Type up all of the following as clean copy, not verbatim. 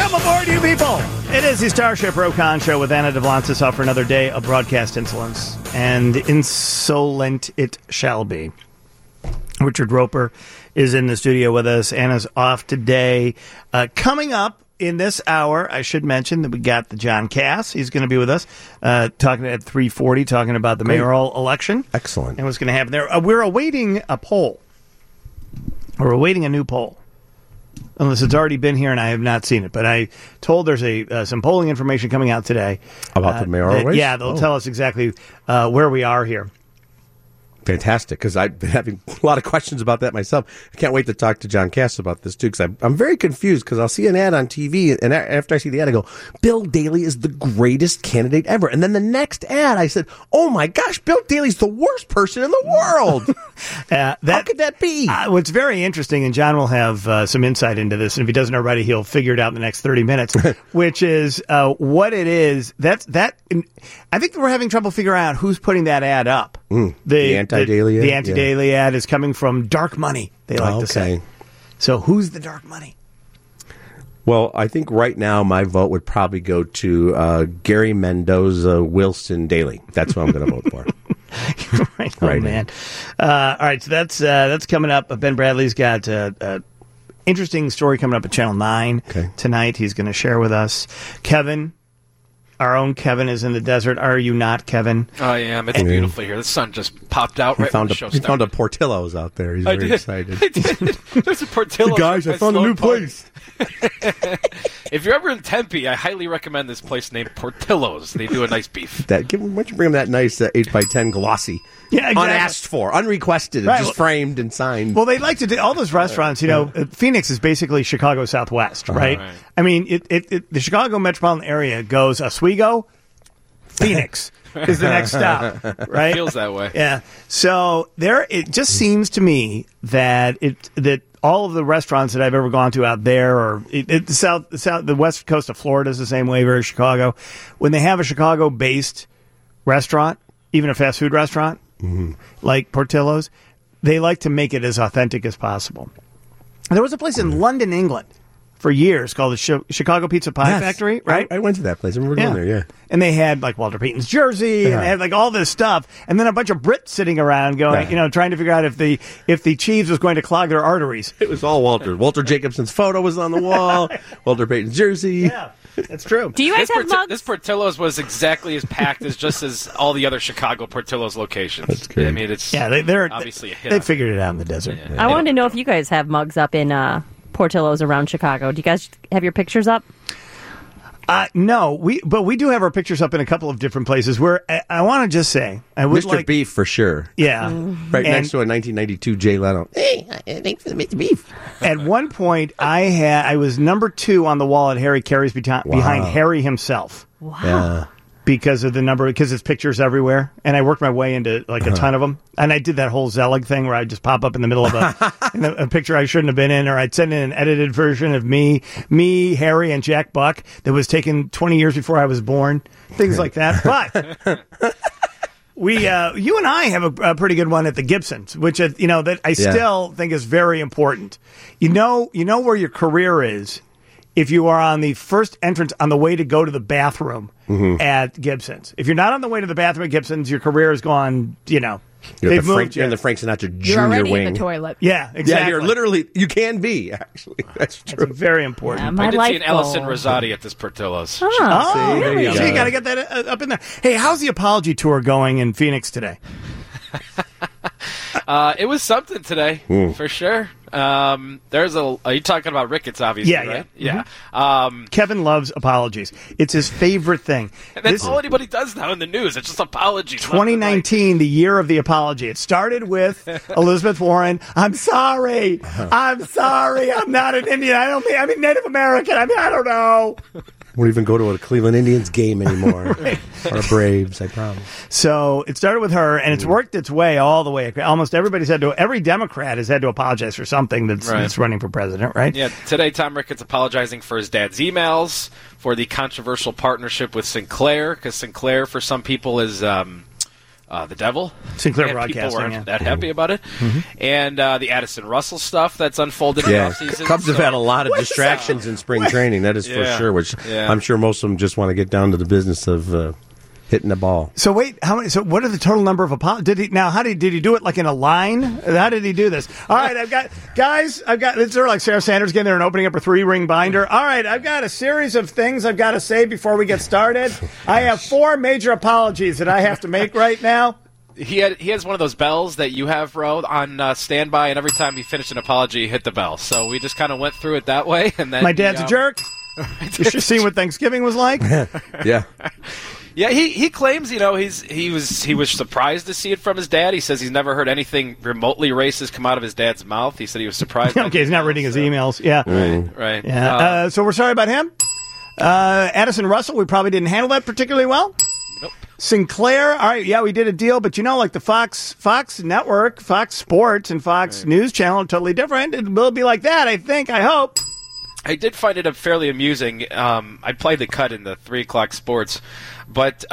Welcome aboard, you people. It is the Starship Rokon Show with Anna Devlantis off for another day of broadcast insolence. And insolent it shall be. Richard Roper is in the studio with us. Anna's off today. Coming up in this hour, I should mention that we got the John Cass. He's going to be with us talking at 3:40, talking about the mayoral election. Excellent. And what's going to happen there. We're awaiting a poll. We're awaiting a new poll. Unless it's already been here and I have not seen it. But I told there's some polling information coming out today. About the mayoral race? Yeah, they'll tell us exactly where we are here. Fantastic, because I've been having a lot of questions about that myself. I can't wait to talk to John Cass about this, too, because I'm very confused, because I'll see an ad on TV, and after I see the ad, I go, Bill Daley is the greatest candidate ever. And then the next ad, I said, oh, my gosh, Bill Daley's the worst person in the world. How could that be? What's very interesting, and John will have some insight into this, and if he doesn't already, he'll figure it out in the next 30 minutes, which is what it is. I think we're having trouble figuring out who's putting that ad up. The anti-Daley ad? The anti-Daily ad is coming from Dark Money, they like to say. So who's the Dark Money? Well, I think right now my vote would probably go to Gary Mendoza Wilson Daley. That's what I'm going to vote for. Right, man. All right, so that's coming up. Ben Bradley's got an interesting story coming up at Channel 9 tonight. He's going to share with us. Kevin, our own Kevin, is in the desert. Are you not, Kevin? I am. It's beautiful here. The sun just popped out right when the show started. He found a Portillo's out there. He's very excited. I did. There's a Portillo's. Hey guys, I found a new place. If you're ever in Tempe, I highly recommend this place named Portillo's. They do a nice beef. Why don't you bring him that nice 8x10 glossy? Yeah, exactly. Unasked for, unrequested, just framed and signed. Well, they like to do all those restaurants. Phoenix is basically Chicago Southwest, right? Right. I mean, the Chicago metropolitan area goes Oswego, Phoenix is the next stop, right? Feels that way. Yeah. So it just seems to me that all of the restaurants that I've ever gone to out there, or the west coast of Florida is the same way, very Chicago. When they have a Chicago-based restaurant, even a fast food restaurant, like Portillo's, they like to make it as authentic as possible. There was a place in London, England, for years called the Chicago Pizza Pie Factory, right? I went to that place. I remember going there, And they had like Walter Payton's jersey, and they had like all this stuff, and then a bunch of Brits sitting around going, trying to figure out if the cheese was going to clog their arteries. It was all Walter. Walter Jacobson's photo was on the wall. Walter Payton's jersey. Yeah. That's true. Do you guys have mugs? This Portillo's was exactly as packed as all the other Chicago Portillo's locations. That's great. I mean, it's they're obviously a hit. They figured it out in the desert. Yeah. I wanted to know if you guys have mugs up in Portillo's around Chicago. Do you guys have your pictures up? No, but we do have our pictures up in a couple of different places. Where I want to just say, I would Mr. Beef for sure. Yeah, right next to a 1992 Jay Leno. Hey, thanks for the Mr. Beef. At one point, I was number 2 on the wall at Harry Carey's behind Harry himself. Wow. Yeah. Because it's pictures everywhere, and I worked my way into like a ton of them, and I did that whole Zelig thing where I just pop up in the middle of a picture I shouldn't have been in, or I'd send in an edited version of me, Harry, and Jack Buck that was taken 20 years before I was born, things like that. But you and I have a pretty good one at the Gibsons, which that I still think is very important. You know where your career is if you are on the first entrance on the way to go to the bathroom at Gibson's. If you're not on the way to the bathroom at Gibson's, your career has gone, they've moved you. You're in the Frank Sinatra Jr. You're already wing. in the toilet. Yeah, exactly. Yeah, you're literally, you can be, actually. That's true. That's very important. My I did life see an Ellison goal. Rosati at this Portillo's. Oh, really? So you got to get that up in there. Hey, how's the apology tour going in Phoenix today? It was something today, for sure. Are you talking about Ricketts, obviously, right? Yeah. Kevin loves apologies. It's his favorite thing. And that's all anybody does now in the news. It's just apologies. 2019, the year of the apology. It started with Elizabeth Warren. I'm sorry. I'm not an Indian. I'm a Native American. I don't know. Won't even go to a Cleveland Indians game anymore. Or a Braves, I promise. So it started with her, and it's worked its way all the way. Almost every Democrat has had to apologize for something that's running for president, right? Yeah, today Tom Ricketts apologizing for his dad's emails, for the controversial partnership with Sinclair, because Sinclair, for some people, is the Devil. Sinclair And Broadcasting, people weren't yeah. that happy about it. And the Addison Russell stuff that's unfolded in the offseason. Cubs have had a lot of distractions in spring training, that is for sure, which I'm sure most of them just want to get down to the business of hitting the ball. So wait, how many? So what are the total number of apologies? Did he do it like in a line? How did he do this? All right, I've got it's sort of like Sarah Sanders getting there and opening up her 3-ring binder. All right, I've got a series of things I've got to say before we get started. I have 4 major apologies that I have to make right now. He has one of those bells that you have, Ro, on standby, and every time he finished an apology, he hit the bell. So we just kind of went through it that way, and then my dad's a jerk. You should see what Thanksgiving was like. Yeah. Yeah, he claims, he was surprised to see it from his dad. He says he's never heard anything remotely racist come out of his dad's mouth. He said he was surprised. Okay, he's not reading his emails. Yeah. Right. Yeah. So we're sorry about him. Addison Russell, we probably didn't handle that particularly well. Nope. Sinclair, all right, yeah, we did a deal, but like the Fox Network, Fox Sports, and Fox News Channel are totally different. It will be like that, I hope. I did find it fairly amusing. I played the cut in the 3 o'clock sports, but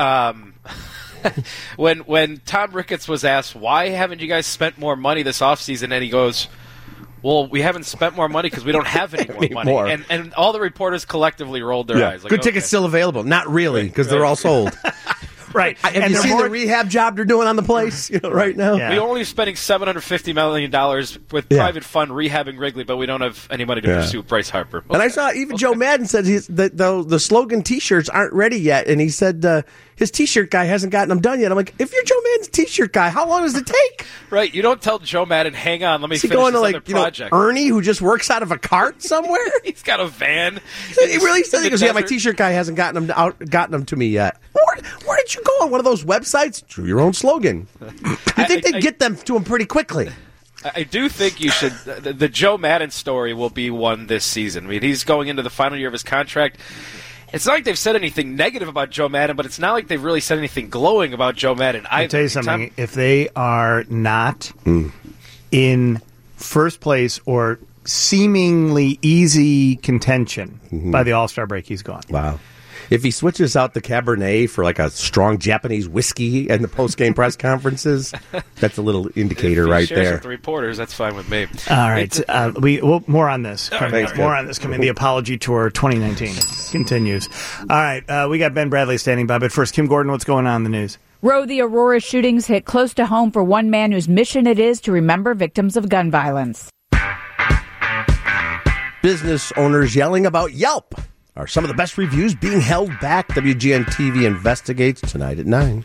when Tom Ricketts was asked, why haven't you guys spent more money this offseason, and he goes, well, we haven't spent more money because we don't have any more money. And all the reporters collectively rolled their eyes. Like, Good tickets still available. Not really, because they're all sold. Right. Have you seen the rehab job they're doing on the place right now? Yeah. We're only spending $750 million with private fund rehabbing Wrigley, but we don't have any money to pursue Bryce Harper. Okay. And I saw even Joe Madden said the slogan T-shirts aren't ready yet, and he said his T-shirt guy hasn't gotten them done yet. I'm like, if you're Joe Madden's T-shirt guy, how long does it take? Right. You don't tell Joe Madden, hang on, let me finish going this to other project. Ernie, who just works out of a cart somewhere? He's got a van. He really said, he goes, my T-shirt guy hasn't gotten them to me yet. Where did you go on one of those websites? Drew your own slogan. You think they'd get them to him pretty quickly? I do think you should. The Joe Madden story will be one this season. I mean, he's going into the final year of his contract. It's not like they've said anything negative about Joe Madden, but it's not like they've really said anything glowing about Joe Madden either. I'll tell you something. If they are not in first place or seemingly easy contention by the All-Star break, he's gone. Wow. If he switches out the Cabernet for like a strong Japanese whiskey in the post-game press conferences, that's a little indicator right there. With the reporters, that's fine with me. All right, more on this. More on this coming. The Apology Tour 2019 continues. All right, we got Ben Bradley standing by, but first, Kim Gordon, what's going on in the news? Ro, the Aurora shootings hit close to home for one man whose mission it is to remember victims of gun violence. Business owners yelling about Yelp. Are some of the best reviews being held back? WGN TV investigates tonight at 9.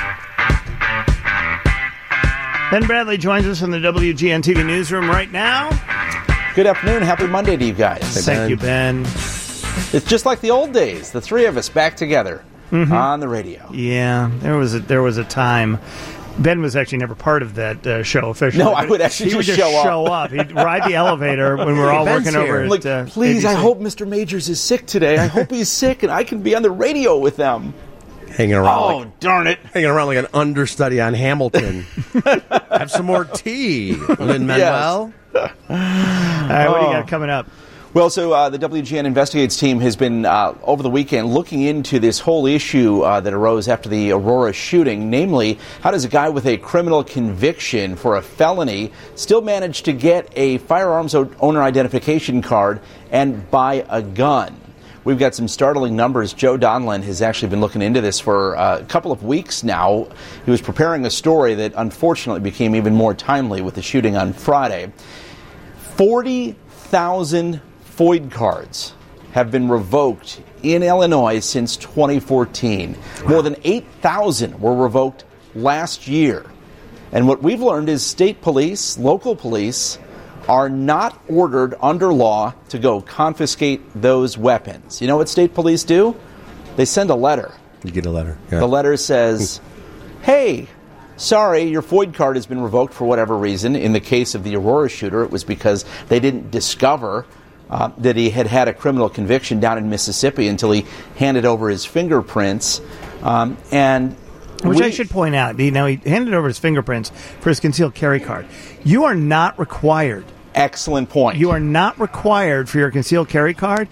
Ben Bradley joins us in the WGN TV newsroom right now. Good afternoon. Happy Monday to you guys. Thank you, Ben. It's just like the old days. The three of us back together on the radio. Yeah, there was a time. Ben was actually never part of that show officially. No, I would actually he would just show up. He'd ride the elevator when we're all working over like, at please, ABC. I hope Mr. Majors is sick today. I hope he's sick and I can be on the radio with them. Hanging around. Darn it. Hanging around like an understudy on Hamilton. Have some more tea, Lin-Manuel. Yes. All right, what do you got coming up? Well, so the WGN Investigates team has been, over the weekend, looking into this whole issue that arose after the Aurora shooting. Namely, how does a guy with a criminal conviction for a felony still manage to get a firearms owner identification card and buy a gun? We've got some startling numbers. Joe Donlan has actually been looking into this for a couple of weeks now. He was preparing a story that unfortunately became even more timely with the shooting on Friday. 40,000 FOID cards have been revoked in Illinois since 2014. Wow. More than 8,000 were revoked last year. And what we've learned is state police, local police, are not ordered under law to go confiscate those weapons. You know what state police do? They send a letter. You get a letter. Yeah. The letter says, hey, sorry, your FOID card has been revoked for whatever reason. In the case of the Aurora shooter, it was because they didn't discover that he had a criminal conviction down in Mississippi until he handed over his fingerprints. Which I should point out, he handed over his fingerprints for his concealed carry card. You are not required. Excellent point. You are not required for your concealed carry card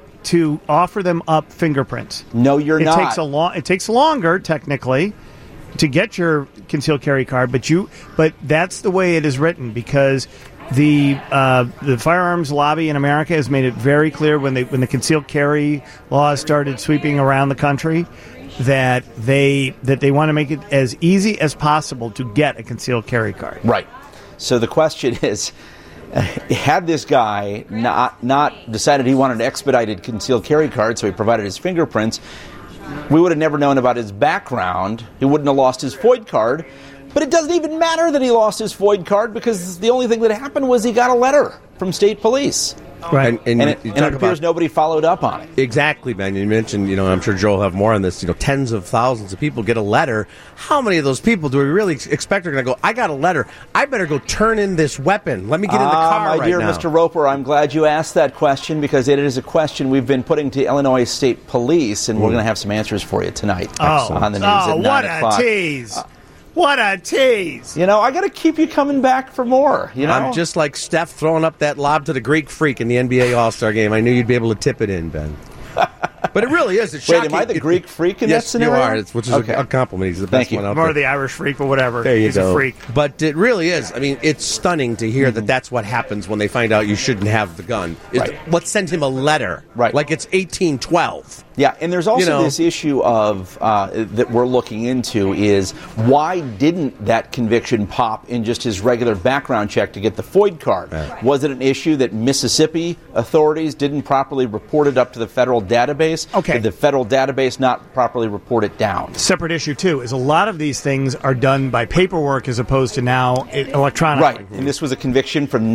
to offer them up fingerprints. No, you're not. It takes longer, technically. to get your concealed carry card, but that's the way it is written, because the firearms lobby in America has made it very clear when the concealed carry laws started sweeping around the country that they want to make it as easy as possible to get a concealed carry card. Right. So the question is, had this guy not decided he wanted an expedited concealed carry card, so he provided his fingerprints, we would have never known about his background. He wouldn't have lost his FOID card. But it doesn't even matter that he lost his FOID card, because the only thing that happened was he got a letter from state police. Right. And it appears nobody followed up on it. Exactly, man. You mentioned, I'm sure Joe will have more on this, tens of thousands of people get a letter. How many of those people do we really expect are going to go, I got a letter, I better go turn in this weapon. Let me get in the car right now. My dear Mr. Roper, I'm glad you asked that question, because it is a question we've been putting to Illinois State Police, and we're going to have some answers for you tonight on the news at 9 o'clock. What a tease. What a tease. I got to keep you coming back for more. I'm just like Steph throwing up that lob to the Greek Freak in the NBA All-Star game. I knew you'd be able to tip it in, Ben. But it really is. It's shocking. Wait, am I the Greek Freak in that scenario? Yes, you are, which is a compliment. He's the best one out there. Or the Irish Freak or whatever. There you He's go. a freak. But it really is. I mean, it's stunning to hear that that's what happens when they find out you shouldn't have the gun. Right. Let's send him a letter. Right. Like it's 1812. Yeah, and there's also this issue of that we're looking into is, why didn't that conviction pop in just his regular background check to get the FOID card? Right. Was it an issue that Mississippi authorities didn't properly report it up to the federal database? Okay. Did the federal database not properly report it down? Separate issue, too, is a lot of these things are done by paperwork as opposed to now electronically. Right, and this was a conviction from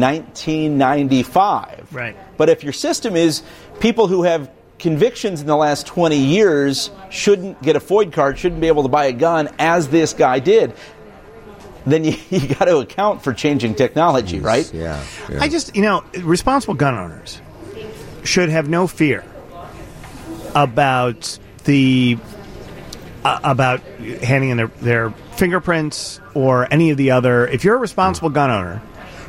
1995. Right. But if your system is people who have convictions in the last 20 years shouldn't get a FOID card, shouldn't be able to buy a gun, as this guy did, then you got to account for changing technology, right? Yeah. I just, responsible gun owners should have no fear about about handing in their fingerprints or any of the other. If you're a responsible gun owner,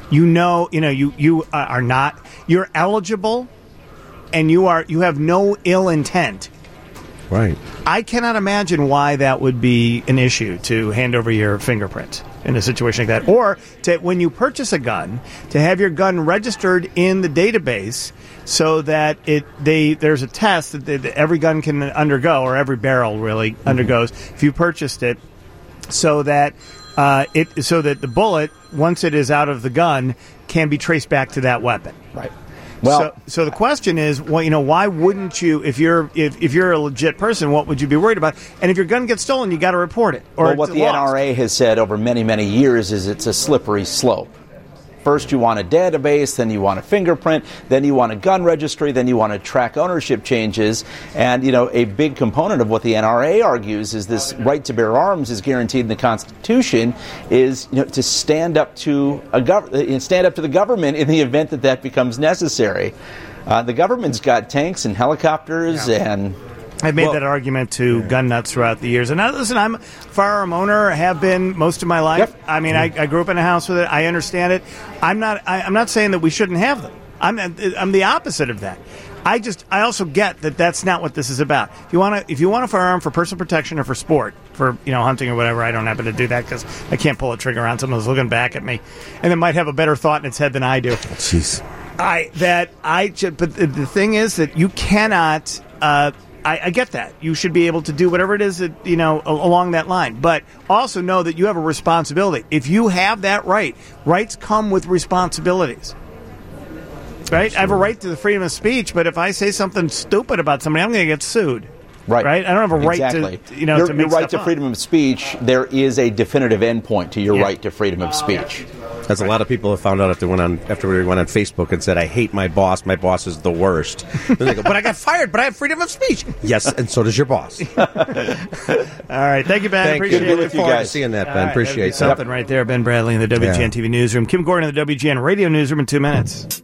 you are not, you're eligible, and you have no ill intent. Right. I cannot imagine why that would be an issue to hand over your fingerprint in a situation like that. Or to, when you purchase a gun, to have your gun registered in the database so that there's a test that every gun can undergo, or every barrel really undergoes, if you purchased it, so that the bullet, once it is out of the gun, can be traced back to that weapon. Right. Well, so the question is, why wouldn't you, if you're a legit person, what would you be worried about? And if your gun gets stolen, you got to report it. Or what the NRA has said over many, many years is it's a slippery slope. First you want a database, then you want a fingerprint, then you want a gun registry, then you want to track ownership changes. And, a big component of what the NRA argues is this right to bear arms is guaranteed in the Constitution, is to stand up to the government in the event that becomes necessary. The government's got tanks and helicopters and... I've made that argument to gun nuts throughout the years. And now, listen, I'm a firearm owner, have been most of my life. Yep. I mean, I grew up in a house with it. I understand it. I'm not saying that we shouldn't have them. I'm the opposite of that. I also get that that's not what this is about. If you want a firearm for personal protection or for sport, for hunting or whatever, I don't happen to do that because I can't pull a trigger on someone who's looking back at me, and it might have a better thought in its head than I do. Jeez. But the thing is that you cannot. I get that. You should be able to do whatever it is that, along that line. But also know that you have a responsibility. If you have that right, rights come with responsibilities. Right? I have a right to the freedom of speech, but if I say something stupid about somebody, I'm going to get sued. Right. I don't have a right to, your to make right to up. freedom of speech, there is a definitive endpoint to your right to freedom of speech. As a lot of people have found out after we went on Facebook and said, I hate my boss is the worst. Then they go, but I got fired, but I have freedom of speech. Yes, and so does your boss. All right. Thank you, Ben. Appreciate it. Look forward to seeing that, Ben. Appreciate something right there. Ben Bradley in the WGN TV newsroom. Kim Gordon in the WGN radio newsroom in 2 minutes.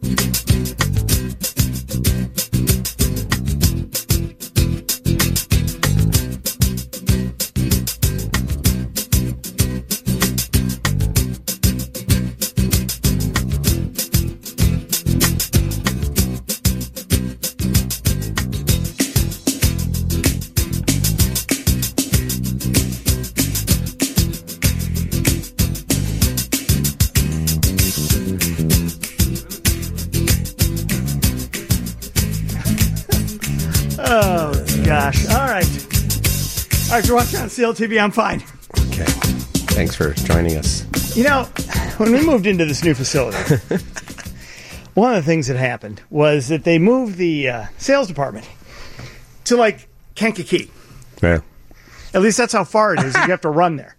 Oh, gosh. All right. If you're watching on CLTV, I'm fine. Okay. Thanks for joining us. You know, when we moved into this new facility, one of the things that happened was that they moved the sales department to, like, Kankakee. Yeah. At least that's how far it is. You have to run there.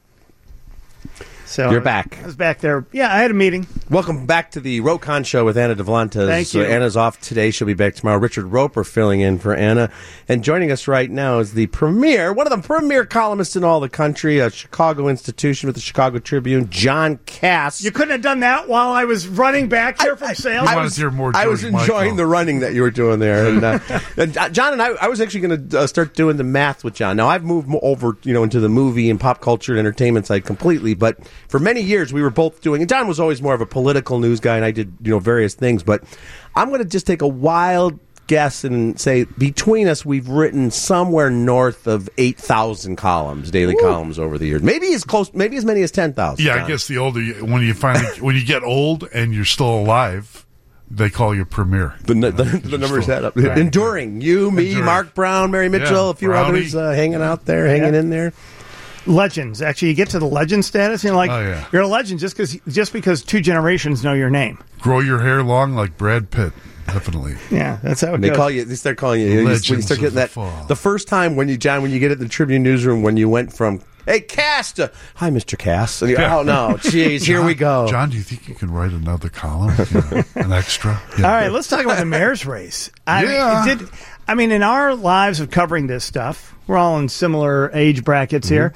So You're back. I was back there. Yeah, I had a meeting. Welcome back to the Rokon Show with Anna Devlantes. Thank you. Anna's off today. She'll be back tomorrow. Richard Roper filling in for Anna. And joining us right now is one of the premier columnists in all the country, a Chicago institution with the Chicago Tribune, John Kass. You couldn't have done that while I was running back here from sales. I was, hear more I was George enjoying Michael. the running that you were doing there. And John and I was actually going to start doing the math with John. Now, I've moved over into the movie and pop culture and entertainment side completely, but for many years we were both doing, and John was always more of a political news guy, and I did various things, but I'm going to just take a wild guess and say between us we've written somewhere north of 8,000 columns, daily columns over the years. Maybe as many as 10,000. Yeah, John. I guess the older when you get old and you're still alive, they call you premier. The numbers add up. Right. Enduring. You, me, Enduring. Mark Brown, Mary Mitchell, Yeah, a few Brownie. others hanging out there, hanging in there. Legends. Actually, you get to the legend status, and you're like, Oh, yeah. you're a legend just because 2 generations know your name. Grow your hair long like Brad Pitt. Definitely. Yeah, that's how it They goes. call you. They start calling you. When you Legends start of getting the that. Fall. The first time when you get at the Tribune newsroom, when you went from "Hey, Cass" to "Hi, Mr. Cass," and oh no, jeez, here we go. John, do you think you can write another column? An extra? Yeah. All right, let's talk about the mayor's race. In our lives of covering this stuff, we're all in similar age brackets here.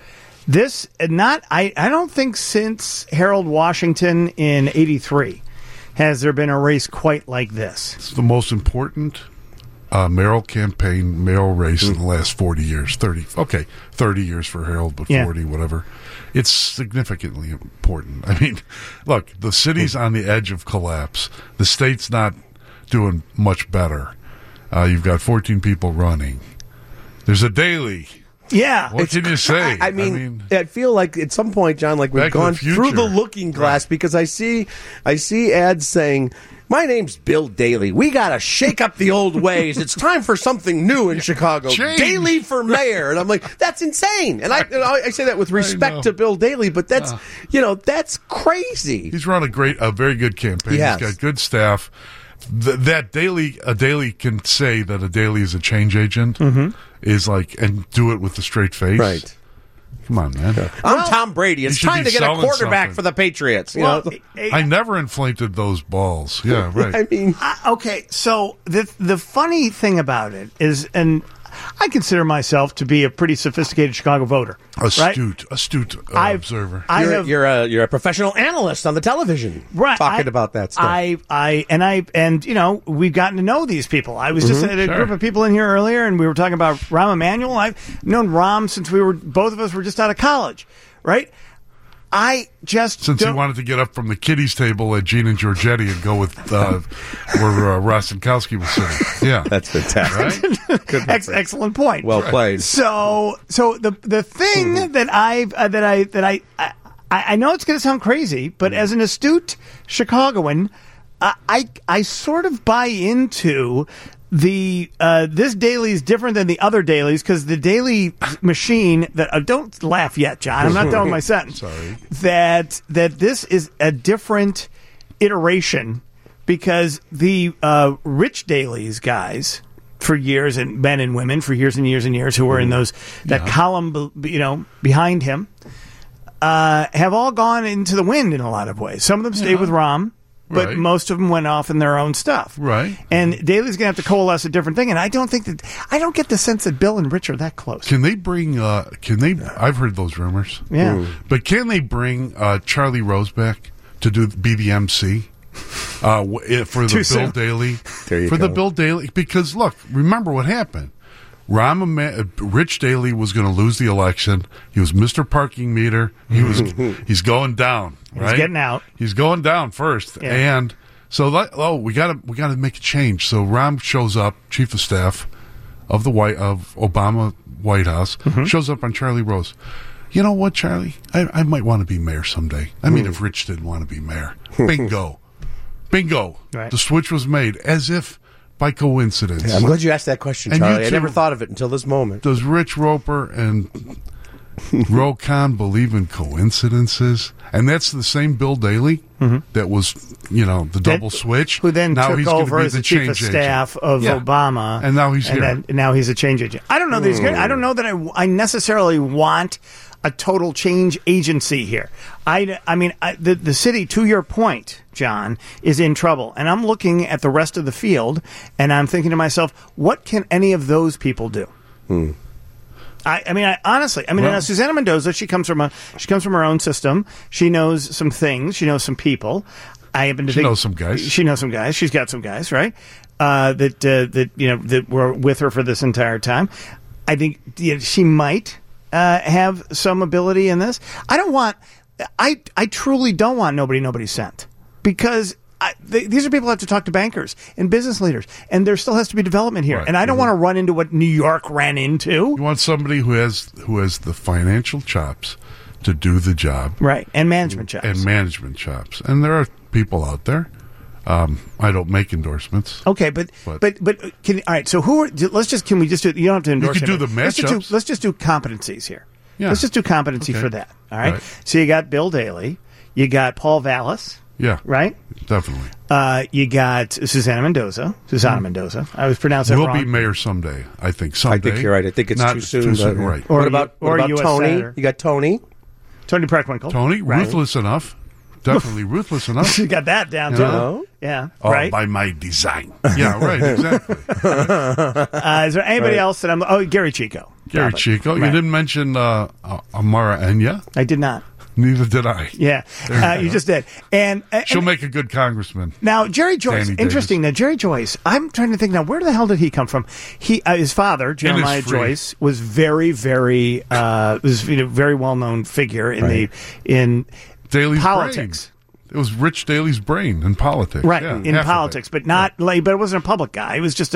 I don't think since Harold Washington in '83 has there been a race quite like this. It's the most important mayoral campaign, mayoral race in the last 40 years. 30 years for Harold, but 40, whatever. It's significantly important. I mean, look, the city's on the edge of collapse. The state's not doing much better. You've got 14 people running. There's a daily. Yeah. What can you say? I mean, I feel like at some point, John, like we've Back to the gone through future. the looking glass because I see ads saying, "My name's Bill Daley. We got to shake up the old ways. It's time for something new in Chicago. Change. Daley for mayor." And I'm like, that's insane. And I say that with respect to Bill Daley, but that's that's crazy. He's run a very good campaign. Yes. He's got good staff. A Daley can say that a Daley is a change agent, is like, and do it with a straight face. Right. Come on, man. I'm Tom Brady. It's should time be to get a selling quarterback something. for the Patriots. You Well, know? I never inflated those balls. Yeah, right. I mean, Okay, so the funny thing about it is, and I consider myself to be a pretty sophisticated Chicago voter. Astute I've- observer. you're a professional analyst on the television, talking about that stuff. We've gotten to know these people. I was just at a group of people in here earlier, and we were talking about Rahm Emanuel. I've known Rahm since both of us were just out of college, right? Since he wanted to get up from the kiddies table at Gene and Giorgetti and go with where Rostenkowski was sitting. Yeah, That's fantastic. right. Good reference. excellent point. Well played. So the thing that I know it's going to sound crazy, but as an astute Chicagoan, I sort of buy into this daily is different than the other dailies because the daily machine that don't laugh yet, John. I'm not done with my sentence. Sorry. That this is a different iteration because the rich dailies guys for years, and men and women for years and years and years who were in that column behind him have all gone into the wind in a lot of ways. Some of them stayed with Rahm. But Right. most of them went off in their own stuff. Right. And Daley's going to have to coalesce a different thing. And I don't get the sense that Bill and Rich are that close. Can they bring? I've heard those rumors. Yeah. But can they bring Charlie Rose back to be the MC for the Too Bill soon. Daley? There you for the go. Bill Daley, because look, remember what happened. Rich Daley was going to lose the election. He was Mr. Parking Meter. He's going down. Right? He's getting out. He's going down first, Yeah. and so we got to make a change. So Rahm shows up, chief of staff of Obama White House, shows up on Charlie Rose. You know what, Charlie? I might want to be mayor someday. I mean, if Rich didn't want to be mayor, bingo. Right. The switch was made as if by coincidence. Yeah, I'm glad you asked that question, And you Charlie. I too. never thought of it until this moment. Does Rich Roper and Ro Khan believe in coincidences? And that's the same Bill Daley that was, the double switch. Who then now took he's gonna over be as the chief of change agent. staff of Yeah. Obama. And now he's here. Now he's a change agent. I don't know that he's good. I don't know that I necessarily want a total change agency here. The city, to your point, John, is in trouble. And I'm looking at the rest of the field, and I'm thinking to myself, what can any of those people do? Honestly, now Susana Mendoza, she comes from her own system. She knows some things. She knows some people. She knows some guys. She knows some guys. She's got some guys, right? That were with her for this entire time. I think she might have some ability in this. I truly don't want nobody sent, because these are people who have to talk to bankers and business leaders, and there still has to be development here. Right. And I don't want to run into what New York ran into. You want somebody who has the financial chops to do the job, Right, and management chops. And there are people out there. I don't make endorsements. Okay, but all right. So can we just do? You don't have to endorse. You could do him. the matchups. Let's just do competencies here. Yeah. Let's just do competency Okay. for that. All right? Right. So you got Bill Daley, you got Paul Vallis, Yeah, right? definitely. You got Susana Mendoza. I was pronouncing that We'll wrong. be mayor someday. I think I someday. think you're right. I think it's Not too soon. But, right. Or what about US Tony? Senator. You got Tony. Tony Preckwinkle. Tony, Right. ruthless enough. Definitely ruthless enough. You got that down too. know? Yeah. Oh, right. by my design. Yeah, right, exactly. Is there anybody else that I'm? Oh, Gary Chico. Gary Got it. Chico. You Right. didn't mention Amara Enya. I did not. Neither did I. Yeah, you just did. And She'll make a good congressman. now Jerry Joyce. Danny Interesting. Now Jerry Joyce. I'm trying to think now. Where the hell did he come from? His father, Jeremiah Innisfree. Joyce, was very, very very well known figure in Daley's politics. brain. It was Rich Daley's brain in politics. Right, Yeah, in half of politics, it. but not like. But it wasn't a public guy. He was just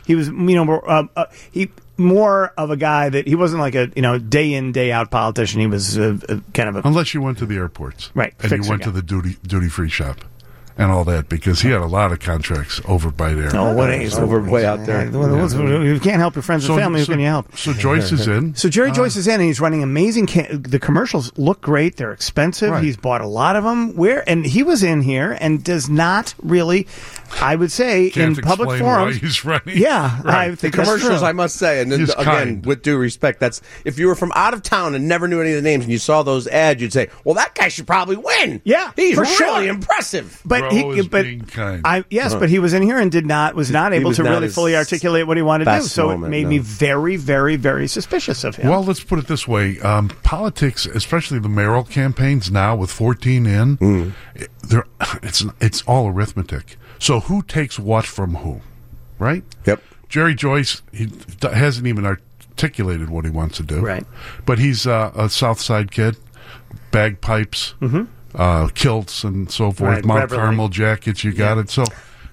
more of a guy that he wasn't like a day in day out politician. He was kind of a Unless you went to the airports. Right, And fixer you went guy. to the duty free shop and all that, because he had a lot of contracts over by there. oh what is Over way out there. You can't help your friends and family. Who can you help? So Joyce is in. So Jerry Joyce is in, and he's running amazing. The commercials look great. They're expensive. Right. He's bought a lot of them. And he was in here and does not really, I would say, Can't in public explain forums. why he's running. Yeah, Right. I The think that's commercials, true. I must say, and then, He's again, kind. with due respect, that's if you were from out of town and never knew any of the names, and you saw those ads, you'd say, "Well, that guy should probably win." Yeah, he's for really sure. impressive. But Bro is being kind. but he was in here and was not able was to not really his fully articulate what he wanted to do. best So moment, it made no. me very, very, very suspicious of him. Well, let's put it this way: politics, especially the mayoral campaigns now with 14 in, it's all arithmetic. So who takes what from who, right? Yep. Jerry Joyce, he hasn't even articulated what he wants to do, Right. But he's a South Side kid, bagpipes, kilts, and so forth. Right, Mount Beverly. Carmel jackets, you got it. So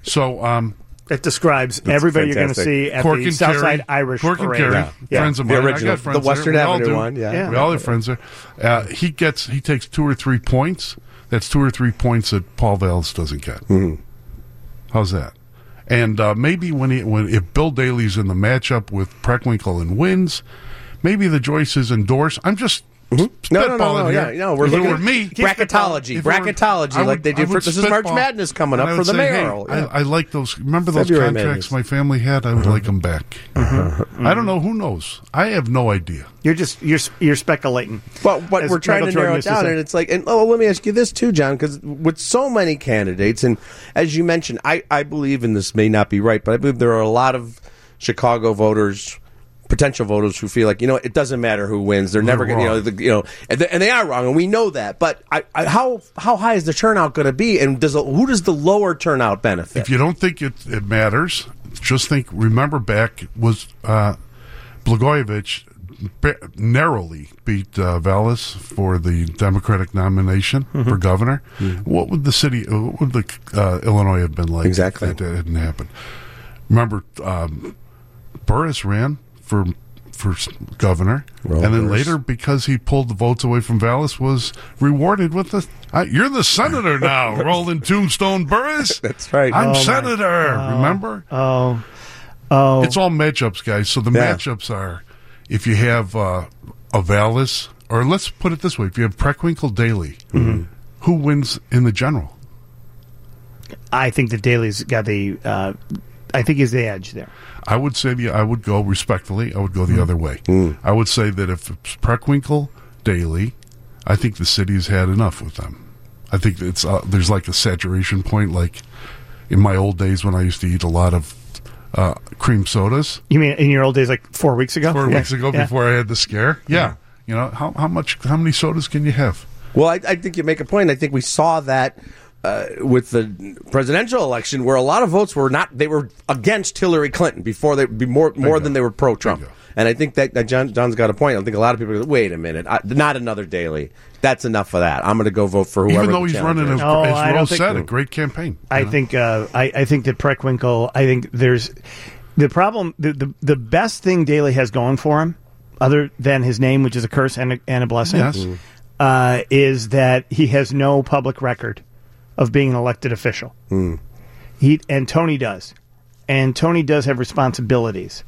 It describes everybody you're going to fantastic. see at Cork the and Southside Carey, Irish Cork and Parade. Carey, Yeah. friends of The mine. original, I got friends the Western there. We all Avenue do. one, yeah. We all have friends there. He takes 2 or 3 points. That's 2 or 3 points that Paul Vallis doesn't get. Mm-hmm. How's that? And maybe if Bill Daley's in the matchup with Preckwinkle and wins, maybe the Joyces endorse. I'm just spitballing here. Yeah, we're If it looking were me. bracketology, If it were- bracketology, I like would- they do I for would this is March spitball, Madness coming and up I for would the say, mayoral. hey, Yeah. I like those. Remember those February contracts Madness. my family had? I would like them back. I don't know. Who knows? I have no idea. You're speculating. But what As we're trying Michael to narrow Jordan it used to down, say. and it's like, let me ask you this too, John, because with so many candidates, and as you mentioned, I believe, and this may not be right, but I believe there are a lot of Chicago voters, potential voters, who feel like, it doesn't matter who wins, they're never going to, and they are wrong, and we know that. But how high is the turnout going to be, and who does the lower turnout benefit? If you don't think it matters, just remember back was Blagojevich narrowly beat Vallis for the Democratic nomination for governor. What would the Illinois have been like Exactly. if that hadn't happened? Remember, Burris ran for for governor, and then later, because he pulled the votes away from Vallis, was rewarded with you're the senator now, Roland Tombstone Burris. That's right. I'm senator. Remember? Oh. It's all matchups, guys. So the matchups are, if you have a Vallis, or let's put it this way, if you have Preckwinkle Daley, who wins in the general? I think that Daley's got I think he's the edge there. I would say I would go respectfully. I would go the other way. I would say that if it's Preckwinkle, Daley, I think the city's had enough with them. I think it's there's like a saturation point. Like in my old days when I used to eat a lot of cream sodas. You mean in your old days, like 4 weeks ago? 4 weeks ago, before I had the scare. Yeah. You know how many sodas can you have? Well, I think you make a point. I think we saw that. With the presidential election, where a lot of votes were against Hillary Clinton before they be more than they were pro Trump, and I think that John's got a point. I think a lot of people go, wait a minute, not another Daley. That's enough of that. I'm going to go vote for whoever. Even though he's running, as Rose said, a great campaign. I think that Preckwinkle. I think there's the problem. The best thing Daley has going for him, other than his name, which is a curse and a blessing, is that he has no public record of being an elected official. And Tony does. And Tony does have responsibilities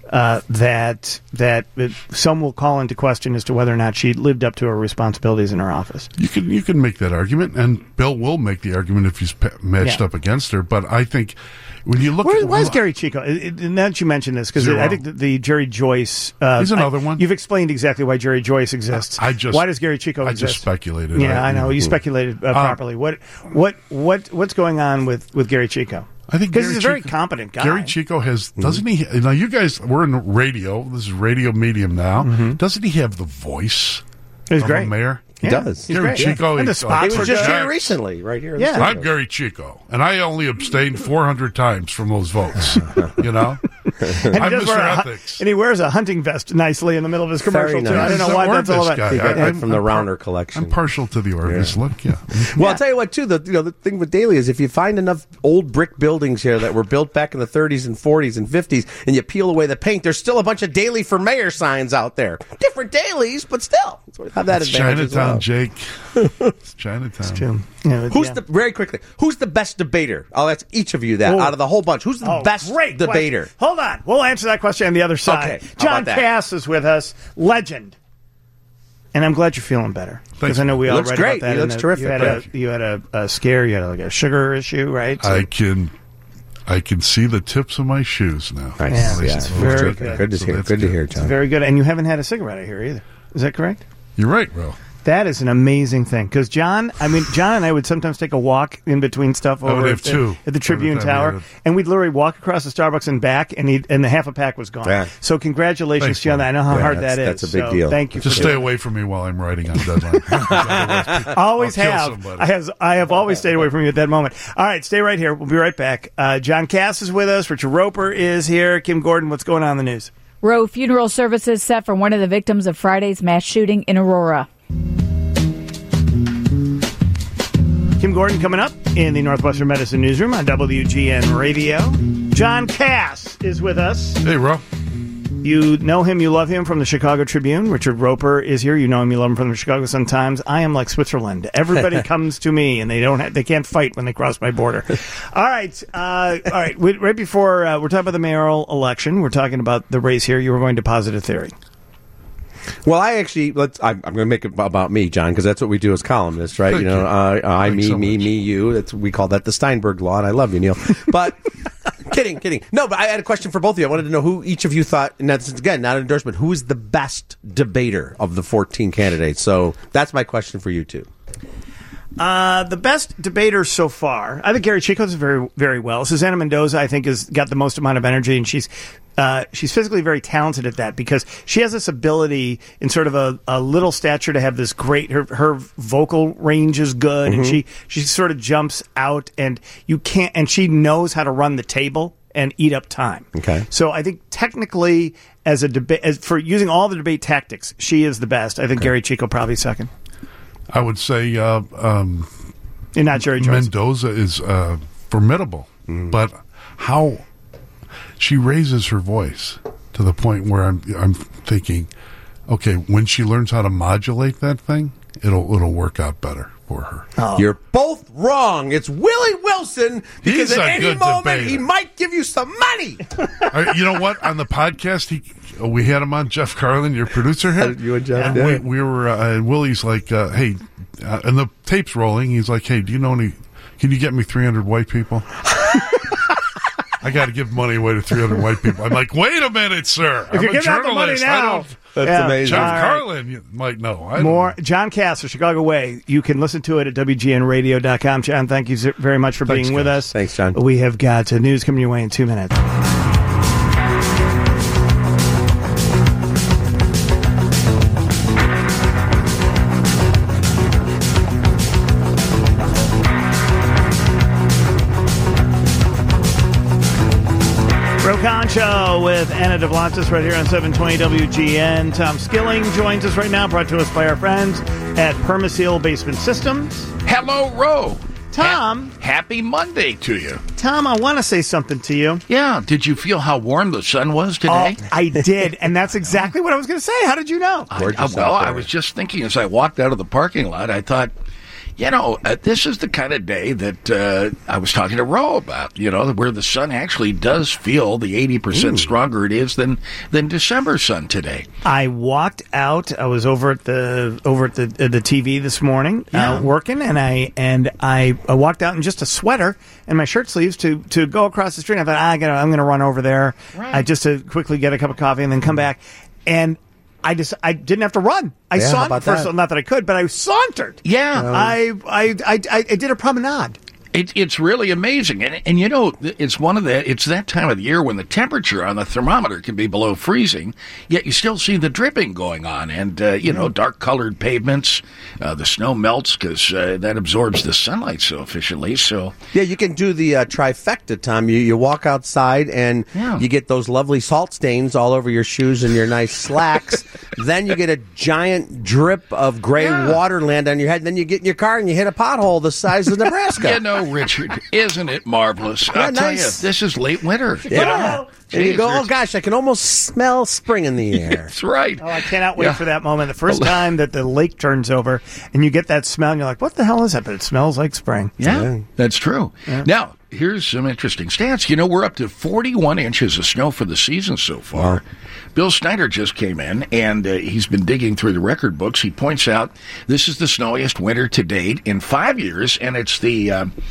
that some will call into question as to whether or not she lived up to her responsibilities in her office. You can make that argument, and Bill will make the argument if he's matched up against her. But I think when you look where's Gary Chico? Now that you mention this, because I think the Jerry Joyce... he's another one. You've explained exactly why Jerry Joyce exists. Why does Gary Chico exist? I just speculated. Yeah, I know. You speculated properly. What's going on with Gary Chico? I think because he's a very competent guy. Gary Chico doesn't he? Now you guys, we're in radio. This is radio medium now. Doesn't he have the voice of a mayor? He does. Gary Chico. And the spots was just here recently, right here. Yeah, I'm Gary Chico, and I only abstained 400 times from those votes. You know, I'm Mr. Ethics, and he wears a hunting vest nicely in the middle of his commercial too. I don't know why that's all about. He got that from the Rauner collection. I'm partial to the Orvis look. Yeah. Well, I'll tell you what too. The thing with Daley is if you find enough old brick buildings here that were built back in the 30s and 40s and 50s, and you peel away the paint, there's still a bunch of Daley for mayor signs out there. Different Daleys, but still, have that advantage. Chinatown, Jake. It's Chinatown. It's true. Yeah, very quickly? Who's the best debater? I'll ask each of you that out of the whole bunch. Who's the best debater? Question. Hold on, we'll answer that question on the other side. Okay, John Cass is with us, legend, and I'm glad you're feeling better because I know we all read about that. He looks terrific. You had a scare. You had like a sugar issue, right? So, I can see the tips of my shoes now. Nice. Yeah, it's very good. Good to hear, John. It's very good, and you haven't had a cigarette out here either. Is that correct? You're right, bro. That is an amazing thing because John and I would sometimes take a walk in between stuff over at the Tribune Tower, and we'd literally walk across the Starbucks and back, and the half a pack was gone. Yeah. So congratulations, John. I know how hard that is. That's a big deal. Thank you. Just stay away from me while I'm writing on deadline. Always have. I have always stayed away from you at that moment. All right, stay right here. We'll be right back. John Cass is with us. Richard Roper is here. Kim Gordon, what's going on in the news? Rowe funeral services set for one of the victims of Friday's mass shooting in Aurora. Kim Gordon coming up in the Northwestern Medicine Newsroom on WGN Radio. John Cass is with us. Hey, Ro. You know him, you love him from the Chicago Tribune. Richard Roper is here. You know him, you love him from the Chicago Sun-Times. I am like Switzerland. Everybody comes to me, and they can't fight when they cross my border. All right. Right before we're talking about the mayoral election, we're talking about the race here. You were going to posit a theory. Well, I'm going to make it about me, John, because that's what we do as columnists, right? Me, you. We call that the Steinberg law, and I love you, Neil. But kidding. No, but I had a question for both of you. I wanted to know who each of you thought, and that's, again, not an endorsement, who is the best debater of the 14 candidates? So that's my question for you, too. The best debater so far, I think Gary Chico does very, very well. Susana Mendoza, I think, has got the most amount of energy, and she's physically very talented at that because she has this ability in sort of a little stature to have this great. Her vocal range is good, and she sort of jumps out, and she knows how to run the table and eat up time. Okay. So I think technically, as a debate, for using all the debate tactics, she is the best. I think Gary Chico probably second. I would say you're not Jerry Jones. Mendoza is formidable, but how she raises her voice to the point where I'm thinking, okay, when she learns how to modulate that thing, it'll work out better for her. You're both wrong. It's Willie Wilson because He's at a any good moment debater. he might give you some money. You know what? On the podcast, we had him on, Jeff Carlin, your producer here. You and Jeff, And yeah. we were, and Willie's like, hey, and the tape's rolling. He's like, hey, do you know any? Can you get me 300 white people? I got to give money away to 300 white people. I'm like, wait a minute, sir. If I'm you're a giving out the money journalist. now, That's amazing. Jeff All right. Carlin, you might know. I don't More know. John Cass of Chicago Way. You can listen to it at WGNradio.com. John, thank you very much for Thanks, being with guys. us. Thanks, John. We have got news coming your way in 2 minutes. Show with Anna DeBlantis right here on 720 WGN. Tom Skilling joins us right now, brought to us by our friends at Permaseal Basement Systems. Hello, Ro. Tom. Happy Monday to you. Tom, I want to say something to you. Yeah, did you feel how warm the sun was today? Oh, I did, and that's exactly what I was going to say. How did you know? I was just thinking as I walked out of the parking lot, I thought, this is the kind of day that I was talking to Ro about, where the sun actually does feel the 80% stronger it is than December sun today. I walked out. I was over at the TV this morning, working, and I walked out in just a sweater and my shirt sleeves to go across the street. I thought I'm going to run over there, just to quickly get a cup of coffee and then come back. And I didn't have to run. I sauntered. First of all, not that I could, but I sauntered. Yeah, I did a promenade. It's really amazing, and it's that time of the year when the temperature on the thermometer can be below freezing, yet you still see the dripping going on, and dark colored pavements, the snow melts because that absorbs the sunlight so efficiently. So yeah, you can do the trifecta, Tom. You walk outside and you get those lovely salt stains all over your shoes and your nice slacks. Then you get a giant drip of gray water land on your head. Then you get in your car and you hit a pothole the size of Nebraska. Richard, isn't it marvelous? I'll tell you, this is late winter. Yeah. And you go, oh gosh, I can almost smell spring in the air. That's right. Oh, I cannot wait for that moment. The first time that the lake turns over and you get that smell, and you're like, what the hell is that? But it smells like spring. Yeah, that's true. Yeah. Now, here's some interesting stats. We're up to 41 inches of snow for the season so far. Wow. Bill Snyder just came in, and he's been digging through the record books. He points out this is the snowiest winter to date in 5 years, and it's the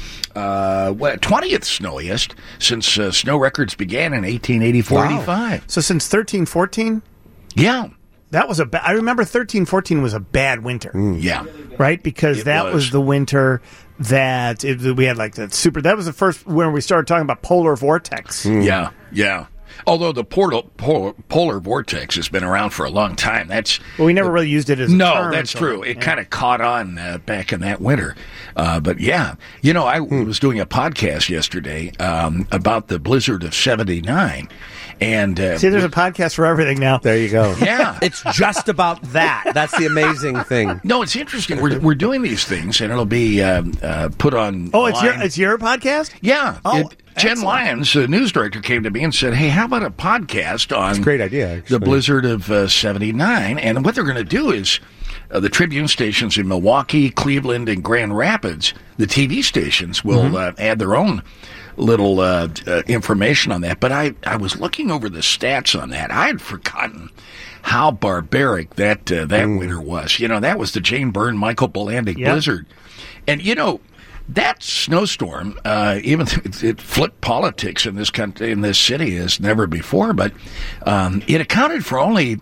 20th snowiest since snow records began in 1884-85. Wow. So since 13-14? Yeah. That was I remember 13-14 was a bad winter. Yeah. Right? Because that was the winter that we had that was the first when we started talking about polar vortex. Yeah. Although the polar vortex has been around for a long time. We never really used it as a term. No, that's true. It kind of caught on back in that winter. But yeah, I was doing a podcast yesterday about the blizzard of 79. And see, there's a podcast for everything now. There you go. Yeah. It's just about that. That's the amazing thing. No, it's interesting. We're doing these things, and it'll be put on. Oh, it's your podcast? Yeah. Oh, Jen Lyons, the news director, came to me and said, hey, how about a podcast on That's a great idea, actually. The blizzard of 79? And what they're going to do is the Tribune stations in Milwaukee, Cleveland, and Grand Rapids, the TV stations will add their own little information on that. But I was looking over the stats on that. I had forgotten how barbaric that winter was. That was the Jane Byrne, Michael Bolandic blizzard. And, that snowstorm, even it flipped politics in this country, in this city as never before, but it accounted for only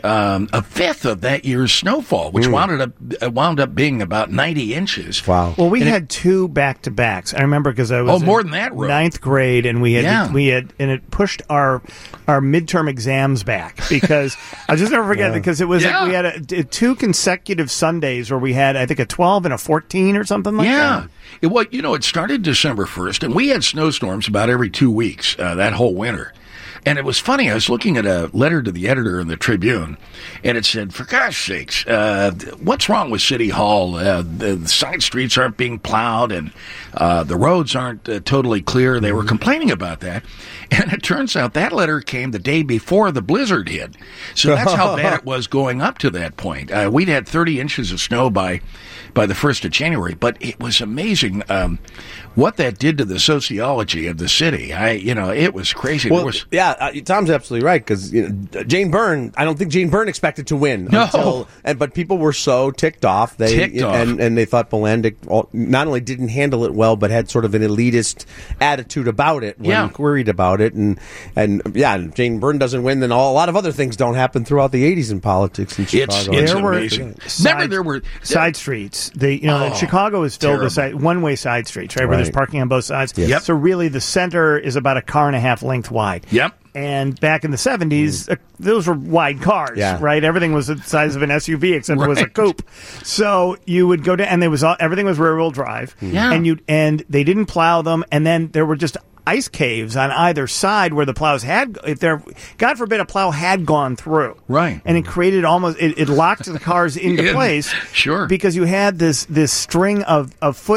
a fifth of that year's snowfall, which wound up being about 90 inches. Wow. Well, we had two back-to-backs. I remember because I was more than that, Ro. ninth grade, and we had and it pushed our midterm exams back because I'll just never forget because it was like we had two consecutive Sundays where we had I think a 12 and a 14 or something like that. It started December 1st, and we had snowstorms about every 2 weeks that whole winter. And it was funny. I was looking at a letter to the editor in the Tribune, and it said, for gosh sakes, what's wrong with City Hall? The side streets aren't being plowed, and the roads aren't totally clear. They were complaining about that. And it turns out that letter came the day before the blizzard hit. So that's how bad it was going up to that point. We'd had 30 inches of snow by the 1st of January, but it was amazing what that did to the sociology of the city. It was crazy. Well, Tom's absolutely right, because Jane Byrne, I don't think Jane Byrne expected to win. No. But people were so ticked off. And they thought Bolandic not only didn't handle it well, but had sort of an elitist attitude about it when queried about it. And Jane Byrne doesn't win, then a lot of other things don't happen throughout the 80s in politics in Chicago. It's amazing. There were side streets. Chicago is filled with one-way side streets, right? Where there's parking on both sides. Yep. So really the center is about a car and a half length wide. Yep. And back in the 70s, those were wide cars, right? Everything was the size of an SUV except it was a coupe. So you would go to, and everything was rear-wheel drive. Yeah. And they didn't plow them, and then there were just ice caves on either side where the plows had, God forbid, a plow had gone through. Right. And it created it locked the cars into place. Sure. Because you had this string of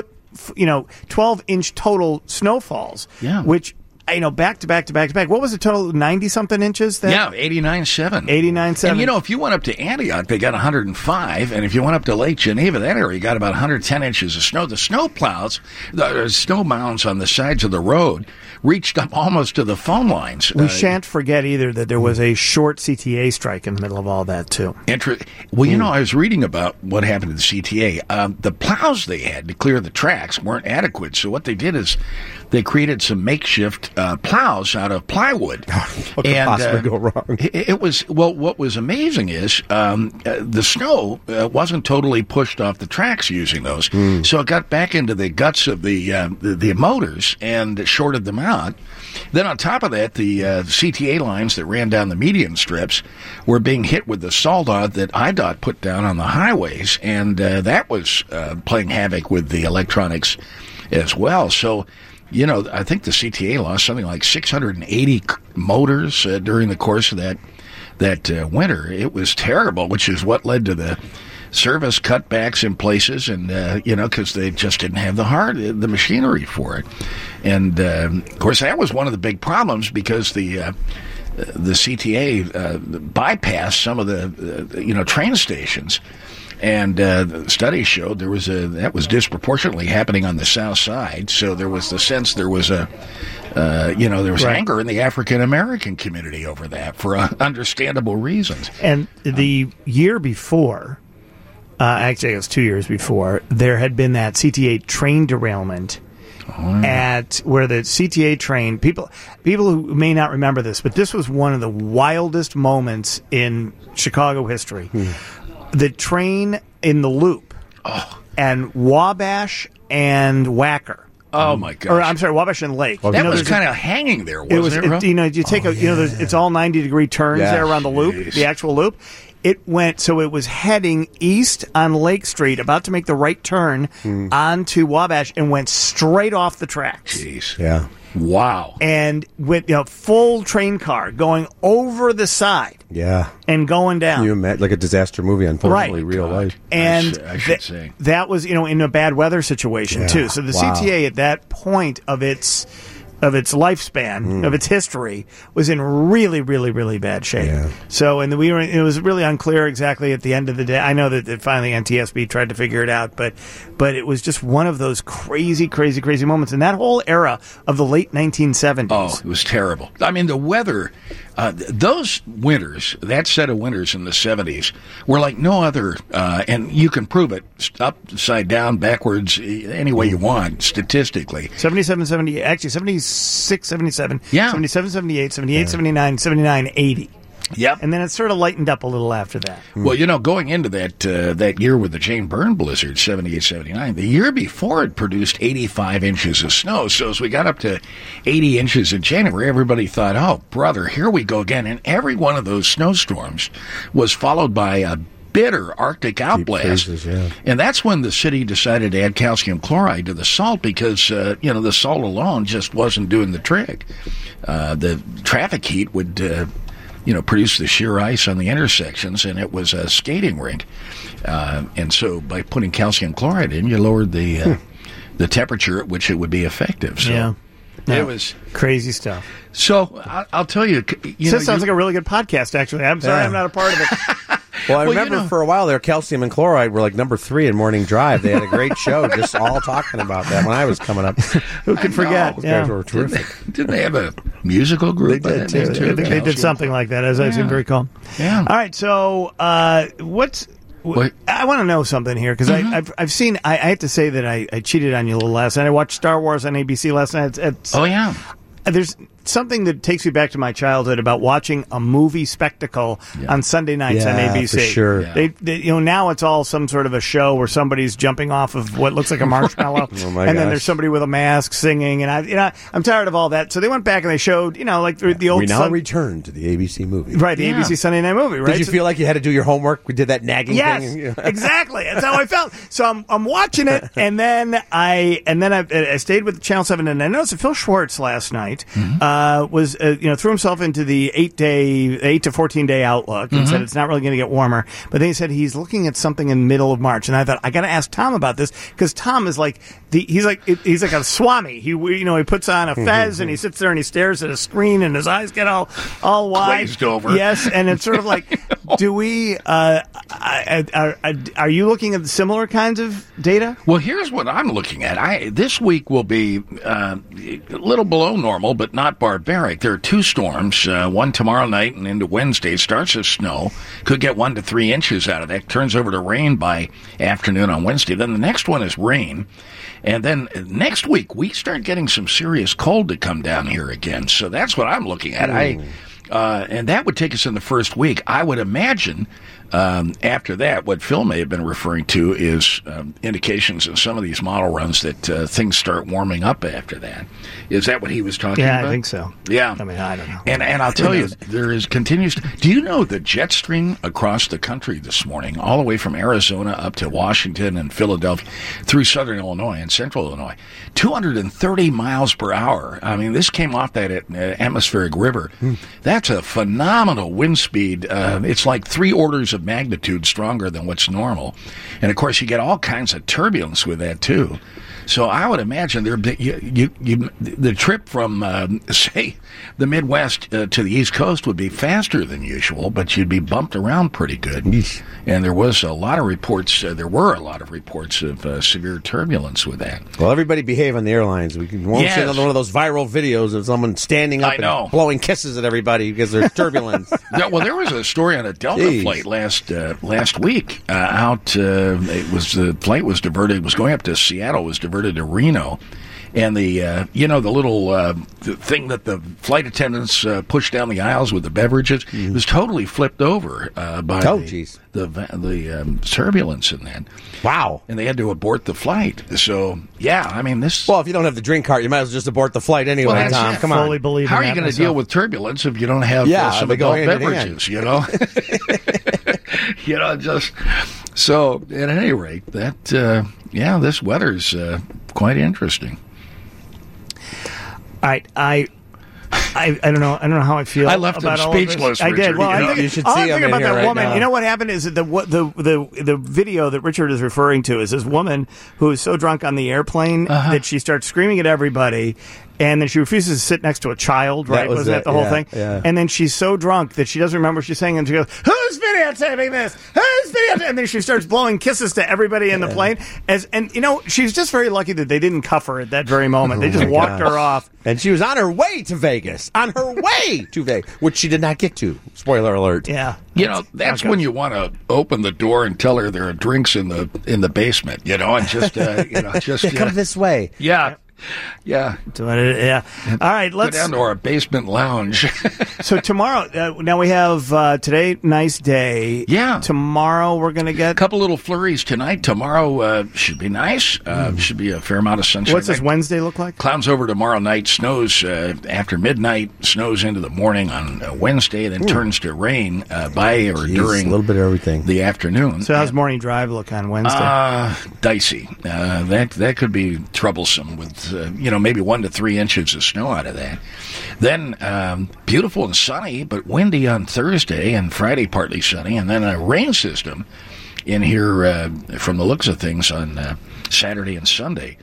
12-inch total snowfalls. Yeah. Which, back to back. What was the total? 90-something inches then? Yeah, 89.7. 89.7. And, if you went up to Antioch, they got 105. And if you went up to Lake Geneva, that area, you got about 110 inches of snow. The snow plows, the snow mounds on the sides of the road reached up almost to the phone lines. We shan't forget either that there was a short CTA strike in the middle of all that, too. Well, I was reading about what happened to the CTA. The plows they had to clear the tracks weren't adequate. So what they did is they created some makeshift plows out of plywood. What could possibly go wrong? It was, what was amazing is the snow wasn't totally pushed off the tracks using those. So it got back into the guts of the motors and shorted them out. Then on top of that, the CTA lines that ran down the median strips were being hit with the SALDOT that IDOT put down on the highways, and that was playing havoc with the electronics as well. So, I think the CTA lost something like 680 motors during the course of that winter. It was terrible, which is what led to the service cutbacks in places, and because they just didn't have the machinery for it. And of course, that was one of the big problems, because the CTA bypassed some of the train stations. And the study showed that was disproportionately happening on the south side. So there was the sense there was anger in the African American community over that for understandable reasons. And the year before, actually it was 2 years before, there had been that CTA train derailment at where the CTA train, people who may not remember this, but this was one of the wildest moments in Chicago history. The train in the loop, and Wabash and Wacker. Oh my gosh! Or I'm sorry, Wabash and Lake. That was kind of hanging there, wasn't it? You take it's all 90-degree turns there around the loop, the actual loop. It went, so it was heading east on Lake Street, about to make the right turn onto Wabash, and went straight off the tracks. Jeez. Yeah. Wow. And with full train car going over the side. Yeah. And going down. Can you imagine, like a disaster movie, unfortunately, real life. And I should say. That was, in a bad weather situation, too. So the CTA at that point of its lifespan, of its history, was in really, really, really bad shape. Yeah. So, and it was really unclear exactly at the end of the day. I know that finally NTSB tried to figure it out, but it was just one of those crazy, crazy, crazy moments. And that whole era of the late 1970s. Oh, it was terrible. I mean, the weather, those winters, that set of winters in the 70s, were like no other, and you can prove it upside down, backwards, any way you want, statistically. 77, 78, actually 76, 77, 77, 78, 78, 79, 79, 80. Yep. And then it sort of lightened up a little after that. Well, going into that year with the Jane Byrne blizzard, 78, 79, the year before it produced 85 inches of snow. So as we got up to 80 inches in January, everybody thought, oh, brother, here we go again. And every one of those snowstorms was followed by a bitter Arctic outblast. Freezes, and that's when the city decided to add calcium chloride to the salt, because, the salt alone just wasn't doing the trick. The traffic heat would produce the sheer ice on the intersections, and it was a skating rink. And so by putting calcium chloride in, you lowered the temperature at which it would be effective. So. Yeah. It was crazy stuff. So I'll tell you. This sounds like a really good podcast, actually. I'm sorry I'm not a part of it. Well, I remember for a while there, Calcium and Chloride were like number 3 in Morning Drive. They had a great show just all talking about that when I was coming up. Who could forget? Those guys were terrific. Didn't they have a musical group? They did, too. They did something like that, as I seem to recall. Yeah. All right, so I want to know something here, because I've seen, I have to say that I cheated on you a little last night. I watched Star Wars on ABC last night. Oh, yeah. There's something that takes me back to my childhood about watching a movie spectacle on Sunday nights on ABC. For sure. Yeah. They now it's all some sort of a show where somebody's jumping off of what looks like a marshmallow, Oh my and then gosh. there's somebody with a mask singing, and I'm tired of all that. So they went back and they showed, like the old. We now return to the ABC movie. Right, the ABC Sunday Night Movie. Right. Did you feel like you had to do your homework? We did that nagging thing. Yes, exactly. That's how I felt. So I'm watching it, and then I stayed with Channel 7, and I noticed that Phil Schwartz last night was threw himself into the 8 to 14 day outlook and said it's not really going to get warmer. But then he said he's looking at something in the middle of March, and I thought I got to ask Tom about this, because Tom is like he's like a swami. He puts on a fez and he sits there and he stares at a screen and his eyes get all wide, glazed over. Yes, and it's sort of like, do we? Are you looking at similar kinds of data? Well, here's what I'm looking at. This week will be a little below normal, but not barbaric. There are 2 storms, one tomorrow night and into Wednesday. It starts as snow. Could get 1 to 3 inches out of that. Turns over to rain by afternoon on Wednesday. Then the next one is rain. And then next week, we start getting some serious cold to come down here again. So that's what I'm looking at. And that would take us in the first week. I would imagine after that, what Phil may have been referring to is indications in some of these model runs that things start warming up after that. Is that what he was talking about? Yeah, I think so. Yeah. I mean, I don't know. And I'll tell you, continues. Do you know the jet stream across the country this morning, all the way from Arizona up to Washington and Philadelphia, through southern Illinois and central Illinois, 230 miles per hour. I mean, this came off that atmospheric river. That's a phenomenal wind speed. It's like 3 orders of magnitude stronger than what's normal. And of course, you get all kinds of turbulence with that too. So I would imagine the trip from, say, the Midwest to the East Coast would be faster than usual, but you'd be bumped around pretty good. And there was a lot of reports. There were a lot of reports of severe turbulence with that. Well, everybody behave on the airlines. We won't see another one of those viral videos of someone standing up and blowing kisses at everybody because there's turbulence. Well, there was a story on a Delta flight last week. The flight was diverted. It was going up to Seattle. Was diverted to Reno, and the little the thing that the flight attendants pushed down the aisles with the beverages was totally flipped over by the turbulence in that. Wow! And they had to abort the flight. So I mean this. Well, if you don't have the drink cart, you might as well just abort the flight anyway. Well, Tom, come on. How are you going to deal with turbulence if you don't have some adult beverages? Just so. At any rate, that this weather's quite interesting. I don't know. I don't know how I feel. I left him speechless. I did. Well, I think you should see him about that right woman. now. You know what happened is that the video that Richard is referring to is this woman who is so drunk on the airplane that she starts screaming at everybody. And then she refuses to sit next to a child, right? Wasn't that the whole thing? Yeah. And then she's so drunk that she doesn't remember what she's saying, and she goes, "Who's videotaping this? Who's videotaping?" And then she starts blowing kisses to everybody in the plane. She's just very lucky that they didn't cuff her at that very moment. They just walked her off. And she was on her way to Vegas. On her way to Vegas, which she did not get to. Spoiler alert. Yeah. That's when you want to open the door and tell her there are drinks in the basement, and just come this way. Yeah. Yeah. All right, let's go down to our basement lounge. So tomorrow, now we have today, nice day. Yeah. Tomorrow we're going to get a couple little flurries tonight. Tomorrow should be nice. Should be a fair amount of sunshine. What's this Wednesday look like? Clouds over tomorrow night. Snows after midnight. Snows into the morning on Wednesday. Then turns to rain during a little bit of everything the afternoon. So how's morning drive look on Wednesday? Dicey. That could be troublesome with. Maybe 1 to 3 inches of snow out of that. Then beautiful and sunny, but windy on Thursday, and Friday partly sunny, and then a rain system in here from the looks of things on Saturday and Sunday.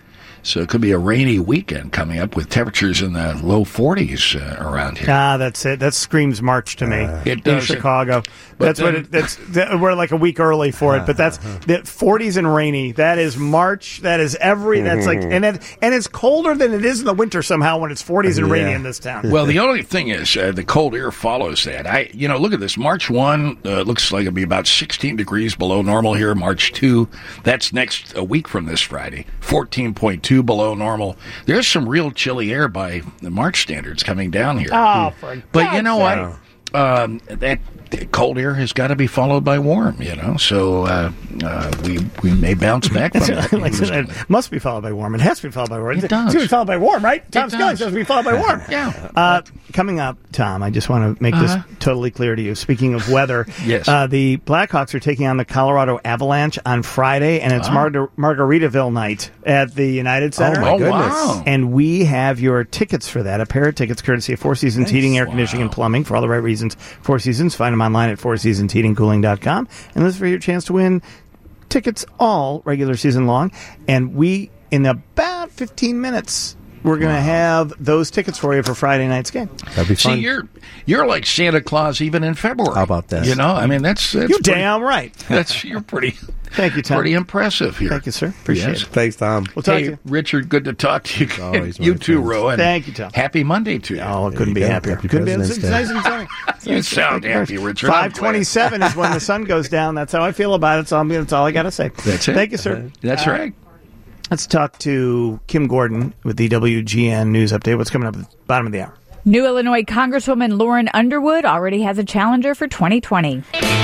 So it could be a rainy weekend coming up with temperatures in the low 40s around here. That's it. That screams March to me. It in does. Chicago. But We're like a week early for it, but that's the 40s and rainy. That is March. That is that's like, and it's colder than it is in the winter somehow when it's 40s and rainy in this town. Well, the only thing is the cold air follows that. Look at this. March 1 looks like it'll be about 16 degrees below normal here. March 2, that's a week from this Friday, 14.2 below normal. There's some real chilly air by the March standards coming down here. Oh, but you know what? That cold air has got to be followed by warm, so we may bounce back from that. It must be followed by warm. It has to be followed by warm. It does. It's going to be followed by warm, right? Tom Skilling says to be followed by warm. Yeah. Coming up, Tom, I just want to make this totally clear to you. Speaking of weather, yes. The Blackhawks are taking on the Colorado Avalanche on Friday, and it's Margaritaville night at the United Center. Oh, my goodness. Wow. And we have your tickets for that, a pair of tickets courtesy of Four Seasons Heating, Air Conditioning, and Plumbing. For all the right reasons, Four Seasons. Find them online at fourseasonsheatingcooling.com. And this is for your chance to win tickets all regular season long. And we, in about 15 minutes, we're going to have those tickets for you for Friday night's game. That'd be fun. See, you're like Santa Claus even in February. How about that? That's You're pretty, damn right. you're pretty. Thank you, Tom. Pretty impressive here. Thank you, sir. Appreciate Yes. it. Thanks, Tom. We'll talk to Hey, you. Richard, good to talk to you. Always, You my too, friends. Rowan. Thank you, Tom. Happy Monday to you. Oh, it couldn't be you go. happier. Happy Couldn't be. President's It's Day. nice and sunny. You sound happy, Richard. I'm glad. 5:27 is when the sun goes down. That's how I feel about it. So that's all I got to say. That's it. Thank you, sir. That's right. Let's talk to Kim Gordon with the WGN News Update. What's coming up at the bottom of the hour? New Illinois Congresswoman Lauren Underwood already has a challenger for 2020.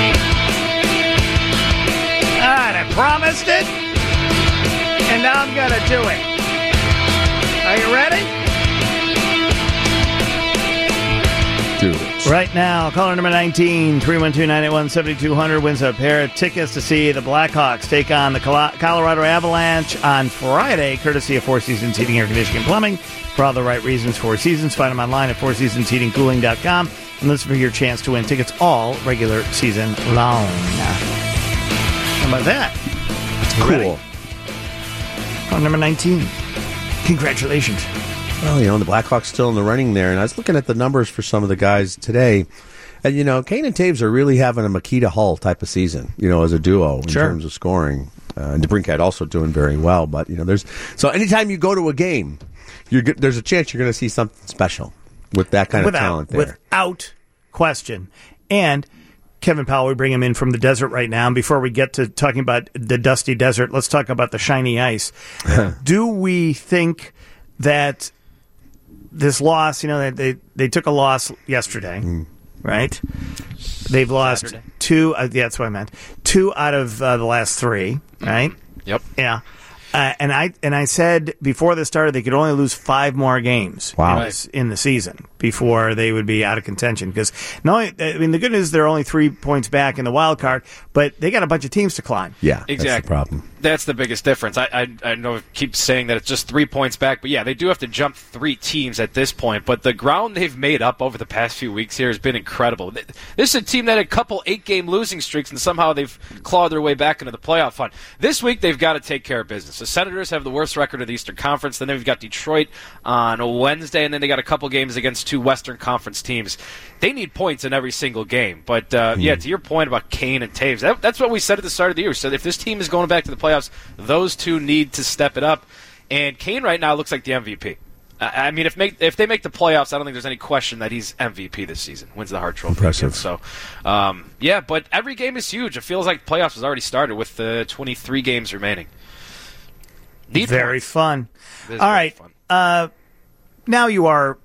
I promised it, and now I'm going to do it. Are you ready? Do it. Right now, caller number 19, 312-981-7200 wins a pair of tickets to see the Blackhawks take on the Colorado Avalanche on Friday, courtesy of Four Seasons Heating, Air Conditioning, and Plumbing. For all the right reasons, Four Seasons. Find them online at fourseasonsheatingcooling.com. And listen for your chance to win tickets all regular season long. How about that? Cool. Caller number 19. Congratulations. Well, the Blackhawks still in the running there, and I was looking at the numbers for some of the guys today, and Kane and Taves are really having a Makita Hull type of season, as a duo in terms of scoring. And DeBrincat also doing very well, but so anytime you go to a game, there's a chance you're going to see something special with that kind of talent there, without question. And Kevin Powell, we bring him in from the desert right now. And before we get to talking about the dusty desert, let's talk about the shiny ice. Do we think that this loss, they took a loss yesterday, right? They've lost Saturday. two. That's what I meant. 2 out of the last 3, right? Yep. Yeah. And I said before this started they could only lose 5 more games in the season before they would be out of contention. Because the good news is they're only 3 points back in the wild card, but they got a bunch of teams to climb. Yeah, Exactly. That's the problem. That's the biggest difference. I know I keep saying that it's just 3 points back, but yeah, they do have to jump 3 teams at this point. But the ground they've made up over the past few weeks here has been incredible. This is a team that had a couple 8-game losing streaks, and somehow they've clawed their way back into the playoff hunt. This week they've got to take care of business. The Senators have the worst record of the Eastern Conference. Then they've got Detroit on a Wednesday, and then they got a couple games against 2 Western Conference teams. They need points in every single game. But, yeah, to your point about Kane and Taves, that's what we said at the start of the year. We said if this team is going back to the playoffs, those 2 need to step it up. And Kane right now looks like the MVP. I mean, if they make the playoffs, I don't think there's any question that he's MVP this season. Wins the Hart Trophy. Impressive. Again. So, yeah, but every game is huge. It feels like playoffs has already started with the 23 games remaining. Very fun. All right. Now you are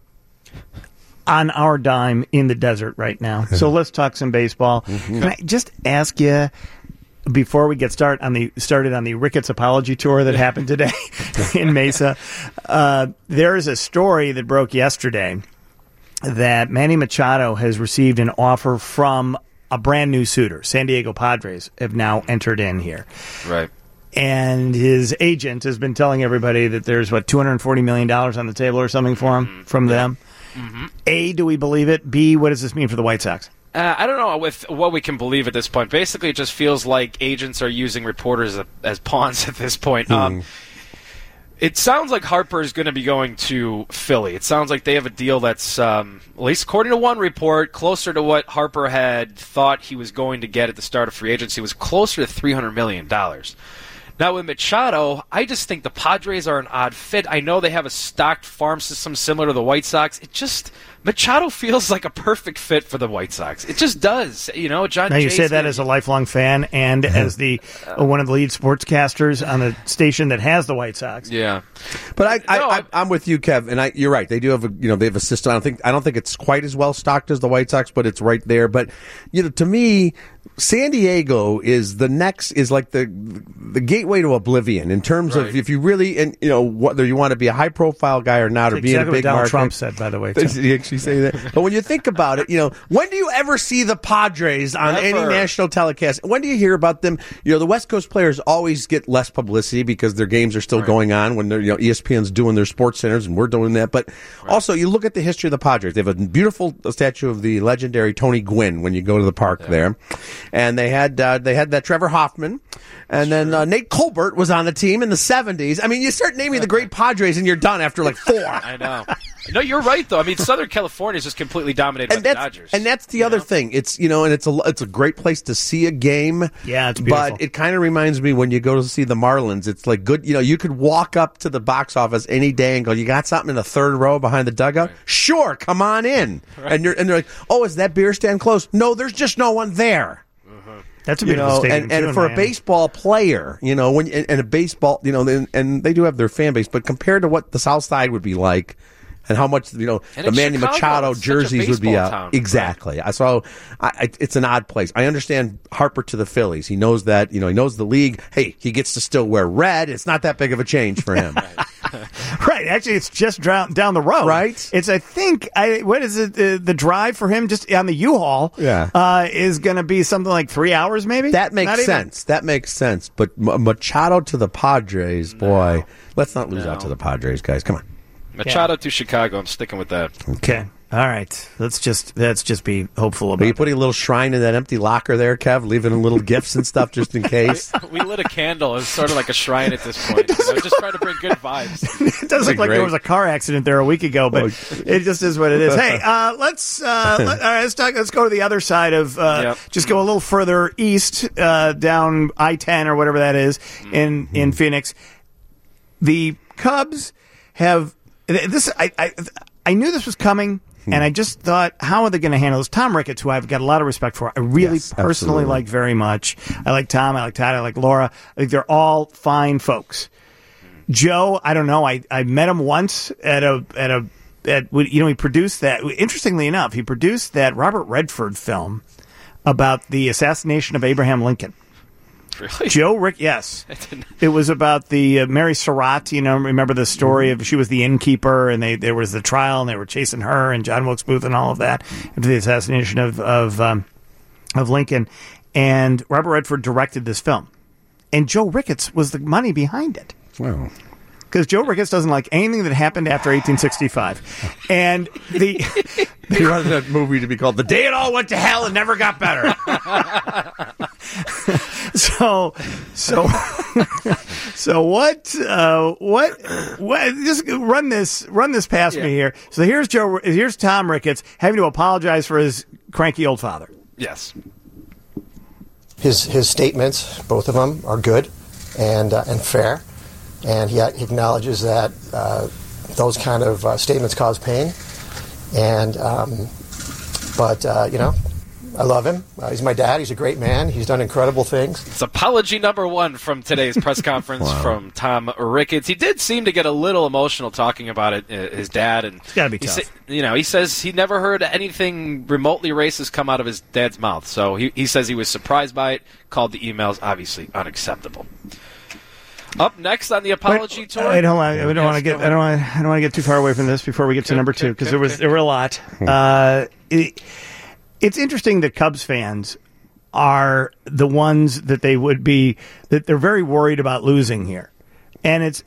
on our dime in the desert right now. So let's talk some baseball. Can I just ask you, before we get started on the Ricketts apology tour that happened today in Mesa, there is a story that broke yesterday that Manny Machado has received an offer from a brand new suitor. San Diego Padres have now entered in here. Right. And his agent has been telling everybody that there's, $240 million on the table or something for him from them. Mm-hmm. A, do we believe it? B, what does this mean for the White Sox? I don't know with what we can believe at this point. Basically, it just feels like agents are using reporters as pawns at this point. It sounds like Harper is going to be going to Philly. It sounds like they have a deal that's, at least according to one report, closer to what Harper had thought he was going to get at the start of free agency. It was closer to $300 million. Now, with Machado, I just think the Padres are an odd fit. I know they have a stocked farm system similar to the White Sox. Machado feels like a perfect fit for the White Sox. It just does. John. Now you say that as a lifelong fan and as the one of the lead sportscasters on a station that has the White Sox. Yeah, but I'm with you, Kev, and you're right. They do have they have a system. I don't think it's quite as well stocked as the White Sox, but it's right there. But to me, San Diego is like the gateway to oblivion in terms of if you really whether you want to be a high profile guy or not, or be in a big what Donald market. Trump said, by the way. Did he actually say that? But when you think about it, when do you ever see the Padres on any national telecast? When do you hear about them? The West Coast players always get less publicity because their games are still going on when they're ESPN's doing their sports centers and we're doing that. But also, you look at the history of the Padres. They have a beautiful statue of the legendary Tony Gwynn when you go to the park there, and they had that Trevor Hoffman, and then Nate Colbert was on the team in the 70s. I mean, you start naming the great Padres and you're done after like 4. I know. No, you're right though. I mean, Southern California is just completely dominated by the Dodgers. And that's the other thing. It's and it's a great place to see a game. Yeah, it's beautiful. But it kind of reminds me when you go to see the Marlins. It's like good. You could walk up to the box office any day and go, "You got something in the third row behind the dugout? Right. Sure, come on in." Right. And they're like, "Oh, is that beer stand closed?" No, there's just no one there. That's a beautiful stadium, and for a baseball player, and a baseball, and they do have their fan base, but compared to what the South Side would be like, and how much the Manny Machado jerseys would be exactly. Right. So it's an odd place. I understand Harper to the Phillies. He knows that. He knows the league. Hey, he gets to still wear red. It's not that big of a change for him. Right. Actually, it's just down the road. Right. It's, I think, what is it? The drive for him just on the U-Haul is going to be something like 3 hours, maybe? That makes sense. That makes sense. But Machado to the Padres, boy, let's not lose out to the Padres, guys. Come on. Machado to Chicago. I'm sticking with that. Okay. All right. Let's just be hopeful about it. Are you putting a little shrine in that empty locker there, Kev? Leaving little gifts and stuff just in case? We lit a candle. It's sort of like a shrine at this point. Just trying to bring good vibes. It does look like there was a car accident there a week ago, but it just is what it is. Hey, let's go to the other side of just go a little further east down I-10 or whatever that is in Phoenix. The Cubs have this. I knew this was coming. And I just thought, how are they going to handle this? Tom Ricketts, who I've got a lot of respect for, I really personally like very much. I like Tom, I like Todd, I like Laura. I think they're all fine folks. Joe, I don't know. I met him once he produced that. Interestingly enough, he produced that Robert Redford film about the assassination of Abraham Lincoln. Really? Joe Rick, yes. It was about the Mary Surratt, remember the story of she was the innkeeper and there was the trial and they were chasing her and John Wilkes Booth and all of that into the assassination of Lincoln. And Robert Redford directed this film. And Joe Ricketts was the money behind it. Wow. Because Joe Ricketts doesn't like anything that happened after 1865. And he wanted that movie to be called The Day It All Went to Hell and Never Got Better. So what, just run this past me here. So here's Tom Ricketts having to apologize for his cranky old father. Yes. His statements, both of them, are good and fair. And he acknowledges that those kind of statements cause pain. And, I love him. He's my dad. He's a great man. He's done incredible things. It's apology number 1 from today's press conference from Tom Ricketts. He did seem to get a little emotional talking about it, his dad. And it's got to be tough. He says he never heard anything remotely racist come out of his dad's mouth. So he says he was surprised by it, called the emails obviously unacceptable. Up next on the apology tour. Wait, hold on. I don't want to get too far away from this before we get to number 2 because there were a lot. It's interesting that Cubs fans are the ones that they're very worried about losing here, and it's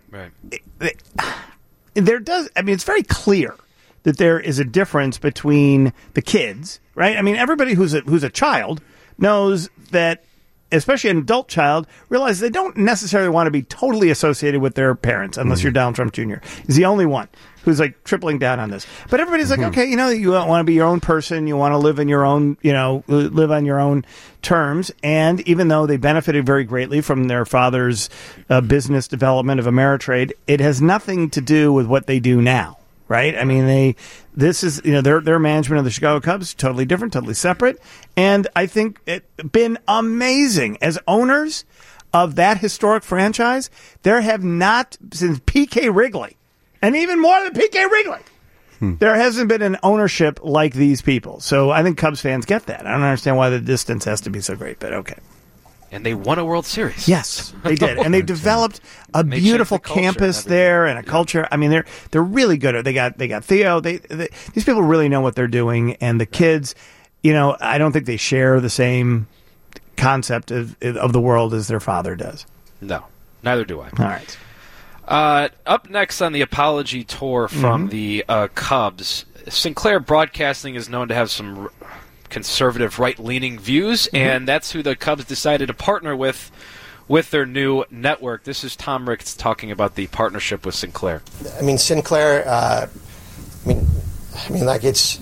very clear that there is a difference between the kids, right? I mean, everybody who's a child knows that especially an adult child, realize they don't necessarily want to be totally associated with their parents, unless you're Donald Trump Jr. He's the only one who's like tripling down on this. But everybody's like, okay, you want to be your own person. You want to live in your own, live on your own terms. And even though they benefited very greatly from their father's business development of Ameritrade, it has nothing to do with what they do now. Right? I mean, this is, their management of the Chicago Cubs, totally different, totally separate. And I think it's been amazing. As owners of that historic franchise, there have not, since P.K. Wrigley, and even more than P.K. Wrigley, there hasn't been an ownership like these people. So I think Cubs fans get that. I don't understand why the distance has to be so great, but okay. And they won a World Series. Yes, they did, and they developed a beautiful campus there and a culture. I mean, they're really good. They got Theo. These people really know what they're doing, and the kids. I don't think they share the same concept of the world as their father does. No, neither do I. All right. Up next on the apology tour from the Cubs, Sinclair Broadcasting is known to have some conservative right-leaning views, and that's who the Cubs decided to partner with their new network. This is Tom Ricks talking about the partnership with Sinclair. I mean, Sinclair, like it's,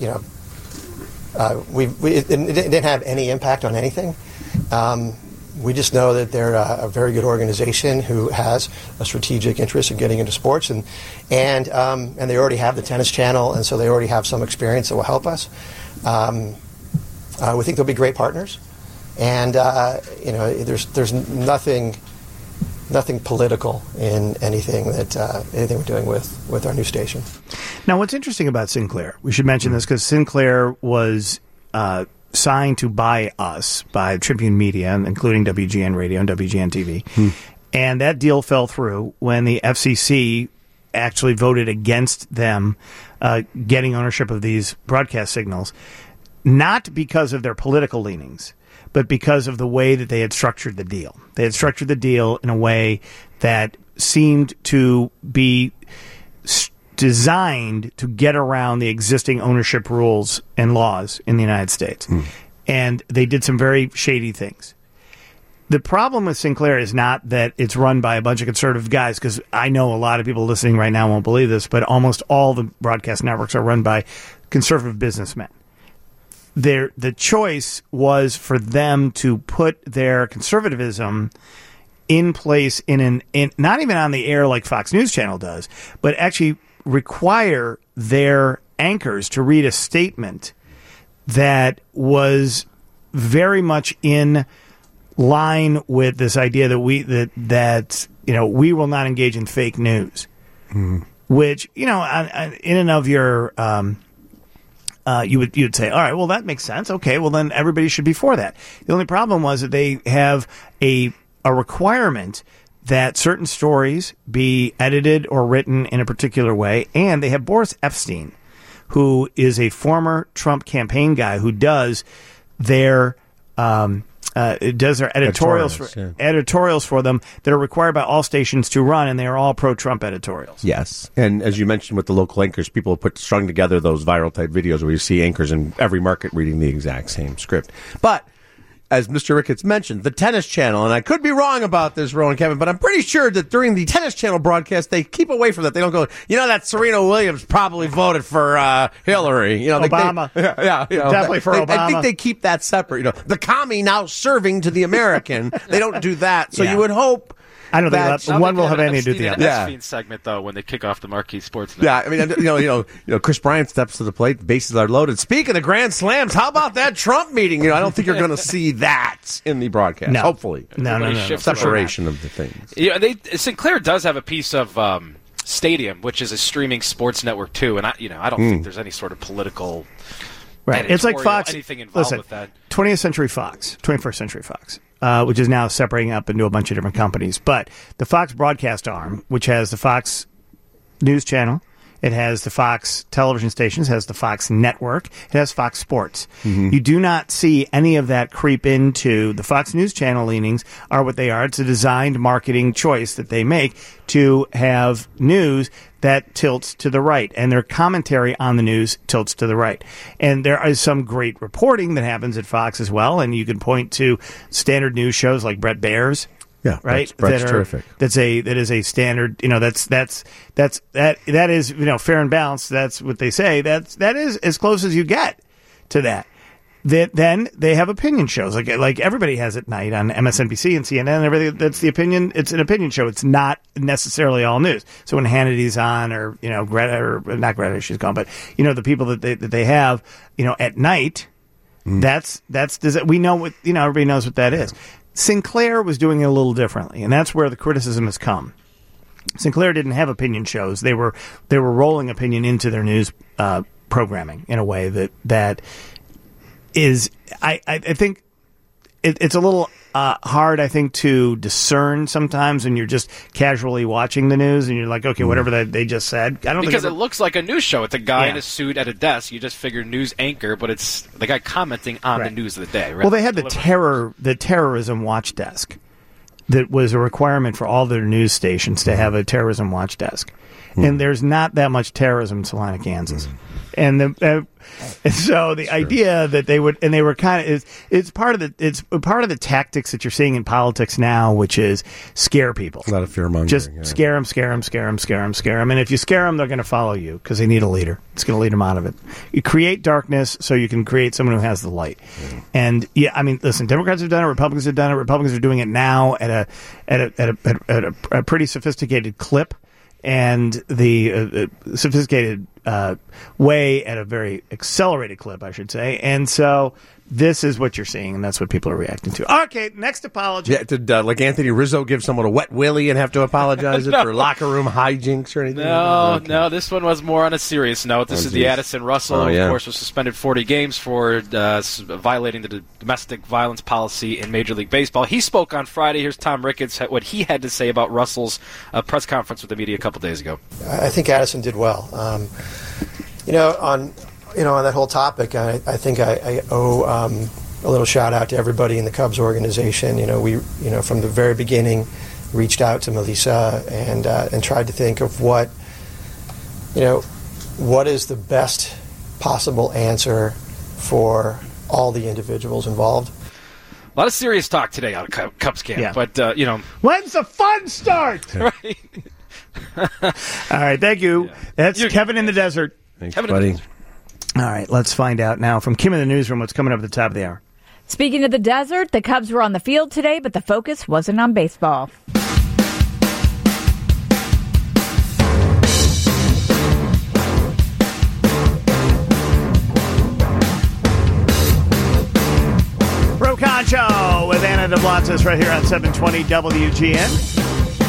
it didn't have any impact on anything. We just know that they're a very good organization who has a strategic interest in getting into sports, and they already have the tennis channel, and so they already have some experience that will help us. We think they'll be great partners, and there's nothing political in anything we're doing with our new station. Now, what's interesting about Sinclair? We should mention this because Sinclair was signed to buy us by Tribune Media, including WGN Radio and WGN TV, and that deal fell through when the FCC actually voted against them getting ownership of these broadcast signals. Not because of their political leanings, but because of the way that they had structured the deal. They had structured the deal in a way that seemed to be designed to get around the existing ownership rules and laws in the United States. And they did some very shady things. The problem with Sinclair is not that it's run by a bunch of conservative guys, because I know a lot of people listening right now won't believe this, but almost all the broadcast networks are run by conservative businessmen. The choice was for them to put their conservatism in place in not even on the air like Fox News Channel does, but actually require their anchors to read a statement that was very much in line with this idea that we will not engage in fake news, which in and of your you'd say, all right, well, that makes sense. Okay, well, then everybody should be for that. The only problem was that they have a requirement that certain stories be edited or written in a particular way, and they have Boris Epstein, who is a former Trump campaign guy who does their editorials for them that are required by all stations to run, and they are all pro-Trump editorials. Yes, and as you mentioned with the local anchors, people have strung together those viral type videos where you see anchors in every market reading the exact same script. But as Mr. Ricketts mentioned, the Tennis Channel, and I could be wrong about this, Rowan Kevin, but I'm pretty sure that during the Tennis Channel broadcast, they keep away from that. They don't go, that Serena Williams probably voted for Hillary. Obama. Definitely for Obama. I think they keep that separate. The commie now serving to the American. They don't do that. So you would hope. I don't think that one will have anything to do with the other. Epstein segment, though, when they kick off the Marquee Sports Network. Yeah, I mean, Chris Bryant steps to the plate. The bases are loaded. Speaking of Grand Slams, how about that Trump meeting? I don't think you're going to see that in the broadcast. No. Hopefully, no. Separation of the things. Sinclair does have a piece of Stadium, which is a streaming sports network too, and I don't think there's any sort of political. Right, it's like Fox. Anything involved with that? 21st Century Fox, which is now separating up into a bunch of different companies. But the Fox broadcast arm, which has the Fox News Channel It has the Fox television stations, it has the Fox network, it has Fox Sports. You do not see any of that creep into the Fox News Channel leanings are what they are. It's a designed marketing choice that they make to have news that tilts to the right, and their commentary on the news tilts to the right. And there is some great reporting that happens at Fox as well, and you can point to standard news shows like Bret Baier's. Yeah, right. Brett's terrific. That is a standard. That is fair and balanced. That's what they say. That is as close as you get to that. Then they have opinion shows like everybody has at night on MSNBC and CNN and everything. That's the opinion. It's an opinion show. It's not necessarily all news. So when Hannity's on, or Greta, or not Greta, she's gone, but the people that they have at night. We know what everybody knows what that is. Sinclair was doing it a little differently, and that's where the criticism has come. Sinclair didn't have opinion shows; they were rolling opinion into their news programming in a way that is, I think, it's a little hard, I think, to discern sometimes when you're just casually watching the news and you're like, okay, whatever they just said. I don't because think it looks like a news show. It's a guy in a suit at a desk. You just figure news anchor, but it's the guy commenting on the news of the day. Right? Well, they had the terrorism watch desk that was a requirement for all their news stations to have a terrorism watch desk, and there's not that much terrorism in Salina, Kansas. And so the idea that they would, and they were kind of, it's part of the tactics that you're seeing in politics now, which is scare people. A lot of fear mongering. Just scare them. And if you scare them, they're going to follow you because they need a leader. It's going to lead them out of it. You create darkness so you can create someone who has the light. And listen, Democrats have done it. Republicans have done it. Republicans are doing it now at a pretty sophisticated clip. And the sophisticated way at a very accelerated clip, I should say. And so this is what you're seeing, and that's what people are reacting to. Okay, next apology. Yeah, did like Anthony Rizzo give someone a wet willy and have to apologize for locker room hijinks or anything? No, this one was more on a serious note. This is the Addison Russell, of course, was suspended 40 games for violating the domestic violence policy in Major League Baseball. He spoke on Friday. Here's Tom Ricketts, what he had to say about Russell's press conference with the media a couple days ago. I think Addison did well. On that whole topic, I think I owe a little shout out to everybody in the Cubs organization. We from the very beginning reached out to Melissa and tried to think of what is the best possible answer for all the individuals involved. A lot of serious talk today out of Cubs camp, but when's the fun start? Right. All right, thank you. That's Kevin in the Desert. Thanks, buddy. All right, let's find out now from Kim in the newsroom what's coming up at the top of the hour. Speaking of the desert, the Cubs were on the field today, but the focus wasn't on baseball. Ro Concho with Anna DeBlantis right here on 720 WGN.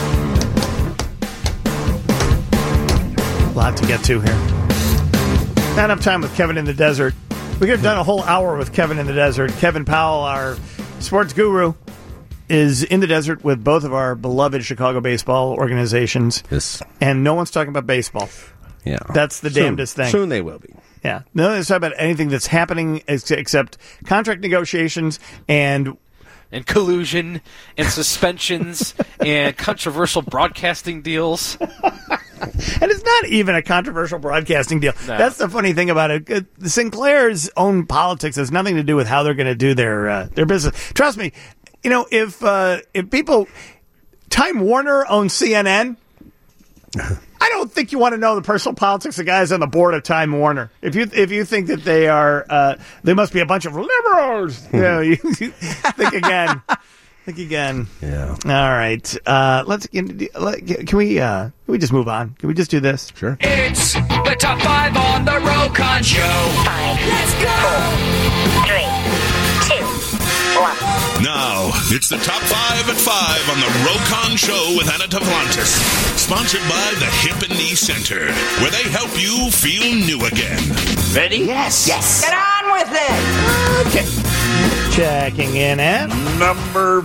A lot to get to here. Not enough time with Kevin in the Desert. We could have done a whole hour with Kevin in the Desert. Kevin Powell, our sports guru, is in the desert with both of our beloved Chicago baseball organizations. Yes. And no one's talking about baseball. Yeah. That's the damnedest thing. Soon they will be. Yeah. No one's talking about anything that's happening except contract negotiations and collusion and suspensions and controversial broadcasting deals. And it's not even a controversial broadcasting deal. No. That's the funny thing about it. Sinclair's own politics has nothing to do with how they're going to do their business. Trust me, if people, Time Warner owns CNN. I don't think you want to know the personal politics of guys on the board of Time Warner. If you think that they are, they must be a bunch of liberals. You think again. Think again. Yeah. All right. Can we just move on? Can we just do this? Sure. It's the top 5 on the Ro Con Show. 5. Let's go. 4, 3, 2, 1. Now, it's the top 5 at 5 on the Ro Con Show with Anna Tavlantis. Sponsored by the Hip and Knee Center, where they help you feel new again. Ready? Yes. Get on with it. Okay. Checking in at number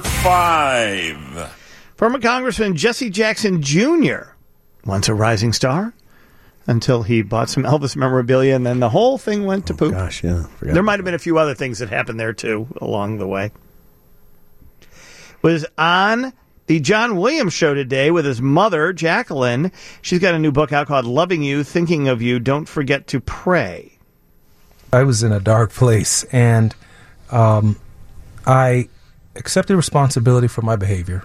5. Former Congressman Jesse Jackson Jr., once a rising star, until he bought some Elvis memorabilia, and then the whole thing went to poop. Gosh, yeah. There might have been a few other things that happened there, too, along the way. Was on the John Williams show today with his mother, Jacqueline. She's got a new book out called Loving You, Thinking of You, Don't Forget to Pray. I was in a dark place, and I accepted responsibility for my behavior.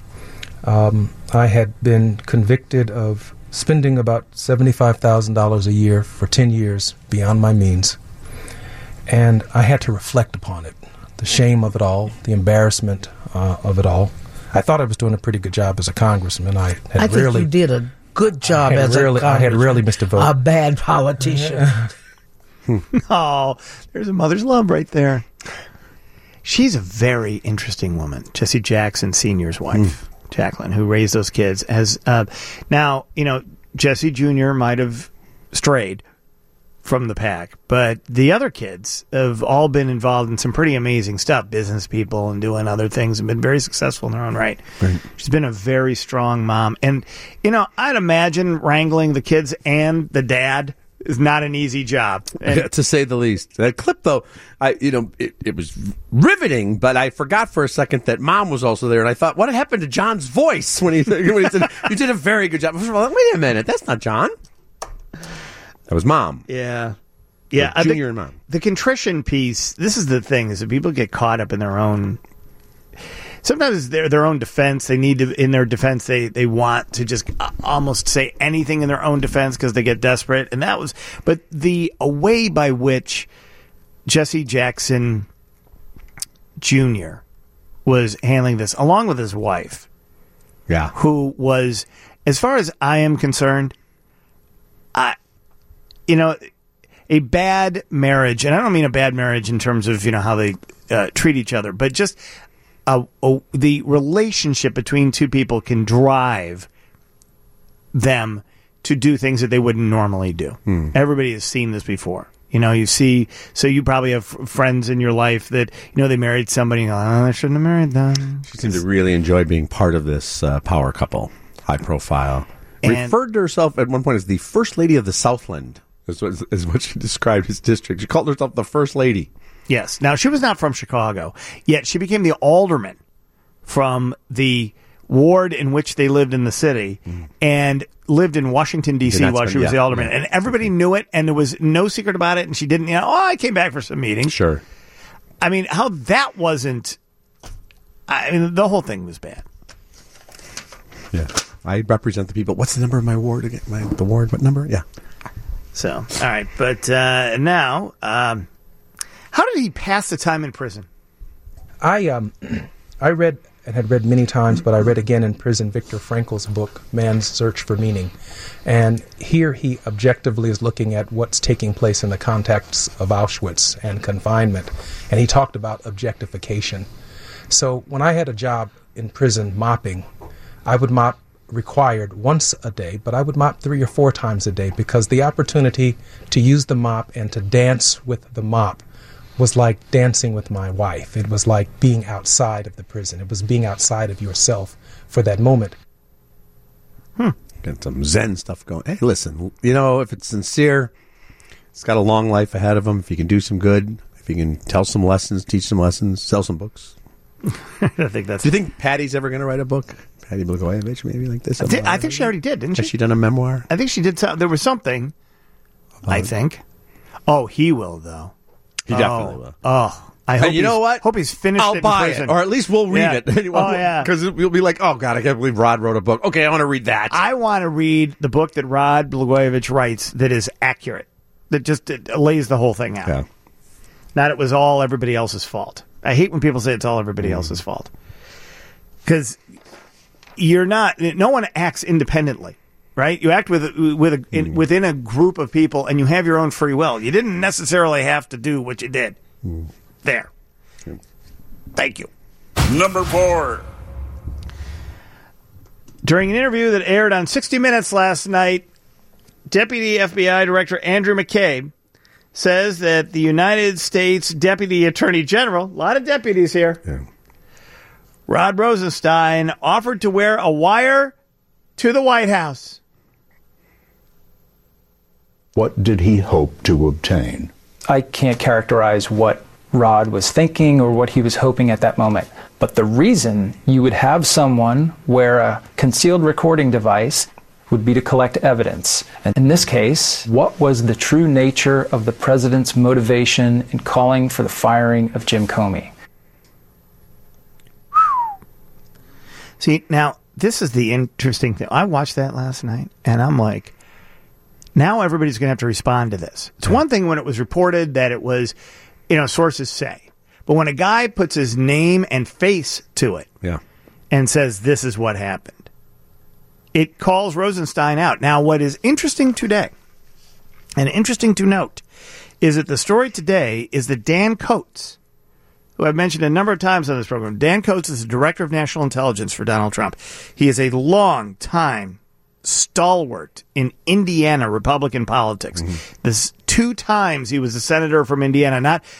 I had been convicted of spending about $75,000 a year for 10 years beyond my means, and I had to reflect upon it. The shame of it all, the embarrassment of it all. I thought I was doing a pretty good job as a congressman. I think you did a good job as a congressman. I had rarely missed a vote. A bad politician. Oh, there's a mother's love right there. She's a very interesting woman, Jesse Jackson Sr.'s wife, Jacqueline, who raised those kids. Now, Jesse Jr. might have strayed from the pack, but the other kids have all been involved in some pretty amazing stuff, business people and doing other things, and been very successful in their own right. She's been a very strong mom. And, I'd imagine wrangling the kids and the dad is not an easy job. And to say the least. That clip, though, it was riveting, but I forgot for a second that Mom was also there, and I thought, what happened to John's voice when he said, you did a very good job. Wait a minute, that's not John. That was Mom. Yeah. Junior and Mom. The contrition piece, this is the thing, is that people get caught up in their own... Sometimes their own defense. They need to, in their defense, they want to just almost say anything in their own defense because they get desperate. And that was, but the way by which Jesse Jackson Jr. was handling this, along with his wife, who was, as far as I am concerned, a bad marriage, and I don't mean a bad marriage in terms of how they treat each other, but just. The relationship between two people can drive them to do things that they wouldn't normally do. Everybody has seen this before. So you probably have friends in your life that, they married somebody and I shouldn't have married them. She seemed to really enjoy being part of this power couple, high profile. And referred to herself at one point as the First Lady of the Southland, is what she described his district. She called herself the First Lady. Yes. Now, she was not from Chicago, yet she became the alderman from the ward in which they lived in the city and lived in Washington, D.C. while she was the alderman. And everybody knew it, and there was no secret about it, and she didn't, I came back for some meetings. Sure. I mean, how that wasn't... the whole thing was bad. Yeah. I represent the people. What's the number of my ward again? The ward, what number? Yeah. So, all right. But now... how did he pass the time in prison? I read and had read many times, but I read again in prison Viktor Frankl's book, Man's Search for Meaning. And here he objectively is looking at what's taking place in the context of Auschwitz and confinement. And he talked about objectification. So when I had a job in prison mopping, I would mop required once a day, but I would mop 3 or 4 times a day because the opportunity to use the mop and to dance with the mop was like dancing with my wife. It was like being outside of the prison. It was being outside of yourself for that moment. Got some Zen stuff going. Hey, listen, if it's sincere, it's got a long life ahead of him. If you can do some good, if you can tell some lessons, teach some lessons, sell some books. I think that's... Do you think Patty's ever going to write a book? Patty Blagojevich, maybe like this? I think she already did, didn't she? Has she done a memoir? I think she did. There was something, I think. Oh, he will, though. He definitely will. Oh, I hope. And you know what? Hope he's finished. I'll buy it, or at least we'll read it. Oh yeah, because you'll be like, oh god, I can't believe Rod wrote a book. Okay, I want to read that. I want to read the book that Rod Blagojevich writes that is accurate, that just lays the whole thing out. Yeah. Not it was all everybody else's fault. I hate when people say it's all everybody else's fault, because you're not. No one acts independently. Right? You act within a group of people, and you have your own free will. You didn't necessarily have to do what you did. There. Thank you. Number 4. During an interview that aired on 60 Minutes last night, Deputy FBI Director Andrew McCabe says that the United States Deputy Attorney General, a lot of deputies here, Rod Rosenstein, offered to wear a wire to the White House. What did he hope to obtain? I can't characterize what Rod was thinking or what he was hoping at that moment. But the reason you would have someone wear a concealed recording device would be to collect evidence. And in this case, what was the true nature of the president's motivation in calling for the firing of Jim Comey? See, now, this is the interesting thing. I watched that last night, and I'm like, now everybody's going to have to respond to this. It's one thing when it was reported that it was, sources say. But when a guy puts his name and face to it and says, this is what happened, it calls Rosenstein out. Now, what is interesting today, and interesting to note, is that the story today is that Dan Coats, who I've mentioned a number of times on this program, Dan Coats is the Director of National Intelligence for Donald Trump. He is a long-time stalwart in Indiana Republican politics. This 2 times he was a senator from Indiana,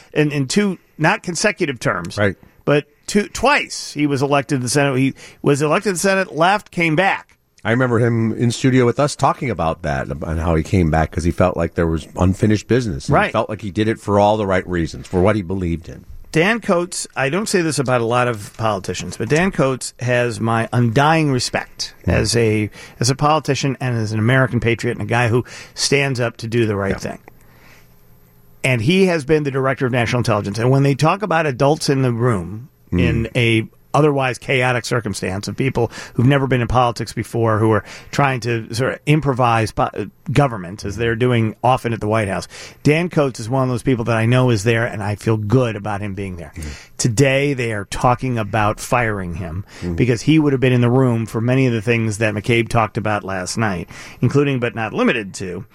not consecutive terms, right? But twice he was elected to the Senate. He was elected to the Senate, left, came back. I remember him in studio with us talking about that and how he came back because he felt like there was unfinished business. Right. He felt like he did it for all the right reasons, for what he believed in. Dan Coats, I don't say this about a lot of politicians, but Dan Coats has my undying respect as a politician and as an American patriot and a guy who stands up to do the right thing. And he has been the Director of National Intelligence. And when they talk about adults in the room in a otherwise chaotic circumstance of people who've never been in politics before, who are trying to sort of improvise government, as they're doing often at the White House, Dan Coats is one of those people that I know is there, and I feel good about him being there. Today, they are talking about firing him because he would have been in the room for many of the things that McCabe talked about last night, including but not limited to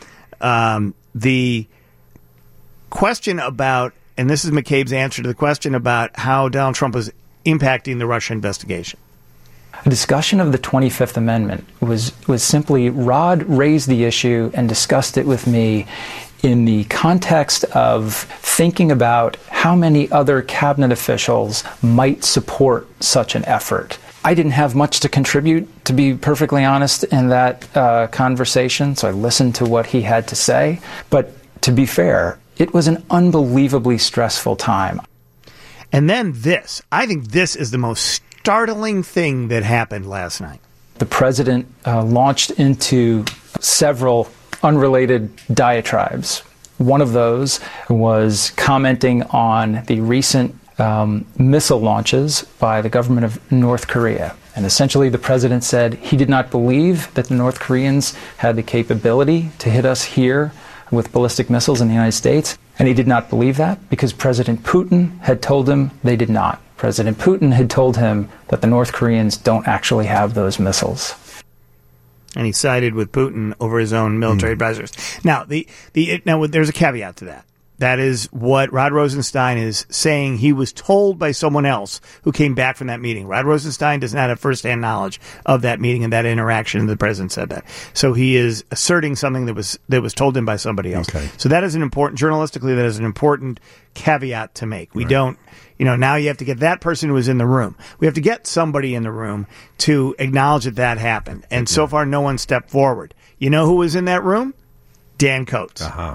the question about, and this is McCabe's answer to the question about how Donald Trump was impacting the Russia investigation. A discussion of the 25th Amendment was simply Rod raised the issue and discussed it with me in the context of thinking about how many other cabinet officials might support such an effort. I didn't have much to contribute, to be perfectly honest, in that conversation, so I listened to what he had to say. But to be fair, it was an unbelievably stressful time. And then this. I think this is the most startling thing that happened last night. The president launched into several unrelated diatribes. One of those was commenting on the recent missile launches by the government of North Korea. And essentially the president said he did not believe that the North Koreans had the capability to hit us here with ballistic missiles in the United States. And he did not believe that because President Putin had told him they did not. President Putin had told him that the North Koreans don't actually have those missiles. And he sided with Putin over his own military advisors. Now, now there's a caveat to that. That is what Rod Rosenstein is saying he was told by someone else who came back from that meeting. Rod Rosenstein does not have firsthand knowledge of that meeting and that interaction. The president said that. So he is asserting something that was told him by somebody else. Okay. So that is journalistically, that is an important caveat to make. We don't, now you have to get that person who was in the room. We have to get somebody in the room to acknowledge that happened. And so far, no one stepped forward. You know who was in that room? Dan Coats. Uh-huh.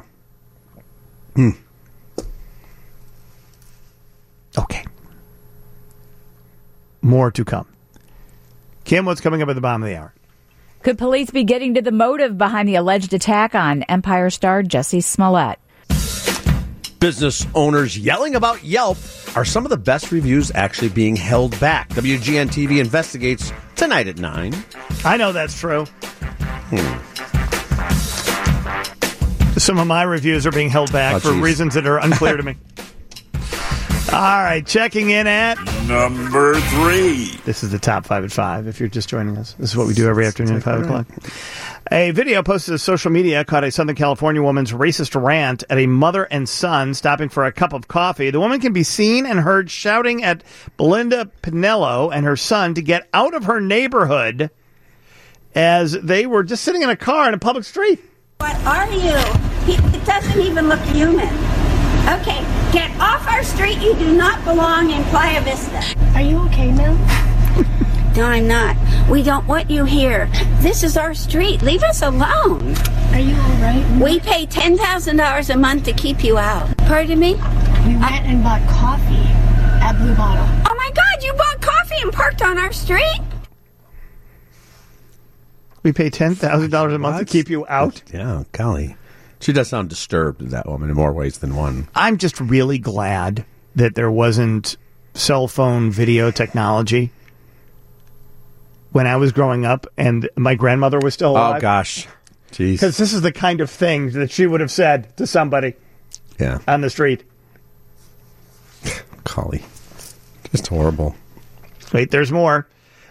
Okay. More to come. Kim, what's coming up at the bottom of the hour? Could police be getting to the motive behind the alleged attack on Empire star Jussie Smollett? Business owners yelling about Yelp. Are some of the best reviews actually being held back? WGN TV investigates tonight at 9. I know that's true. Some of my reviews are being held back for reasons that are unclear to me. All right, checking in at number 3. This is the top 5 at 5, if you're just joining us. This is what we do every afternoon at 5 o'clock. A video posted to social media caught a Southern California woman's racist rant at a mother and son stopping for a cup of coffee. The woman can be seen and heard shouting at Belinda Pinello and her son to get out of her neighborhood as they were just sitting in a car in a public street. What are you? It doesn't even look human. Okay, get off our street. You do not belong in Playa Vista. Are you okay, ma'am? No, I'm not. We don't want you here. This is our street. Leave us alone. Are you all right? We pay $10,000 a month to keep you out. Pardon me? We went and bought coffee at Blue Bottle. Oh my God, you bought coffee and parked on our street? We pay $10,000 a month to keep you out? Yeah, golly. She does sound disturbed, that woman, in more ways than one. I'm just really glad that there wasn't cell phone video technology when I was growing up and my grandmother was still alive. Oh, gosh. Jeez. Because this is the kind of thing that she would have said to somebody on the street. Golly. Just horrible. Wait, there's more.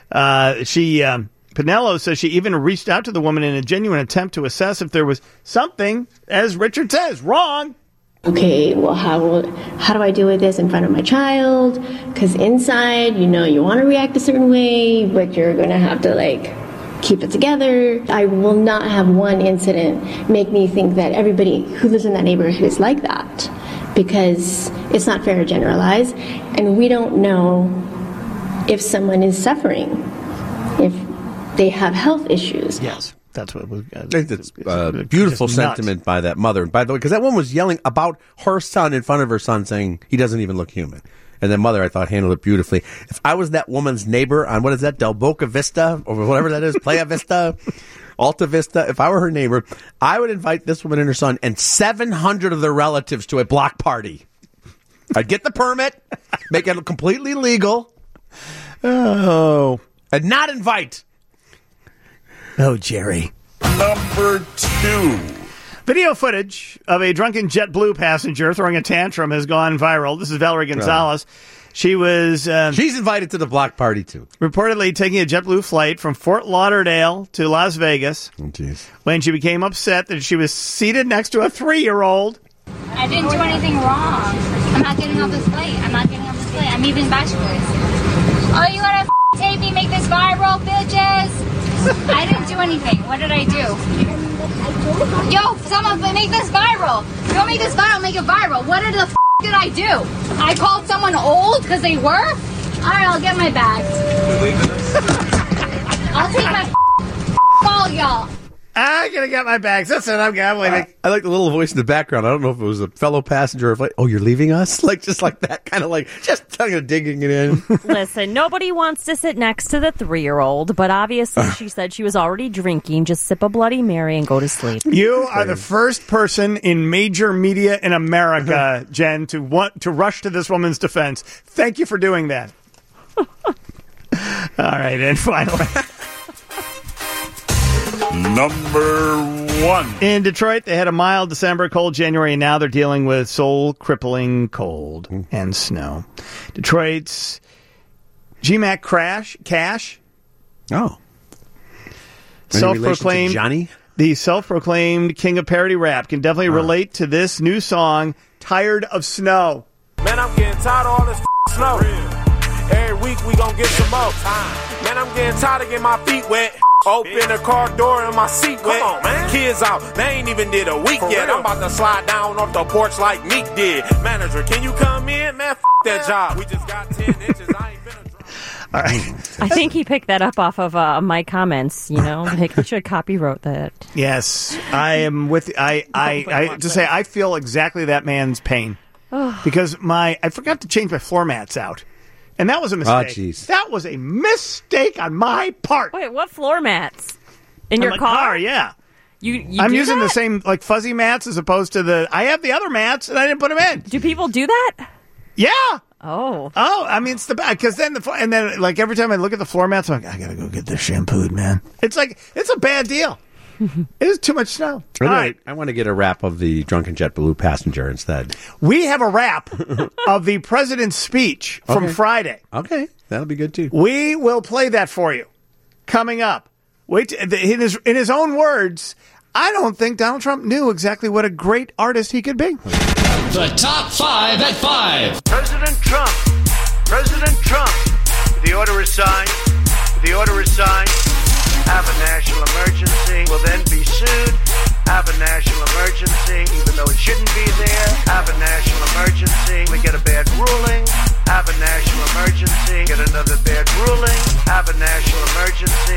Pinello says she even reached out to the woman in a genuine attempt to assess if there was something, as Richard says, wrong. Okay, well, how do I deal with this in front of my child? Because inside, you want to react a certain way, but you're going to have to, keep it together. I will not have one incident make me think that everybody who lives in that neighborhood is like that, because it's not fair to generalize, and we don't know if someone is suffering, if they have health issues. Yes, that's what was. I think that's a beautiful sentiment by that mother. By the way, because that woman was yelling about her son in front of her son, saying he doesn't even look human. And the mother, I thought, handled it beautifully. If I was that woman's neighbor on, what is that, Del Boca Vista, or whatever that is, Playa Vista, Alta Vista, if I were her neighbor, I would invite this woman and her son and 700 of their relatives to a block party. I'd get the permit, make it completely legal. Oh. And not invite. Oh, Jerry. Number 2. Video footage of a drunken JetBlue passenger throwing a tantrum has gone viral. This is Valerie Gonzalez. She was... she's invited to the block party, too. Reportedly taking a JetBlue flight from Fort Lauderdale to Las Vegas. Oh, jeez. When she became upset that she was seated next to a 3-year-old. I didn't do anything wrong. I'm not getting off this plane. I'm even backwards. Oh, you want to tape me, make this viral, bitches? I didn't do anything. What did I do? Yo, someone make this viral. You want to make this viral, make it viral. What the did I do? I called someone old because they were? Alright, I'll get my bags. I'll take my all y'all. I'm going to get my bags. That's it. I'm going. I like the little voice in the background. I don't know if it was a fellow passenger or if oh, you're leaving us? Just like that, kind of just kind of digging it in. Listen, nobody wants to sit next to the 3-year-old, but obviously she said she was already drinking. Just sip a Bloody Mary and go to sleep. You are the first person in major media in America, Jen, to want to rush to this woman's defense. Thank you for doing that. All right, and finally... Number 1. In Detroit, they had a mild December, cold January, and now they're dealing with soul-crippling cold and snow. Detroit's GMAC Cash. Oh. Self-proclaimed Johnny? The self-proclaimed king of parody rap can definitely relate to this new song, Tired of Snow. Man, I'm getting tired of all this snow. Every week we gon' get some more. Man, I'm getting tired of getting my feet wet. Open the car door and my seat wet. Come on, man. Kids out, they ain't even did a week yet. I'm about to slide down off the porch like Meek did. Manager, can you come in? Man, that job. We just got 10 inches. I ain't been All right. I think he picked that up off of my comments, Like he should copywrote that. Yes, I am with... I just say I feel exactly that man's pain. Because I forgot to change my floor mats out. And that was a mistake. Oh, jeez. That was a mistake on my part. Wait, what floor mats? In your my car? Yeah. I'm using the same fuzzy mats as opposed to I have the other mats and I didn't put them in. Do people do that? Yeah. Oh. I mean, it's the bad because then every time I look at the floor mats, I'm like, I gotta go get this shampooed, man. It's a bad deal. It is too much snow. All right. I want to get a wrap of the drunken JetBlue passenger instead. We have a wrap of the president's speech from Friday. Okay. That'll be good, too. We will play that for you coming up. Wait, in his own words, I don't think Donald Trump knew exactly what a great artist he could be. The top 5 at 5. President Trump. The order is signed. Have a national emergency, will then be sued. Have a national emergency, even though it shouldn't be there. Have a national emergency, we get a bad ruling. Have a national emergency, get another bad ruling. Have a national emergency.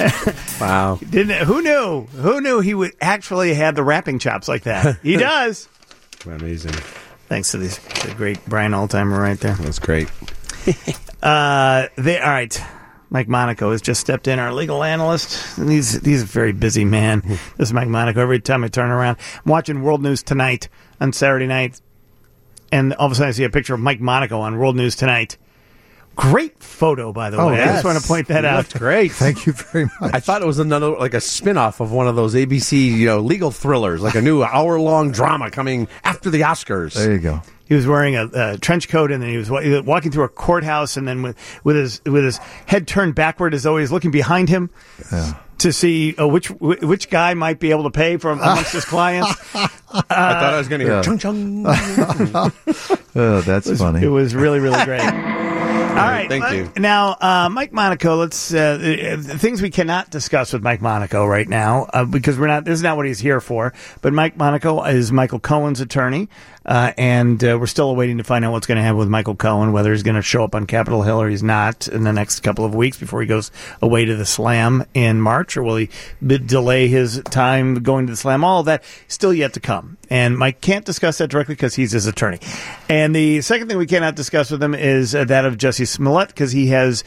Wow. Who knew? Who knew he would actually have the rapping chops like that? He does. Amazing. Thanks to the great Brian Altheimer right there. That's great. All right. Mike Monaco has just stepped in, our legal analyst. And he's a very busy man. This is Mike Monaco. Every time I turn around, I'm watching World News Tonight on Saturday night, and all of a sudden I see a picture of Mike Monaco on World News Tonight. Great photo, by the way. Yes. I just want to point that out. That's great. Thank you very much. I thought it was another, like a spin-off of one of those ABC, legal thrillers, like a new hour-long drama coming after the Oscars. There you go. He was wearing a trench coat, and then he was walking through a courthouse, and then with his head turned backward as though he was looking behind him to see which guy might be able to pay from amongst his clients. I thought I was going to hear chung chung. Oh, that's funny. It was really, really great. All right, thank you. Now, Mike Monaco. Let's things we cannot discuss with Mike Monaco right now because this is not what he's here for. But Mike Monaco is Michael Cohen's attorney, and we're still waiting to find out what's going to happen with Michael Cohen, whether he's going to show up on Capitol Hill or he's not in the next couple of weeks before he goes away to the Slam in March, or will he delay his time going to the Slam? All of that still yet to come. And Mike can't discuss that directly because he's his attorney. And the second thing we cannot discuss with him is that of Jussie Smollett, because he has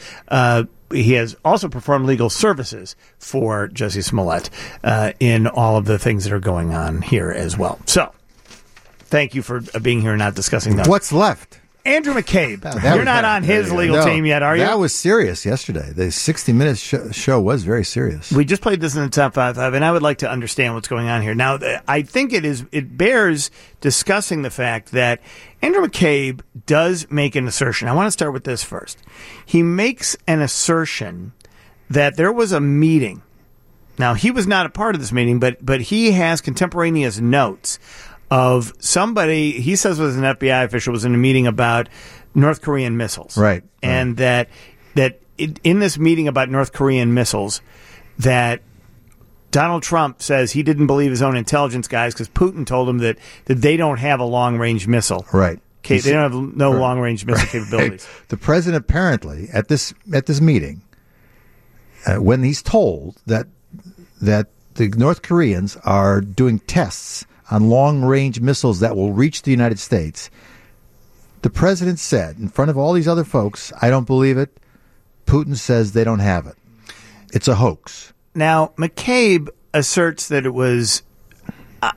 also performed legal services for Jussie Smollett in all of the things that are going on here as well. So, thank you for being here and not discussing that. What's left? Andrew McCabe. You're not on his legal team yet, are you? That was serious yesterday. The 60 Minutes show was very serious. We just played this in the top 5, and I would like to understand what's going on here. Now, I think it bears discussing the fact that Andrew McCabe does make an assertion. I want to start with this first. He makes an assertion that there was a meeting. Now, he was not a part of this meeting, but he has contemporaneous notes of somebody he says was an FBI official was in a meeting about North Korean missiles. Right. And that in this meeting about North Korean missiles, that Donald Trump says he didn't believe his own intelligence guys because Putin told him that they don't have a long-range missile. Right. They don't have no long-range missile capabilities. The president apparently, at this meeting, when he's told that the North Koreans are doing tests on long-range missiles that will reach the United States, the president said in front of all these other folks, I don't believe it. Putin says they don't have it. It's a hoax. Now, McCabe asserts that it was an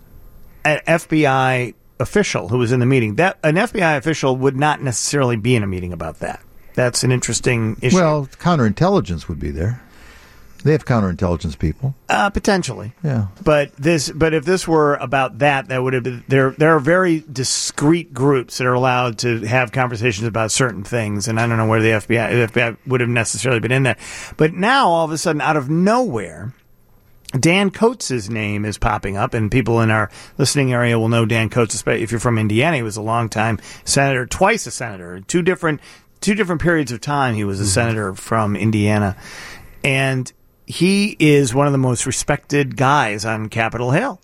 FBI official who was in the meeting. That an FBI official would not necessarily be in a meeting about that. That's an interesting issue. Well, counterintelligence would be there. They have counterintelligence people. Potentially. Yeah. But if this were about that would have been there are very discrete groups that are allowed to have conversations about certain things, and I don't know where the FBI would have necessarily been in that. But now all of a sudden, out of nowhere, Dan Coates' name is popping up, and people in our listening area will know Dan Coates, especially if you're from Indiana. He was a longtime senator, twice a senator, two different periods of time. He was a senator from Indiana, and he is one of the most respected guys on Capitol Hill.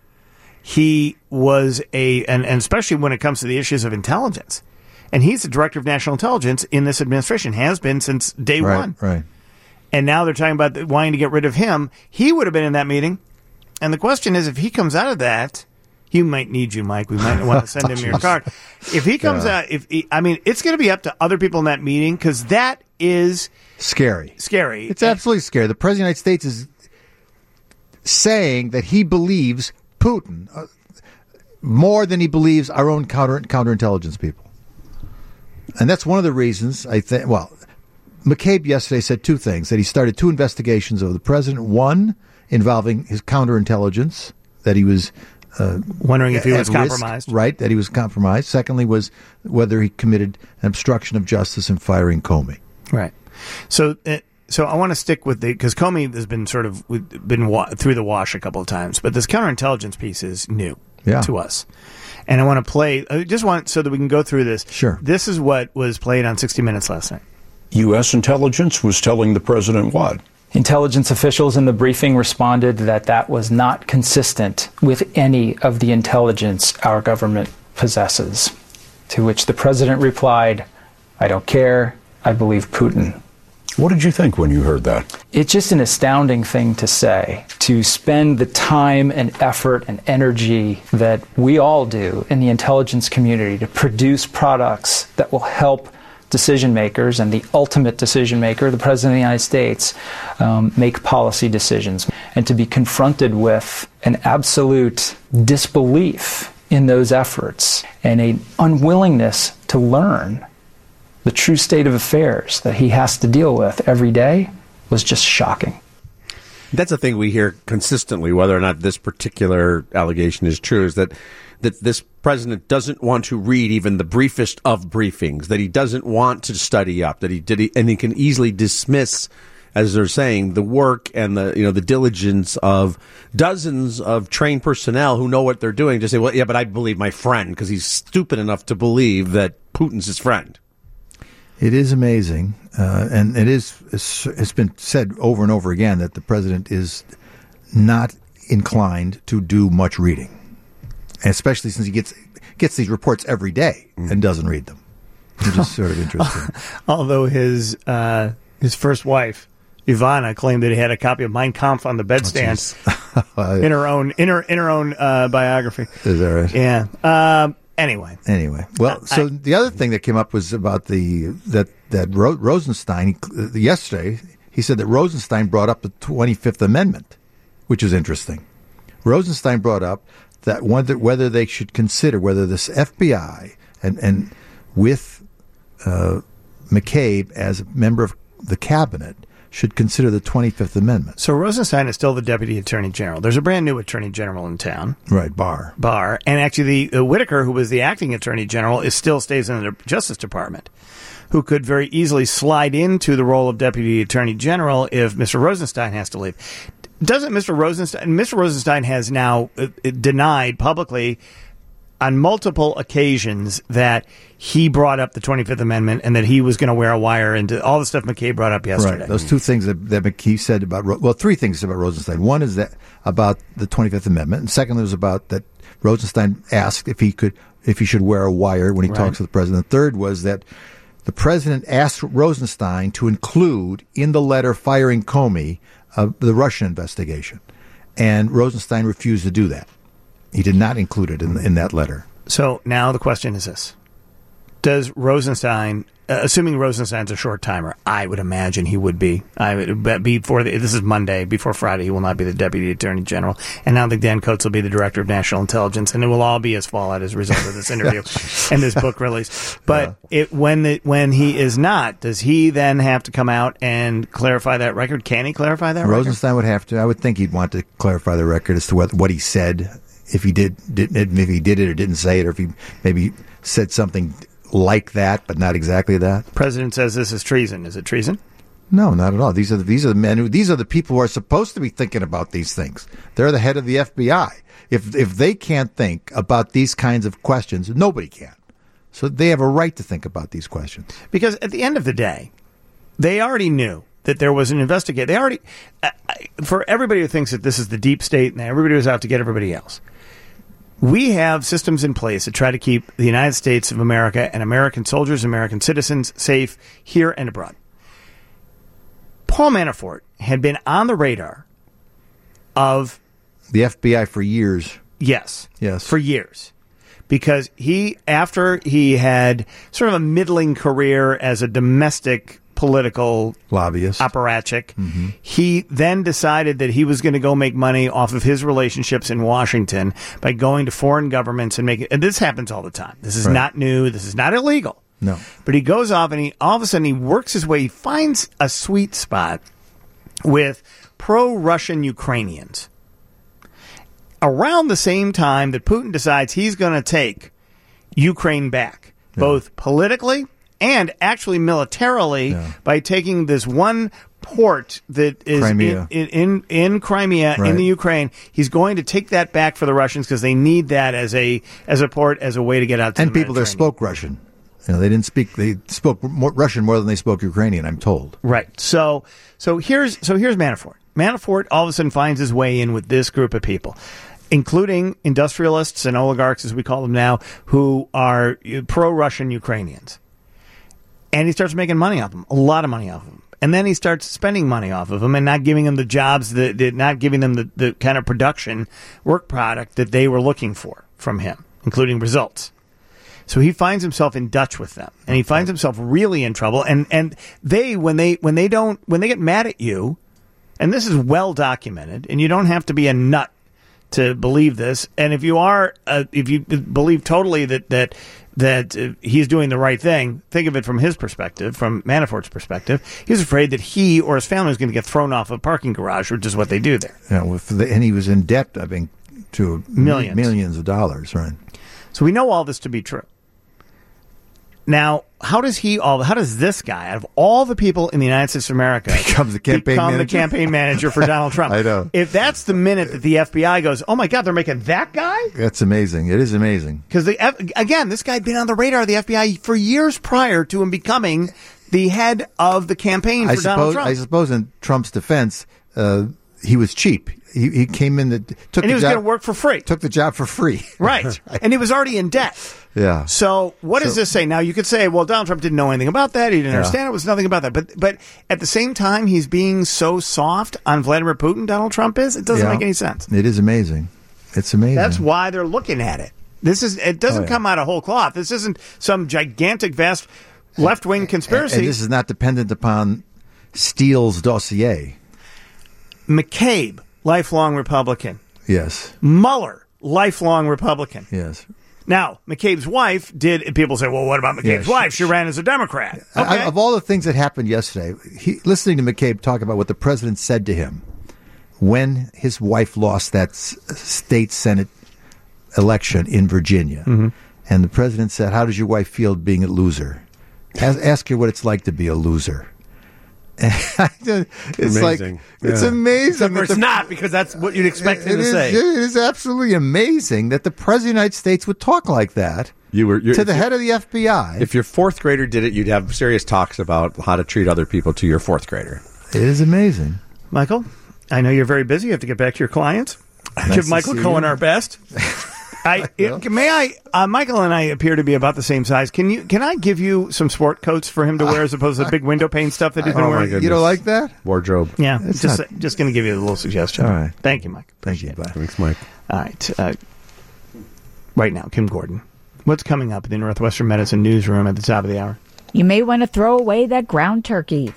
He was and especially when it comes to the issues of intelligence. And he's the director of national intelligence in this administration, has been since day one. Right. And now they're talking about wanting to get rid of him. He would have been in that meeting. And the question is, if he comes out of that, he might need you, Mike. We might want to send him your card. If he comes out, it's going to be up to other people in that meeting, because that is scary. It's absolutely scary. The President of the United States is saying that he believes Putin more than he believes our own counterintelligence people. And that's one of the reasons, I think, McCabe yesterday said two things, that he started two investigations of the president. One, involving his counterintelligence, that he was wondering if he was compromised. Right, that he was compromised. Secondly was whether he committed an obstruction of justice in firing Comey. Right. So I want to stick with because Comey has been through the wash a couple of times, but this counterintelligence piece is new to us. And I want to play, so that we can go through this. Sure. This is what was played on 60 Minutes last night. U.S. intelligence was telling the president what? Intelligence officials in the briefing responded that was not consistent with any of the intelligence our government possesses. To which the president replied, I don't care. I believe Putin. What did you think when you heard that? It's just an astounding thing to say, to spend the time and effort and energy that we all do in the intelligence community to produce products that will help decision makers and the ultimate decision maker, the President of the United States, make policy decisions, and to be confronted with an absolute disbelief in those efforts and an unwillingness to learn the true state of affairs that he has to deal with every day was just shocking. That's a thing we hear consistently, whether or not this particular allegation is true, is that this president doesn't want to read even the briefest of briefings, that he doesn't want to study up, and he can easily dismiss, as they're saying, the work and the diligence of dozens of trained personnel who know what they're doing. To say, well, yeah, but I believe my friend because he's stupid enough to believe that Putin's his friend. It is amazing, and it's been said over and over again that the president is not inclined to do much reading, especially since he gets these reports every day and doesn't read them, which is sort of interesting. Although his first wife, Ivana, claimed that he had a copy of Mein Kampf on the bedstand in her own biography. Is that right? Yeah. Anyway, well, so the other thing that came up was about that Rosenstein yesterday. He said that Rosenstein brought up the 25th Amendment, which is interesting. Rosenstein brought up that whether they should consider whether this FBI and with McCabe as a member of the cabinet should consider the 25th Amendment. So Rosenstein is still the Deputy Attorney General. There's a brand new Attorney General in town. Right, Barr. And actually the Whitaker, who was the acting Attorney General, still stays in the Justice Department, who could very easily slide into the role of Deputy Attorney General if Mr. Rosenstein has to leave. Doesn't Mr. Rosenstein has now denied publicly on multiple occasions that he brought up the 25th Amendment and that he was going to wear a wire into all the stuff McCabe brought up yesterday. Right. Those two things that McCabe said about, three things about Rosenstein. One is that about the 25th Amendment, and second was about that Rosenstein asked if he should wear a wire when he talks to the president. The third was that the president asked Rosenstein to include in the letter firing Comey the Russian investigation, and Rosenstein refused to do that. He did not include it in that letter. So now the question is this. Does Rosenstein, assuming Rosenstein's a short timer, I would imagine he would be. This is Monday, before Friday, he will not be the Deputy Attorney General. And I don't think Dan Coates will be the Director of National Intelligence. And it will all be his fallout as a result of this interview and this book release. But when he is not, does he then have to come out and clarify that record? Can he clarify that record? Rosenstein would have to. I would think he'd want to clarify the record as to what he said, if he did it or didn't say it, or if he maybe said something like that, but not exactly that. The president says this is treason. Is it treason? No, not at all. These are the men these are the people who are supposed to be thinking about these things. They're the head of the FBI. If they can't think about these kinds of questions, nobody can. So they have a right to think about these questions. Because at the end of the day, they already knew that there was an investigation. They already, for everybody who thinks that this is the deep state and everybody who's out to get everybody else, we have systems in place that try to keep the United States of America and American soldiers, American citizens safe here and abroad. Paul Manafort had been on the radar of the FBI for years. Yes. For years. Because after he had sort of a middling career as a domestic political lobbyist, apparatchik, he then decided that he was going to go make money off of his relationships in Washington by going to foreign governments and and this happens all the time. This is not new. This is not illegal. No. But he goes off and all of a sudden he works his way, he finds a sweet spot with pro-Russian Ukrainians. Around the same time that Putin decides he's going to take Ukraine back, both politically and actually militarily, by taking this one port that is Crimea. in Crimea, in the Ukraine. He's going to take that back for the Russians because they need that as a port, as a way to get out to and the people there spoke Russian. They spoke Russian more than they spoke Ukrainian, I'm told. Right. So here's Manafort. Manafort all of a sudden finds his way in with this group of people, including industrialists and oligarchs, as we call them now, who are pro-Russian Ukrainians. And he starts making money off them, a lot of money off them. And then he starts spending money off of them and not giving them the jobs, not giving them the kind of production work product that they were looking for from him, including results. So he finds himself in Dutch with them, and he finds himself really in trouble. And they when they get mad at you, and this is well documented, and you don't have to be a nut to believe this. And if you are, if you believe totally that he's doing the right thing, think of it from his perspective, from Manafort's perspective. He's afraid that he or his family is going to get thrown off a parking garage, which is what they do there. Yeah, and he was in debt, I think, to millions of dollars, right? So we know all this to be true. Now, how does this guy, out of all the people in the United States of America, become the campaign manager for Donald Trump? I know. If that's the minute that the FBI goes, oh my God, they're making that guy? That's amazing. It is amazing. Because, again, this guy had been on the radar of the FBI for years prior to him becoming the head of the campaign for Donald Trump. I suppose in Trump's defense, he was cheap. He came in, and he was going to work for free. Took the job for free. Right. And he was already in debt. Yeah. So what does this say? Now, you could say, well, Donald Trump didn't know anything about that. He didn't understand it. It was nothing about that. But at the same time, he's being so soft on Vladimir Putin, Donald Trump is. It doesn't make any sense. It is amazing. It's amazing. That's why they're looking at it. It doesn't come out of whole cloth. This isn't some gigantic, vast left-wing conspiracy. And this is not dependent upon Steele's dossier. McCabe, lifelong Republican. Yes. Mueller, lifelong Republican. Yes. Now, McCabe's wife did. People say, well, what about McCabe's wife? She ran as a Democrat. Okay. Of all the things that happened yesterday, listening to McCabe talk about what the president said to him when his wife lost that state Senate election in Virginia. Mm-hmm. And the president said, how does your wife feel being a loser? Ask her what it's like to be a loser. It's amazing. It's amazing. It's not, because that's what you'd expect him to say. It is absolutely amazing that the president of the United States would talk like that to the head of the FBI. If your fourth grader did it, you'd have serious talks about how to treat other people to your fourth grader. It is amazing. Michael, I know you're very busy. You have to get back to your clients. Give Michael Cohen our best. Michael and I appear to be about the same size. Can I give you some sport coats for him to wear as opposed to the big window pane stuff that he's been wearing? You don't like that? Wardrobe. Yeah, just going to give you a little suggestion. All right. Thank you, Mike. Thank you. Bye. Thanks, Mike. All right. Right now, Kim Gordon. What's coming up in the Northwestern Medicine newsroom at the top of the hour? You may want to throw away that ground turkey.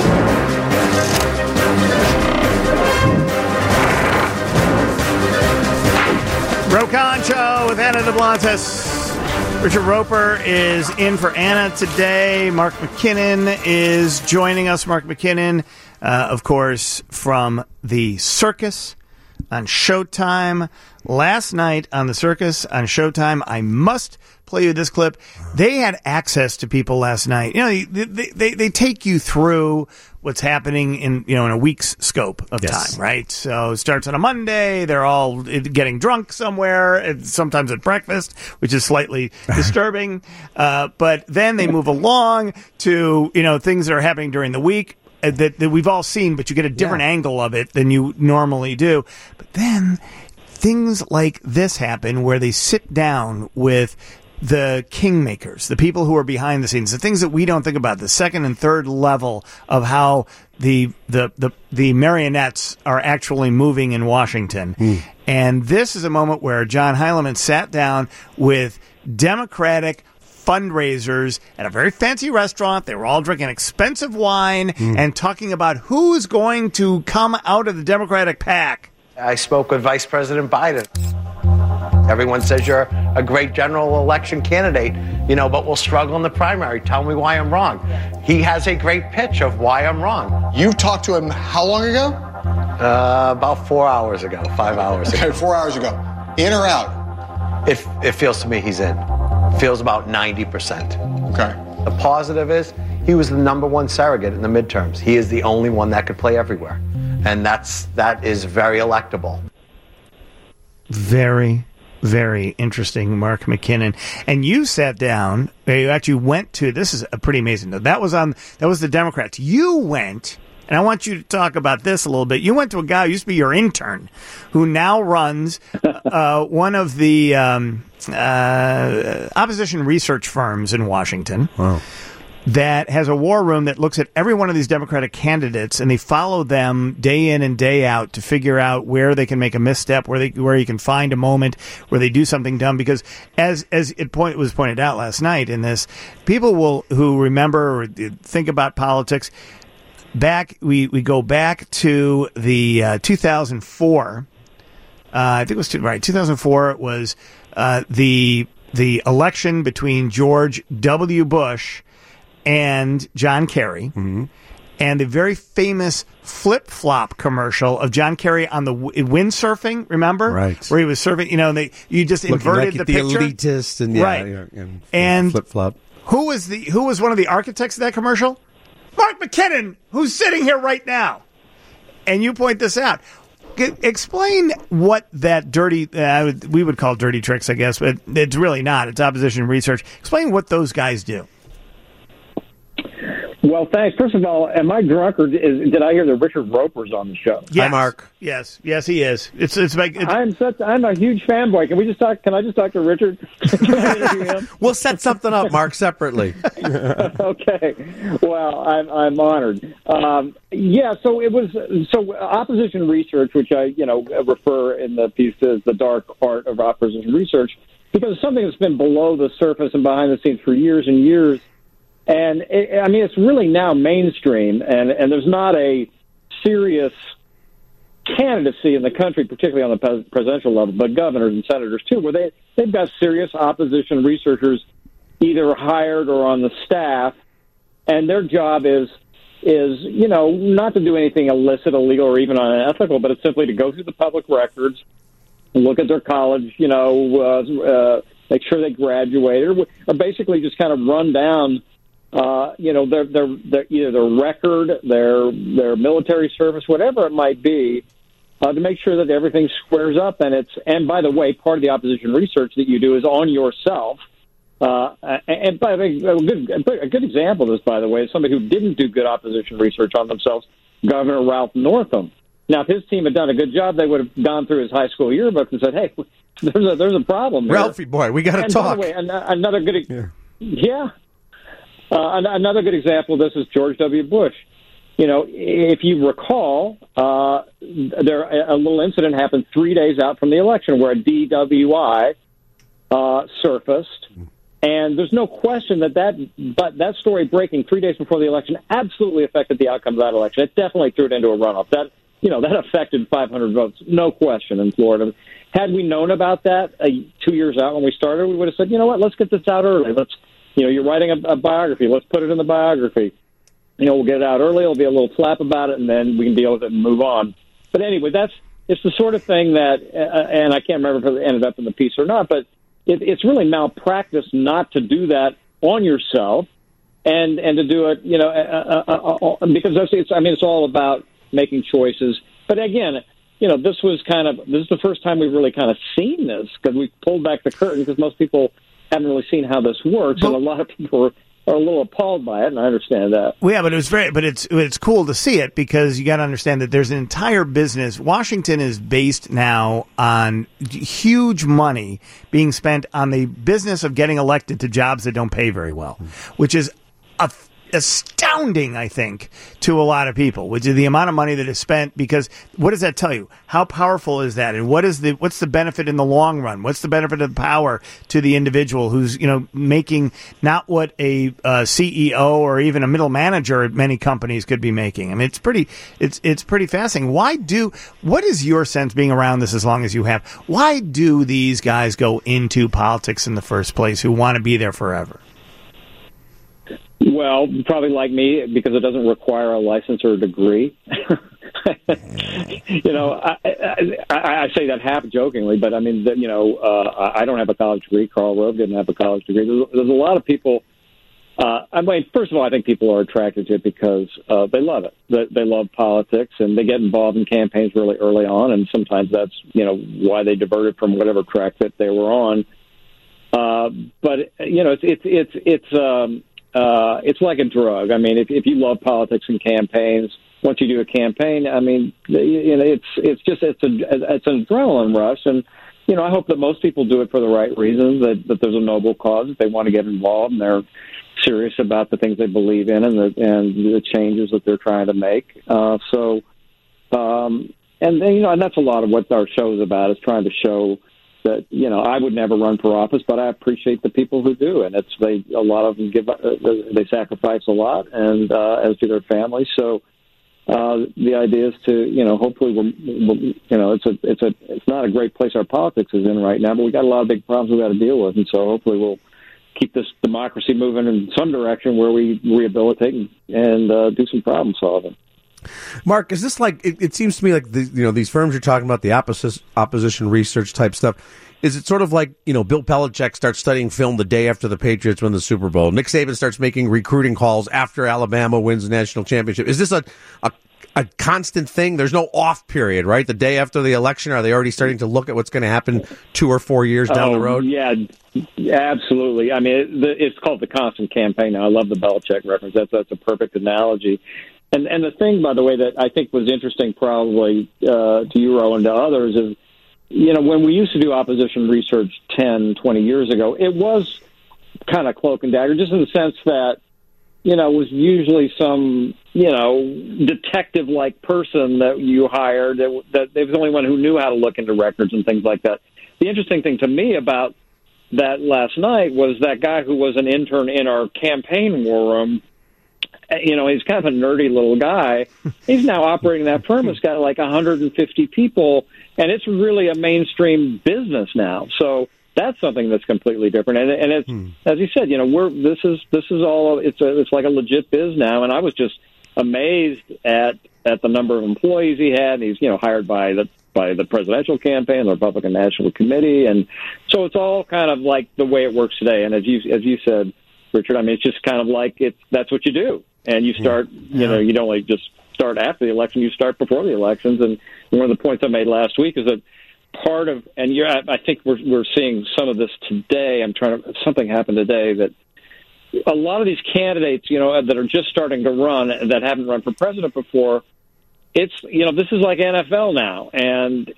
Rokon Show with Anna DeBlantis. Richard Roper is in for Anna today. Mark McKinnon is joining us. Mark McKinnon, of course, from The Circus on Showtime. Last night on The Circus on Showtime, I must play you this clip. They had access to people last night. You know, they take you through what's happening in a week's scope of time, right? So it starts on a Monday. They're all getting drunk somewhere, sometimes at breakfast, which is slightly disturbing. But then they move along to, things that are happening during the week that we've all seen, but you get a different angle of it than you normally do. But then things like this happen where they sit down with the kingmakers, the people who are behind the scenes, the things that we don't think about, the second and third level of how the marionettes are actually moving in Washington. And this is a moment where John Heilemann sat down with Democratic fundraisers at a very fancy restaurant. They were all drinking expensive wine and talking about who's going to come out of the Democratic pack. I spoke with Vice President Biden. Everyone says you're a great general election candidate, but we'll struggle in the primary. Tell me why I'm wrong. He has a great pitch of why I'm wrong. You've talked to him how long ago? About 4 hours ago, 5 hours ago. Okay, 4 hours ago. In or out? It feels to me he's in. Feels about 90%. Okay. The positive is he was the number one surrogate in the midterms. He is the only one that could play everywhere. And that is very electable. Very, very interesting, Mark McKinnon. And you sat down, you actually went to, this is pretty amazing. That was the Democrats. You went, and I want you to talk about this a little bit. You went to a guy who used to be your intern, who now runs one of the opposition research firms in Washington. Wow. that has a war room that looks at every one of these Democratic candidates, and they follow them day in and day out to figure out where they can make a misstep, where you can find a moment where they do something dumb. Because as it was pointed out last night in this, people who remember or think about politics we go back to the 2004. I think it was 2004. It was the election between George W. Bush and John Kerry, and the very famous flip-flop commercial of John Kerry on the windsurfing, remember? Right. Where he was surfing, you just inverted the picture. The elitist and, right. and flip-flop. Who was one of the architects of that commercial? Mark McKinnon, who's sitting here right now. And you point this out. Explain what that dirty, we would call dirty tricks, I guess, but it's really not. It's opposition research. Explain what those guys do. Well, thanks. First of all, am I drunk, or did I hear that Richard Roper's on the show? Yes. Hi, Mark. Yes, he is. I'm a huge fanboy. Can we just talk? Can I just talk to Richard? Can I interview him? We'll set something up, Mark, separately. Okay. Well, I'm honored. So opposition research, which I refer in the piece as the dark art of opposition research, because it's something that's been below the surface and behind the scenes for years and years. And it's really now mainstream, and there's not a serious candidacy in the country, particularly on the presidential level, but governors and senators too, where they've got serious opposition researchers either hired or on the staff, and their job is not to do anything illicit, illegal, or even unethical, but it's simply to go through the public records, look at their college, make sure they graduated, or basically just kind of run down their either their record, their military service, whatever it might be, to make sure that everything squares up. And by the way, part of the opposition research that you do is on yourself. And by the way, a good example of this, by the way, is somebody who didn't do good opposition research on themselves, Governor Ralph Northam. Now, if his team had done a good job, they would have gone through his high school yearbook and said, "Hey, there's a problem here." Ralphie, boy, we got to talk. By the way, another good, another good example of this is George W. Bush. If you recall, a little incident happened 3 days out from the election where a DWI surfaced, and there's no question that story breaking 3 days before the election absolutely affected the outcome of that election. It definitely threw it into a runoff. That affected 500 votes, no question, in Florida. Had we known about that 2 years out when we started, we would have said, you know what, let's get this out early. You're writing a biography. Let's put it in the biography. We'll get it out early. It'll be a little flap about it, and then we can deal with it and move on. But anyway, it's the sort of thing that, and I can't remember if it ended up in the piece or not, but it's really malpractice not to do that on yourself and to do it, because it's all about making choices. But again, this is the first time we've really kind of seen this, because we pulled back the curtain, because most people haven't really seen how this works, and a lot of people are a little appalled by it, and I understand that. Well, yeah, but it's cool to see it, because you got to understand that there's an entire business. Washington is based now on huge money being spent on the business of getting elected to jobs that don't pay very well, which is astounding, I think, to a lot of people, which is the amount of money that is spent. Because what does that tell you? How powerful is that? And what's the benefit in the long run? What's the benefit of the power to the individual who's making not what a CEO or even a middle manager at many companies could be making? I mean, it's pretty fascinating. What is your sense, being around this as long as you have? Why do these guys go into politics in the first place, who want to be there forever? Well, probably like me, because it doesn't require a license or a degree. I say that half jokingly, but I mean, I don't have a college degree. Karl Rove didn't have a college degree. There's a lot of people. First of all, I think people are attracted to it because they love it. They love politics, and they get involved in campaigns really early on, and sometimes that's why they diverted from whatever track that they were on. But it's like a drug. I mean, if you love politics and campaigns, once you do a campaign, I mean, it's an adrenaline rush, and I hope that most people do it for the right reasons, that there's a noble cause, that they want to get involved, and they're serious about the things they believe in and the changes that they're trying to make. And that's a lot of what our show is about, is trying to show that, I would never run for office, but I appreciate the people who do. And a lot of them they sacrifice a lot, and as do their families. So the idea is to, hopefully it's not a great place our politics is in right now, but we got a lot of big problems we got to deal with. And so hopefully we'll keep this democracy moving in some direction where we rehabilitate and do some problem solving. Mark, is this like, it seems to me like these firms you're talking about, the opposition research type stuff, is it sort of like, Bill Belichick starts studying film the day after the Patriots win the Super Bowl? Nick Saban starts making recruiting calls after Alabama wins the national championship. Is this a constant thing? There's no off period, right? The day after the election, are they already starting to look at what's going to happen 2 or 4 years down the road? Yeah, absolutely. I mean, it's called the constant campaign now. I love the Belichick reference. That's a perfect analogy. And the thing, by the way, that I think was interesting probably to you, Ro, and to others is, when we used to do opposition research 10, 20 years ago, it was kind of cloak and dagger, just in the sense that, it was usually some, detective-like person that you hired that they was the only one who knew how to look into records and things like that. The interesting thing to me about that last night was that guy who was an intern in our campaign war room. He's kind of a nerdy little guy. He's now operating that firm. It's got like 150 people, and it's really a mainstream business now. So that's something that's completely different. And it's, as you said, this is all, it's like a legit biz now. And I was just amazed at the number of employees he had. He's, hired by the presidential campaign, the Republican National Committee. And so it's all kind of like the way it works today. And as you said, Richard, I mean, it's just kind of like that's what you do. And you start, you don't like just start after the election, you start before the elections. And one of the points I made last week is that part of, and I think we're seeing some of this today. Something happened today that a lot of these candidates, that are just starting to run, that haven't run for president before, it's, this is like NFL now. And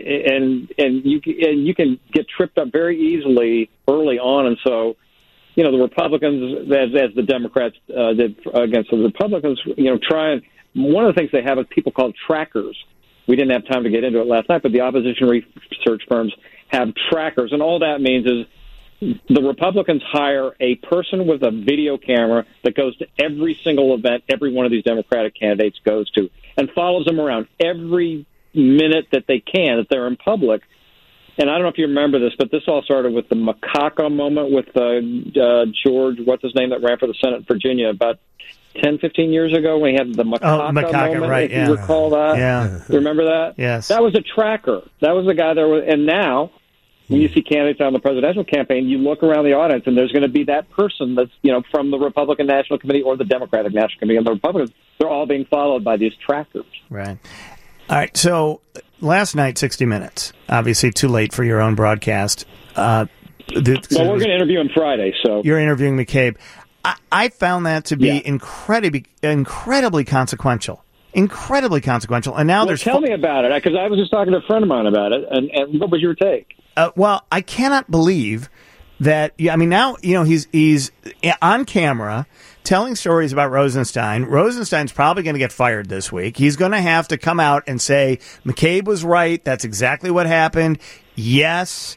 you can get tripped up very easily early on. And so, the Republicans, as the Democrats did against the Republicans, try and one of the things they have is people called trackers. We didn't have time to get into it last night, but the opposition research firms have trackers, and all that means is the Republicans hire a person with a video camera that goes to every single event every one of these Democratic candidates goes to and follows them around every minute that they can, that they're in public. And I don't know if you remember this, but this all started with the macaca moment with George, what's his name, that ran for the Senate in Virginia about 10, 15 years ago when he had the macaca moment, right, if you recall that. Yeah. You remember that? Yes. That was a tracker. That was the guy there. And now, when you see candidates on the presidential campaign, you look around the audience, and there's going to be that person that's, from the Republican National Committee or the Democratic National Committee. And the Republicans, they're all being followed by these trackers. Right. All right, so last night, 60 Minutes, obviously too late for your own broadcast. Well, we're going to interview him Friday, so... You're interviewing McCabe. I found that to be incredibly consequential. Incredibly consequential. And now tell me about it, because I was just talking to a friend of mine about it, and what was your take? Well, I cannot believe that, now, he's on camera telling stories about Rosenstein. Rosenstein's probably going to get fired this week. He's going to have to come out and say, McCabe was right. That's exactly what happened. Yes,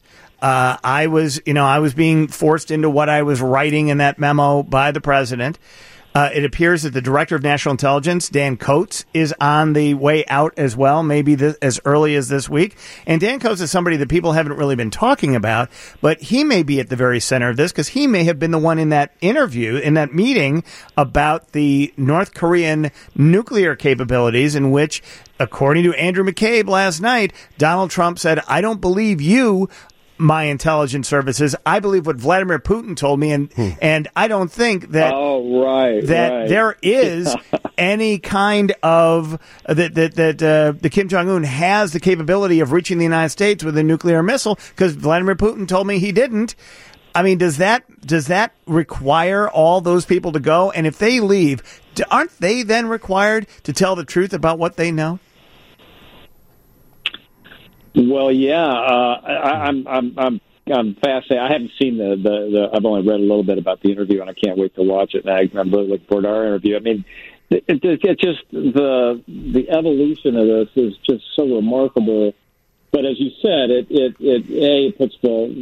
I was being forced into what I was writing in that memo by the president. It appears that the director of national intelligence, Dan Coats, is on the way out as well, maybe as early as this week. And Dan Coats is somebody that people haven't really been talking about, but he may be at the very center of this because he may have been the one in that interview, in that meeting about the North Korean nuclear capabilities, in which, according to Andrew McCabe last night, Donald Trump said, "I don't believe you, my intelligence services. I believe what Vladimir Putin told me, and I don't think that there is any kind of that Kim Jong-un has the capability of reaching the United States with a nuclear missile, because Vladimir Putin told me he didn't." I mean, does that require all those people to go? And if they leave, aren't they then required to tell the truth about what they know? Well, yeah, I'm fascinated. I haven't seen the. I've only read a little bit about the interview, and I can't wait to watch it. And I'm really looking forward to our interview. I mean, it's just the evolution of this is just so remarkable. But as you said, it puts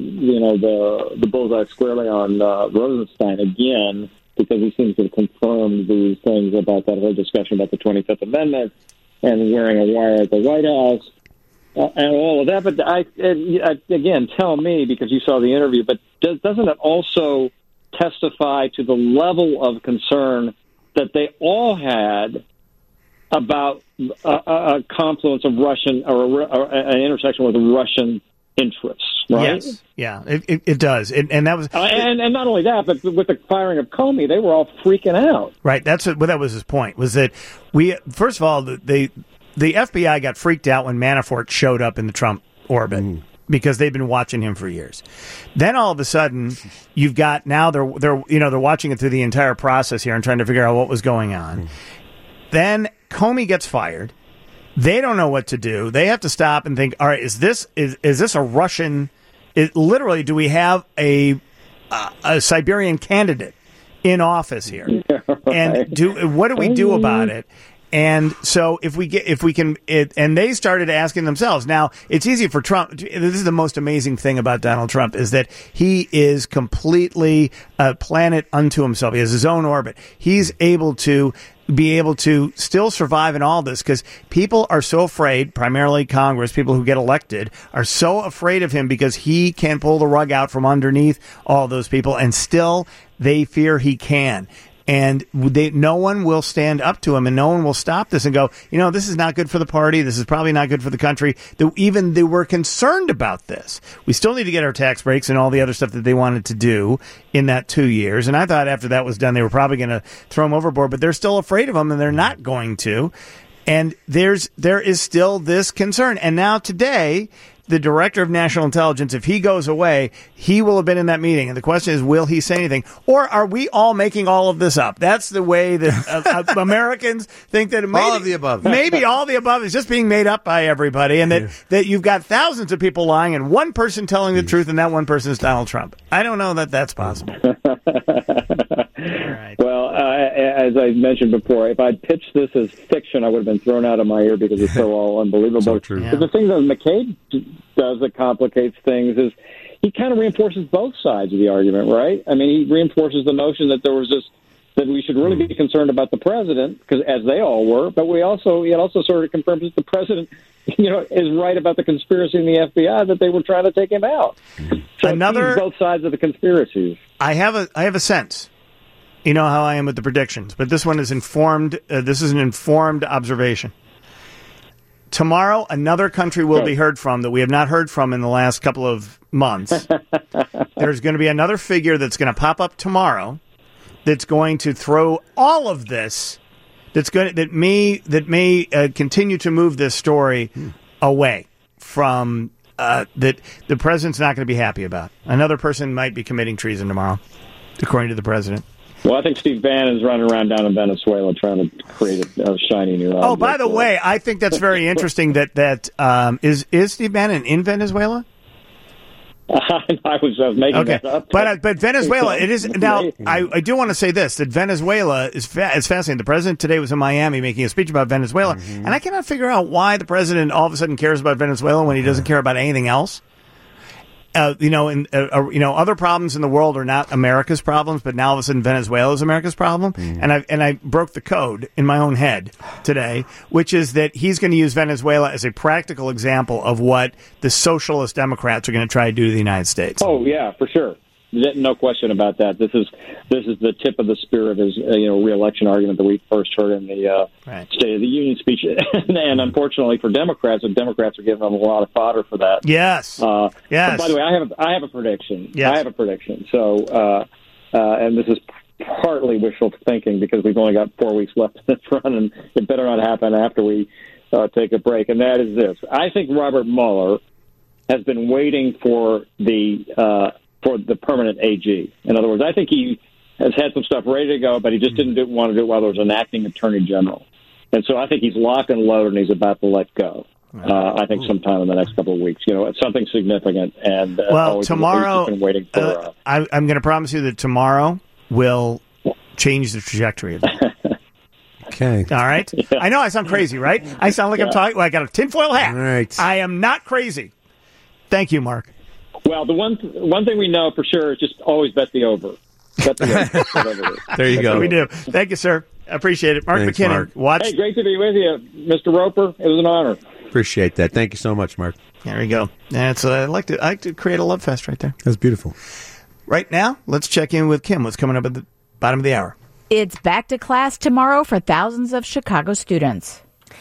the bullseye squarely on Rosenstein again, because he seems to have confirmed these things about that whole discussion about the 25th Amendment and wearing a wire at the White House and all of that. But again, tell me, because you saw the interview, but doesn't it also testify to the level of concern that they all had about a confluence of Russian or an intersection with Russian interests, right? Yes, yeah, it does, and that was, and not only that, but with the firing of Comey, they were all freaking out. Right, that was his point. Was that first of all the FBI got freaked out when Manafort showed up in the Trump orbit. Because they've been watching him for years. Then all of a sudden, you've got now they're watching it through the entire process here and trying to figure out what was going on. Then Comey gets fired. They don't know what to do. They have to stop and think, all right, is this a Russian? Literally, do we have a Siberian candidate in office here? And what do we do about it? And so if we can, and they started asking themselves. Now, it's easy for Trump. This is the most amazing thing about Donald Trump, is that he is completely a planet unto himself. He has his own orbit. He's able to still survive in all this because people are so afraid, primarily Congress, people who get elected, are so afraid of him because he can pull the rug out from underneath all those people, and still they fear he can. And no one will stand up to him, and no one will stop this and go, this is not good for the party. This is probably not good for the country. Even they were concerned about this. We still need to get our tax breaks and all the other stuff that they wanted to do in that 2 years. And I thought after that was done, they were probably going to throw him overboard, but they're still afraid of him, and they're not going to. And there is still this concern. And now today, the director of national intelligence, if he goes away, he will have been in that meeting. And the question is, will he say anything? Or are we all making all of this up? That's the way that Americans think that maybe, all of the above. Maybe all of the above is just being made up by everybody, and that you've got thousands of people lying and one person telling the truth, and that one person is Donald Trump. I don't know that that's possible. Well, as I mentioned before, if I'd pitched this as fiction, I would have been thrown out of my ear because it's so all unbelievable. So true. But the thing that McCabe does that complicates things is he kind of reinforces both sides of the argument, right? I mean, he reinforces the notion that there was that we should really be concerned about the president, because as they all were, but it also sort of confirms that the president, is right about the conspiracy in the FBI, that they were trying to take him out. So both sides of the conspiracies. I have a sense. You know how I am with the predictions, but this one is informed. This is an informed observation. Tomorrow, another country will be heard from that we have not heard from in the last couple of months. There's going to be another figure that's going to pop up tomorrow that's going to throw all of this, that may continue to move this story away from that the president's not going to be happy about. Another person might be committing treason tomorrow, according to the president. Well, I think Steve Bannon's running around down in Venezuela trying to create a shiny new object. Oh, by the way, I think that's very interesting that is Steve Bannon in Venezuela? I was making that up. But Venezuela, it is now. I do want to say this: that Venezuela is fascinating. The president today was in Miami making a speech about Venezuela, and I cannot figure out why the president all of a sudden cares about Venezuela when he doesn't care about anything else. Other problems in the world are not America's problems, but now all of a sudden Venezuela is America's problem. And I broke the code in my own head today, which is that he's going to use Venezuela as a practical example of what the socialist Democrats are going to try to do to the United States. Oh yeah, for sure. No question about that. This is the tip of the spear of his re-election argument that we first heard in the State of the Union speech, and unfortunately for Democrats, the Democrats are giving them a lot of fodder for that. Yes. Yes. By the way, I have a prediction. Yes. I have a prediction. So, and this is partly wishful thinking because we've only got 4 weeks left in this run, and it better not happen after we take a break. And that is this: I think Robert Mueller has been waiting for the permanent AG. In other words, I think he has had some stuff ready to go, but he just didn't want to do it while there was an acting attorney general. And so I think he's locked and loaded and he's about to let go. I think sometime in the next couple of weeks. It's something significant. And tomorrow, been waiting for. I'm going to promise you that tomorrow will change the trajectory of it. Okay. All right. Yeah. I know I sound crazy, right? I sound like I'm talking. Well, I got a tinfoil hat. All right. I am not crazy. Thank you, Mark. Well, the one thing we know for sure is just always bet the over. Bet the over. There you go. We do. Thank you, sir. I appreciate it. Mark Thanks, McKinnon. Mark. Watch. Hey, great to be with you, Mr. Roper. It was an honor. Appreciate that. Thank you so much, Mark. There we go. That's I like to create a love fest right there. That's beautiful. Right now, let's check in with Kim. What's coming up at the bottom of the hour? It's back to class tomorrow for thousands of Chicago students.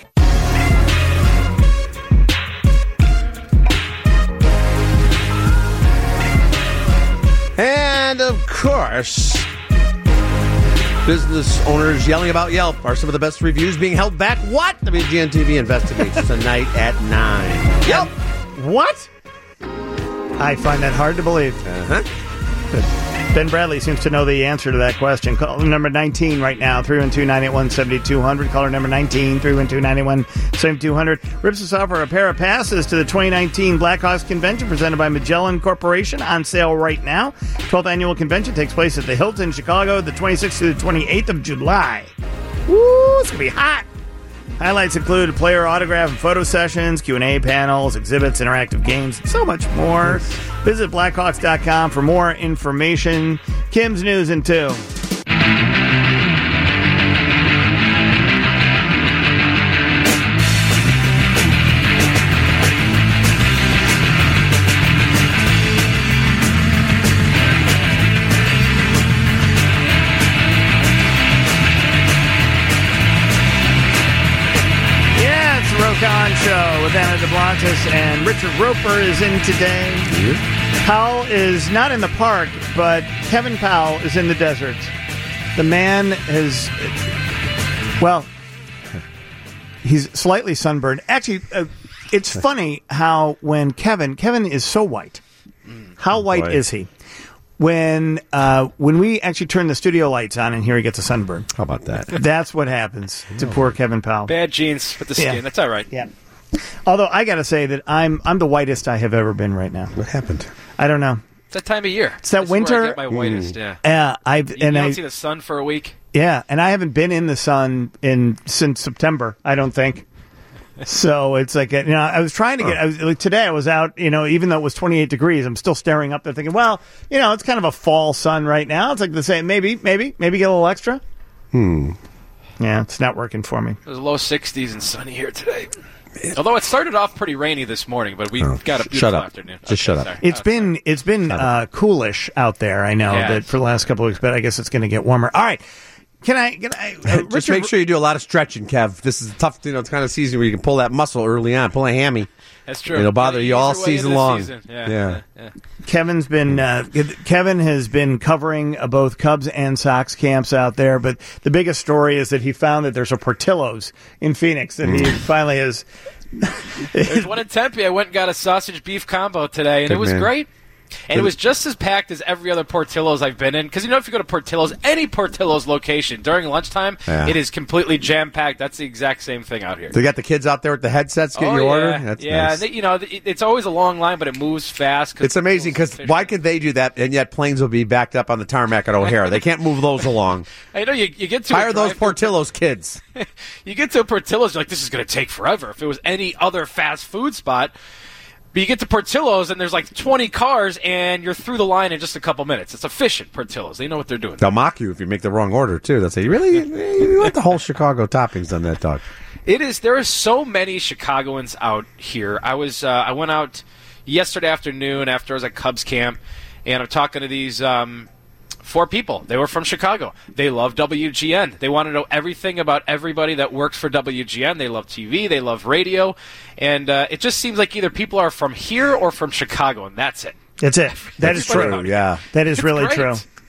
And, of course, business owners yelling about Yelp. Are some of the best reviews being held back? What? WGN TV investigates tonight at 9. Yelp! What? I find that hard to believe. Ben Bradley seems to know the answer to that question. Call number 19 right now, 312-981-7200. Caller number 19, 312-981-7200. Rips us off for a pair of passes to the 2019 Blackhawks Convention presented by Magellan Corporation, on sale right now. 12th annual convention takes place at the Hilton, Chicago, the 26th to the 28th of July. Woo, it's going to be hot. Highlights include player autograph and photo sessions, Q&A panels, exhibits, interactive games, and so much more. Visit Blackhawks.com for more information. Kim's News in 2. Rokan Show with Anna DeBlantis, and Richard Roper is in today. Powell is not in the park, but Kevin Powell is in the desert. The man is, well, he's slightly sunburned. Actually, it's funny how when Kevin is so white. How white is he? When we actually turn the studio lights on and here he gets a sunburn. How about that? That's what happens to poor Kevin Powell. Bad genes with the skin. Yeah. That's all right. Yeah. Although I got to say that I'm the whitest I have ever been right now. What happened? I don't know. It's that time of year. It's that That's winter. where I get my whitest. Yeah. Yeah. You don't see the sun for a week. Yeah, and I haven't been in the sun since September. I don't think. So it's like, I was trying to get, today I was out, even though it was 28 degrees, I'm still staring up there thinking, well, it's kind of a fall sun right now. It's like the same, maybe get a little extra. Yeah, it's not working for me. It was low 60s and sunny here today. Although it started off pretty rainy this morning, but we've got a beautiful afternoon. Just shut up. Sorry. It's been coolish out there, I know, that for the last couple of weeks, but I guess it's going to get warmer. All right. Can I just make sure you do a lot of stretching, Kev. This is a tough, it's kind of season where you can pull that muscle early on, pull a hammy. That's true. It'll bother you all season long. Yeah. Kevin has been covering both Cubs and Sox camps out there, but the biggest story is that he found that there's a Portillo's in Phoenix that he finally has. There's one in Tempe. I went and got a sausage beef combo today, and it was great. And it was just as packed as every other Portillo's I've been in. Because, if you go to Portillo's, any Portillo's location, during lunchtime, it is completely jam-packed. That's the exact same thing out here. They got the kids out there with the headsets getting your order? That's nice. It's always a long line, but it moves fast. It's amazing, because why could they do that, and yet planes will be backed up on the tarmac at O'Hare? They can't move those along. I know, you get to hire those Portillo's kids. You get to a Portillo's, you're like, this is going to take forever. If it was any other fast food spot... But you get to Portillo's, and there's like 20 cars, and you're through the line in just a couple minutes. It's efficient, Portillo's. They know what they're doing. They'll mock you if you make the wrong order, too. They'll say, you want the whole Chicago toppings on that dog. It is. There are so many Chicagoans out here. I went out yesterday afternoon after I was at Cubs camp, and I'm talking to these 4 people. They were from Chicago. They love WGN. They want to know everything about everybody that works for WGN. They love TV. They love radio. And it just seems like either people are from here or from Chicago, and that's it. That's it. That is true. Yeah. That is really true.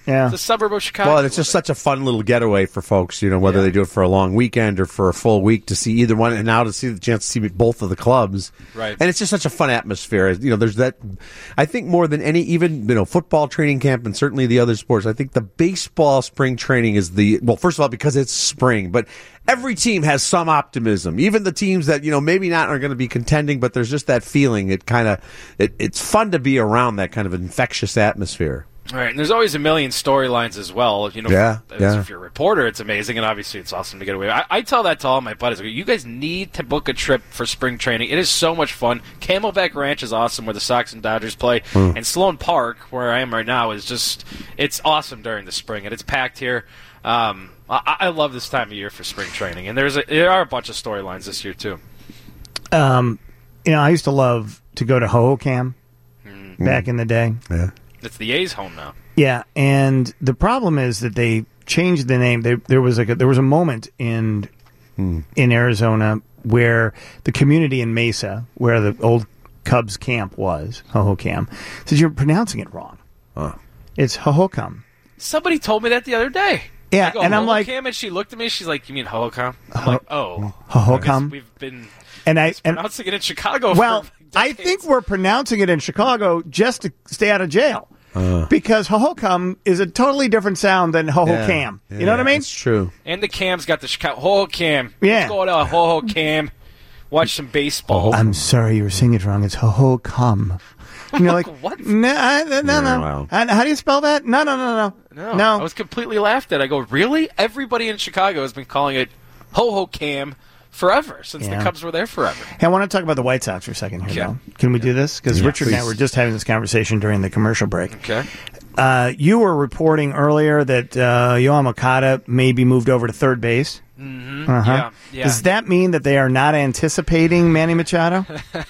Yeah. It's a suburb of Chicago. Well, it's just such a fun little getaway for folks, whether they do it for a long weekend or for a full week to see either one, and now to see the chance to see both of the clubs. Right. And it's just such a fun atmosphere. There's that. I think more than any, even football training camp and certainly the other sports. I think the baseball spring training is first of all because it's spring, but every team has some optimism. Even the teams that maybe not are going to be contending, but there's just that feeling. It's fun to be around that kind of infectious atmosphere. All right, and there's always a million storylines as well. If you're a reporter, it's amazing, and obviously it's awesome to get away. I tell that to all my buddies. You guys need to book a trip for spring training. It is so much fun. Camelback Ranch is awesome, where the Sox and Dodgers play, and Sloan Park, where I am right now, it's awesome during the spring, and it's packed here. I love this time of year for spring training, and there are a bunch of storylines this year too. I used to love to go to Hohokam back in the day. Yeah. It's the A's home now. Yeah, and the problem is that they changed the name. There was a moment in Arizona where the community in Mesa, where the old Cubs camp was, Hohokam, said you're pronouncing it wrong. It's Hohokam. Somebody told me that the other day. Yeah, I go, and I'm like, and she looked at me. She's like, "You mean Hohokam?" I'm like, "Oh, Hohokam." We've been pronouncing it in Chicago. Well, I think we're pronouncing it in Chicago just to stay out of jail. Because Hohokam is a totally different sound than Hohokam. Yeah, you know what I mean? It's true. And the Cam's got the Chicago Hohokam. Yeah. Let's go to Hohokam. Watch some baseball. I'm sorry, you were saying it wrong. It's Hohokam. And you're like, what? No. Wow. And how do you spell that? No. I was completely laughed at. I go, really? Everybody in Chicago has been calling it Hohokam forever, since the Cubs were there forever. Hey, I want to talk about the White Sox for a second here, though. Can we do this? Because Richard and I were just having this conversation during the commercial break. Okay. You were reporting earlier that Yoan Moncada may be moved over to third base. Mm-hmm. Uh-huh. Yeah. Does that mean that they are not anticipating Manny Machado?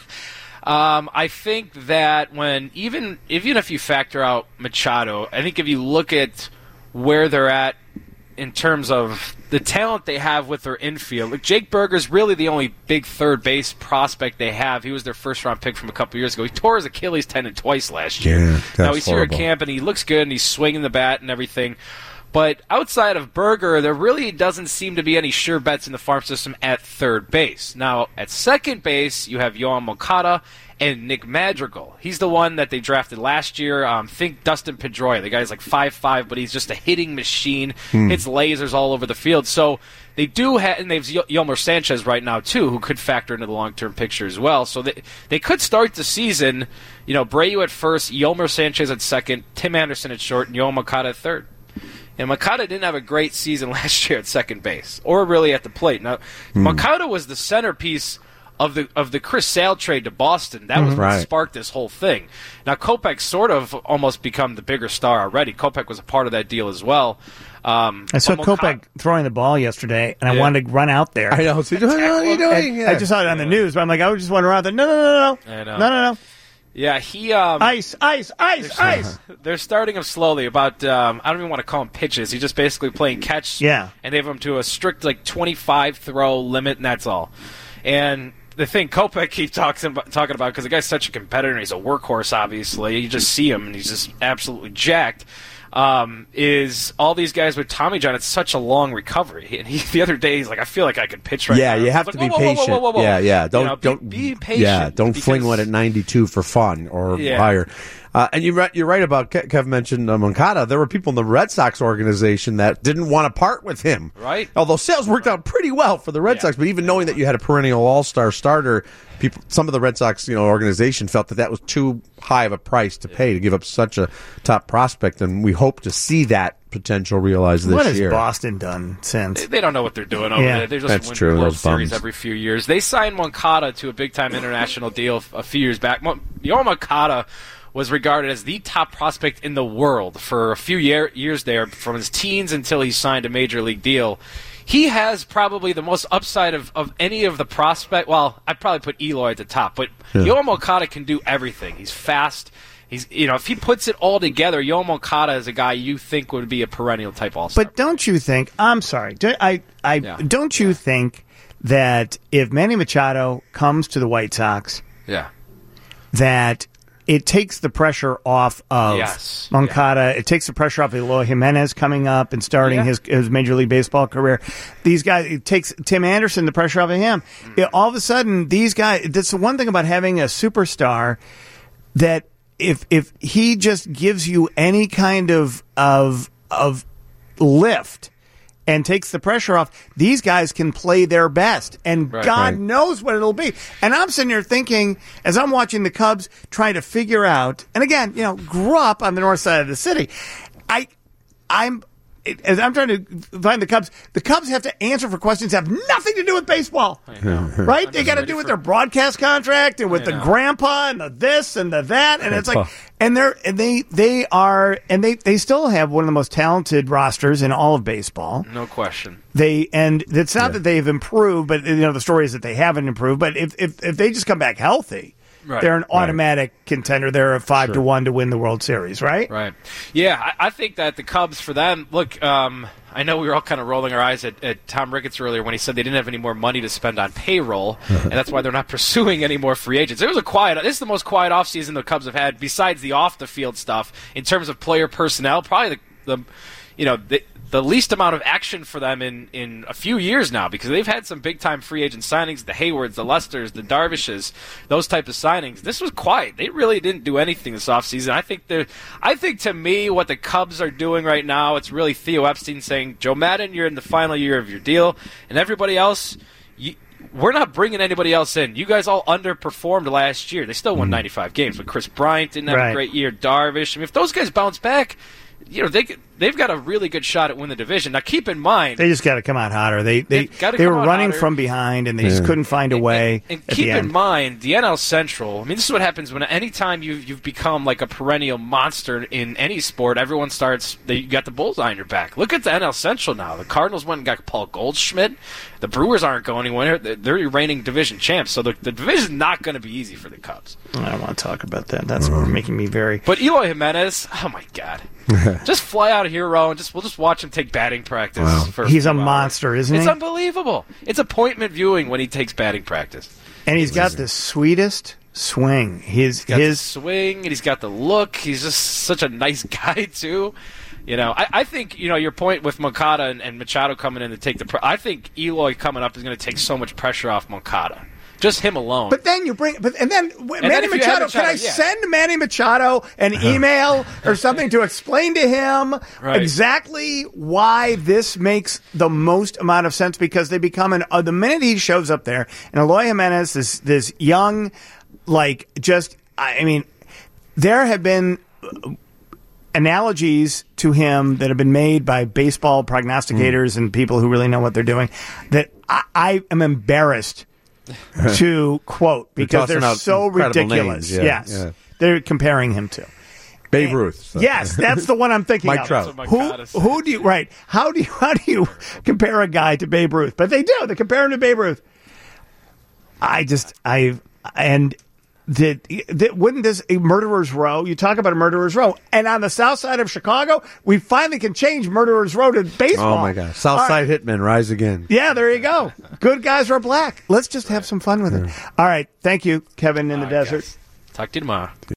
I think that even if you factor out Machado, I think if you look at where they're at in terms of the talent they have with their infield, like Jake Berger's really the only big third base prospect they have. He was their first-round pick from a couple years ago. He tore his Achilles tendon twice last year. Yeah, now he's here at camp, and he looks good, and he's swinging the bat and everything. But outside of Berger, there really doesn't seem to be any sure bets in the farm system at third base. Now, at second base, you have Yoan Moncada and Nick Madrigal. He's the one that they drafted last year. Think Dustin Pedroia. The guy's like 5'5", but he's just a hitting machine. Hits lasers all over the field. So they do have, and they have Yolmer Sanchez right now too, who could factor into the long-term picture as well. So they could start the season, Brayu at first, Yolmer Sanchez at second, Tim Anderson at short, and Yoan Moncada at third. And Moncada didn't have a great season last year at second base, or really at the plate. Now, Moncada was the centerpiece of the Chris Sale trade to Boston. That was what sparked this whole thing. Now, Kopech's sort of almost become the bigger star already. Kopech was a part of that deal as well. I saw Kopech throwing the ball yesterday, and I wanted to run out there. I know. So what are you doing? I just saw it on the news, but I'm like, I just want to run out there. No. No. Yeah, he... ice. They're starting him slowly. I don't even want to call him pitches. He's just basically playing catch. Yeah. And they have him to a strict 25 throw limit, and that's all. And the thing Kopech keeps talking about, because the guy's such a competitor, and he's a workhorse, obviously. You just see him, and he's just absolutely jacked. Is all these guys with Tommy John, it's such a long recovery. And the other day, he's like, I feel like I could pitch right now. Yeah, you have to be patient. Whoa. Yeah. Don't be patient. Yeah, don't fling one at 92 for fun or higher. And you're right about Kev mentioned Moncada. There were people in the Red Sox organization that didn't want to part with him. Right. Although sales worked out pretty well for the Red Sox, but even knowing that you had a perennial all-star starter, some of the Red Sox organization felt that was too high of a price to pay to give up such a top prospect, and we hope to see that potential realized this year. What has Boston done since? They don't know what they're doing over there. They just win World Series every few years. They signed Moncada to a big-time international deal a few years back. Yoan Moncada was regarded as the top prospect in the world for a few years there, from his teens until he signed a major league deal. He has probably the most upside of any of the prospect. Well, I'd probably put Eloy at the top, but Yoan Moncada can do everything. He's fast. He's if he puts it all together, Yoan Moncada is a guy you think would be a perennial type all-star. But don't you think? I'm sorry. Don't you think that if Manny Machado comes to the White Sox, that it takes the pressure off of Moncada. It takes the pressure off of Eloy Jimenez coming up and starting his Major League Baseball career. These guys, it takes Tim Anderson the pressure off of him. All of a sudden, these guys, that's the one thing about having a superstar that if he just gives you any kind of lift and takes the pressure off, these guys can play their best. And God knows what it'll be. And I'm sitting here thinking, as I'm watching the Cubs trying to figure out, and again, grew up on the north side of the city, as I'm trying to find the Cubs have to answer for questions that have nothing to do with baseball, right? They got to do with their broadcast contract and with the grandpa and the this and the that, and it's like, and they still have one of the most talented rosters in all of baseball, no question. And it's not that they've improved, but the story is that they haven't improved. But if they just come back healthy. They're an automatic contender. They're a 5-1 to win the World Series, right? Right. Yeah, I think that the Cubs, for them, look, I know we were all kind of rolling our eyes at Tom Ricketts earlier when he said they didn't have any more money to spend on payroll, and that's why they're not pursuing any more free agents. This is the most quiet offseason the Cubs have had, besides the off-the-field stuff, in terms of player personnel. Probably the least amount of action for them in a few years now, because they've had some big-time free agent signings, the Haywards, the Lesters, the Darvishes, those type of signings. This was quiet. They really didn't do anything this offseason. I think to me what the Cubs are doing right now, it's really Theo Epstein saying, Joe Maddon, you're in the final year of your deal, and everybody else, we're not bringing anybody else in. You guys all underperformed last year. They still won 95 games, but Chris Bryant didn't have a great year. Darvish. I mean, if those guys bounce back, they've got a really good shot at winning the division. Now, keep in mind, they just got to come out hotter. They were running from behind, and they just couldn't find a way. And keep in mind, the NL Central. I mean, this is what happens when anytime you've become like a perennial monster in any sport. Everyone starts. You got the bullseye on your back. Look at the NL Central now. The Cardinals went and got Paul Goldschmidt. The Brewers aren't going anywhere. They're your reigning division champs. So the division's not going to be easy for the Cubs. I don't want to talk about that. That's making me very. But Eloy Jimenez, oh my God. Just fly out a hero and we'll just watch him take batting practice. Wow. He's a monster, isn't he? It's unbelievable. It's appointment viewing when he takes batting practice. And he's got the sweetest swing. His swing, and he's got the look. He's just such a nice guy too. I think your point with Moncada and Machado coming in to take I think Eloy coming up is going to take so much pressure off Moncada. Just him alone. But then Manny Machado. Can I send Manny Machado an email or something to explain to him exactly why this makes the most amount of sense? Because they become the minute he shows up there, and Eloy Jimenez, this young, there have been analogies to him that have been made by baseball prognosticators and people who really know what they're doing that I am embarrassed to quote because they're so ridiculous. Yes. They're comparing him to Babe Ruth. So. Yes, that's the one I'm thinking Mike of. Trout. Who do you How do you compare a guy to Babe Ruth? But they do. They compare him to Babe Ruth. Wouldn't this a murderer's row? You talk about a murderer's row, and on the south side of Chicago, we finally can change murderer's row to baseball. Oh my gosh, Southside Hitmen rise again. Yeah, there you go. Good guys are black. Let's just have some fun with it. All right, thank you, Kevin in the desert. Guys. Talk to you tomorrow.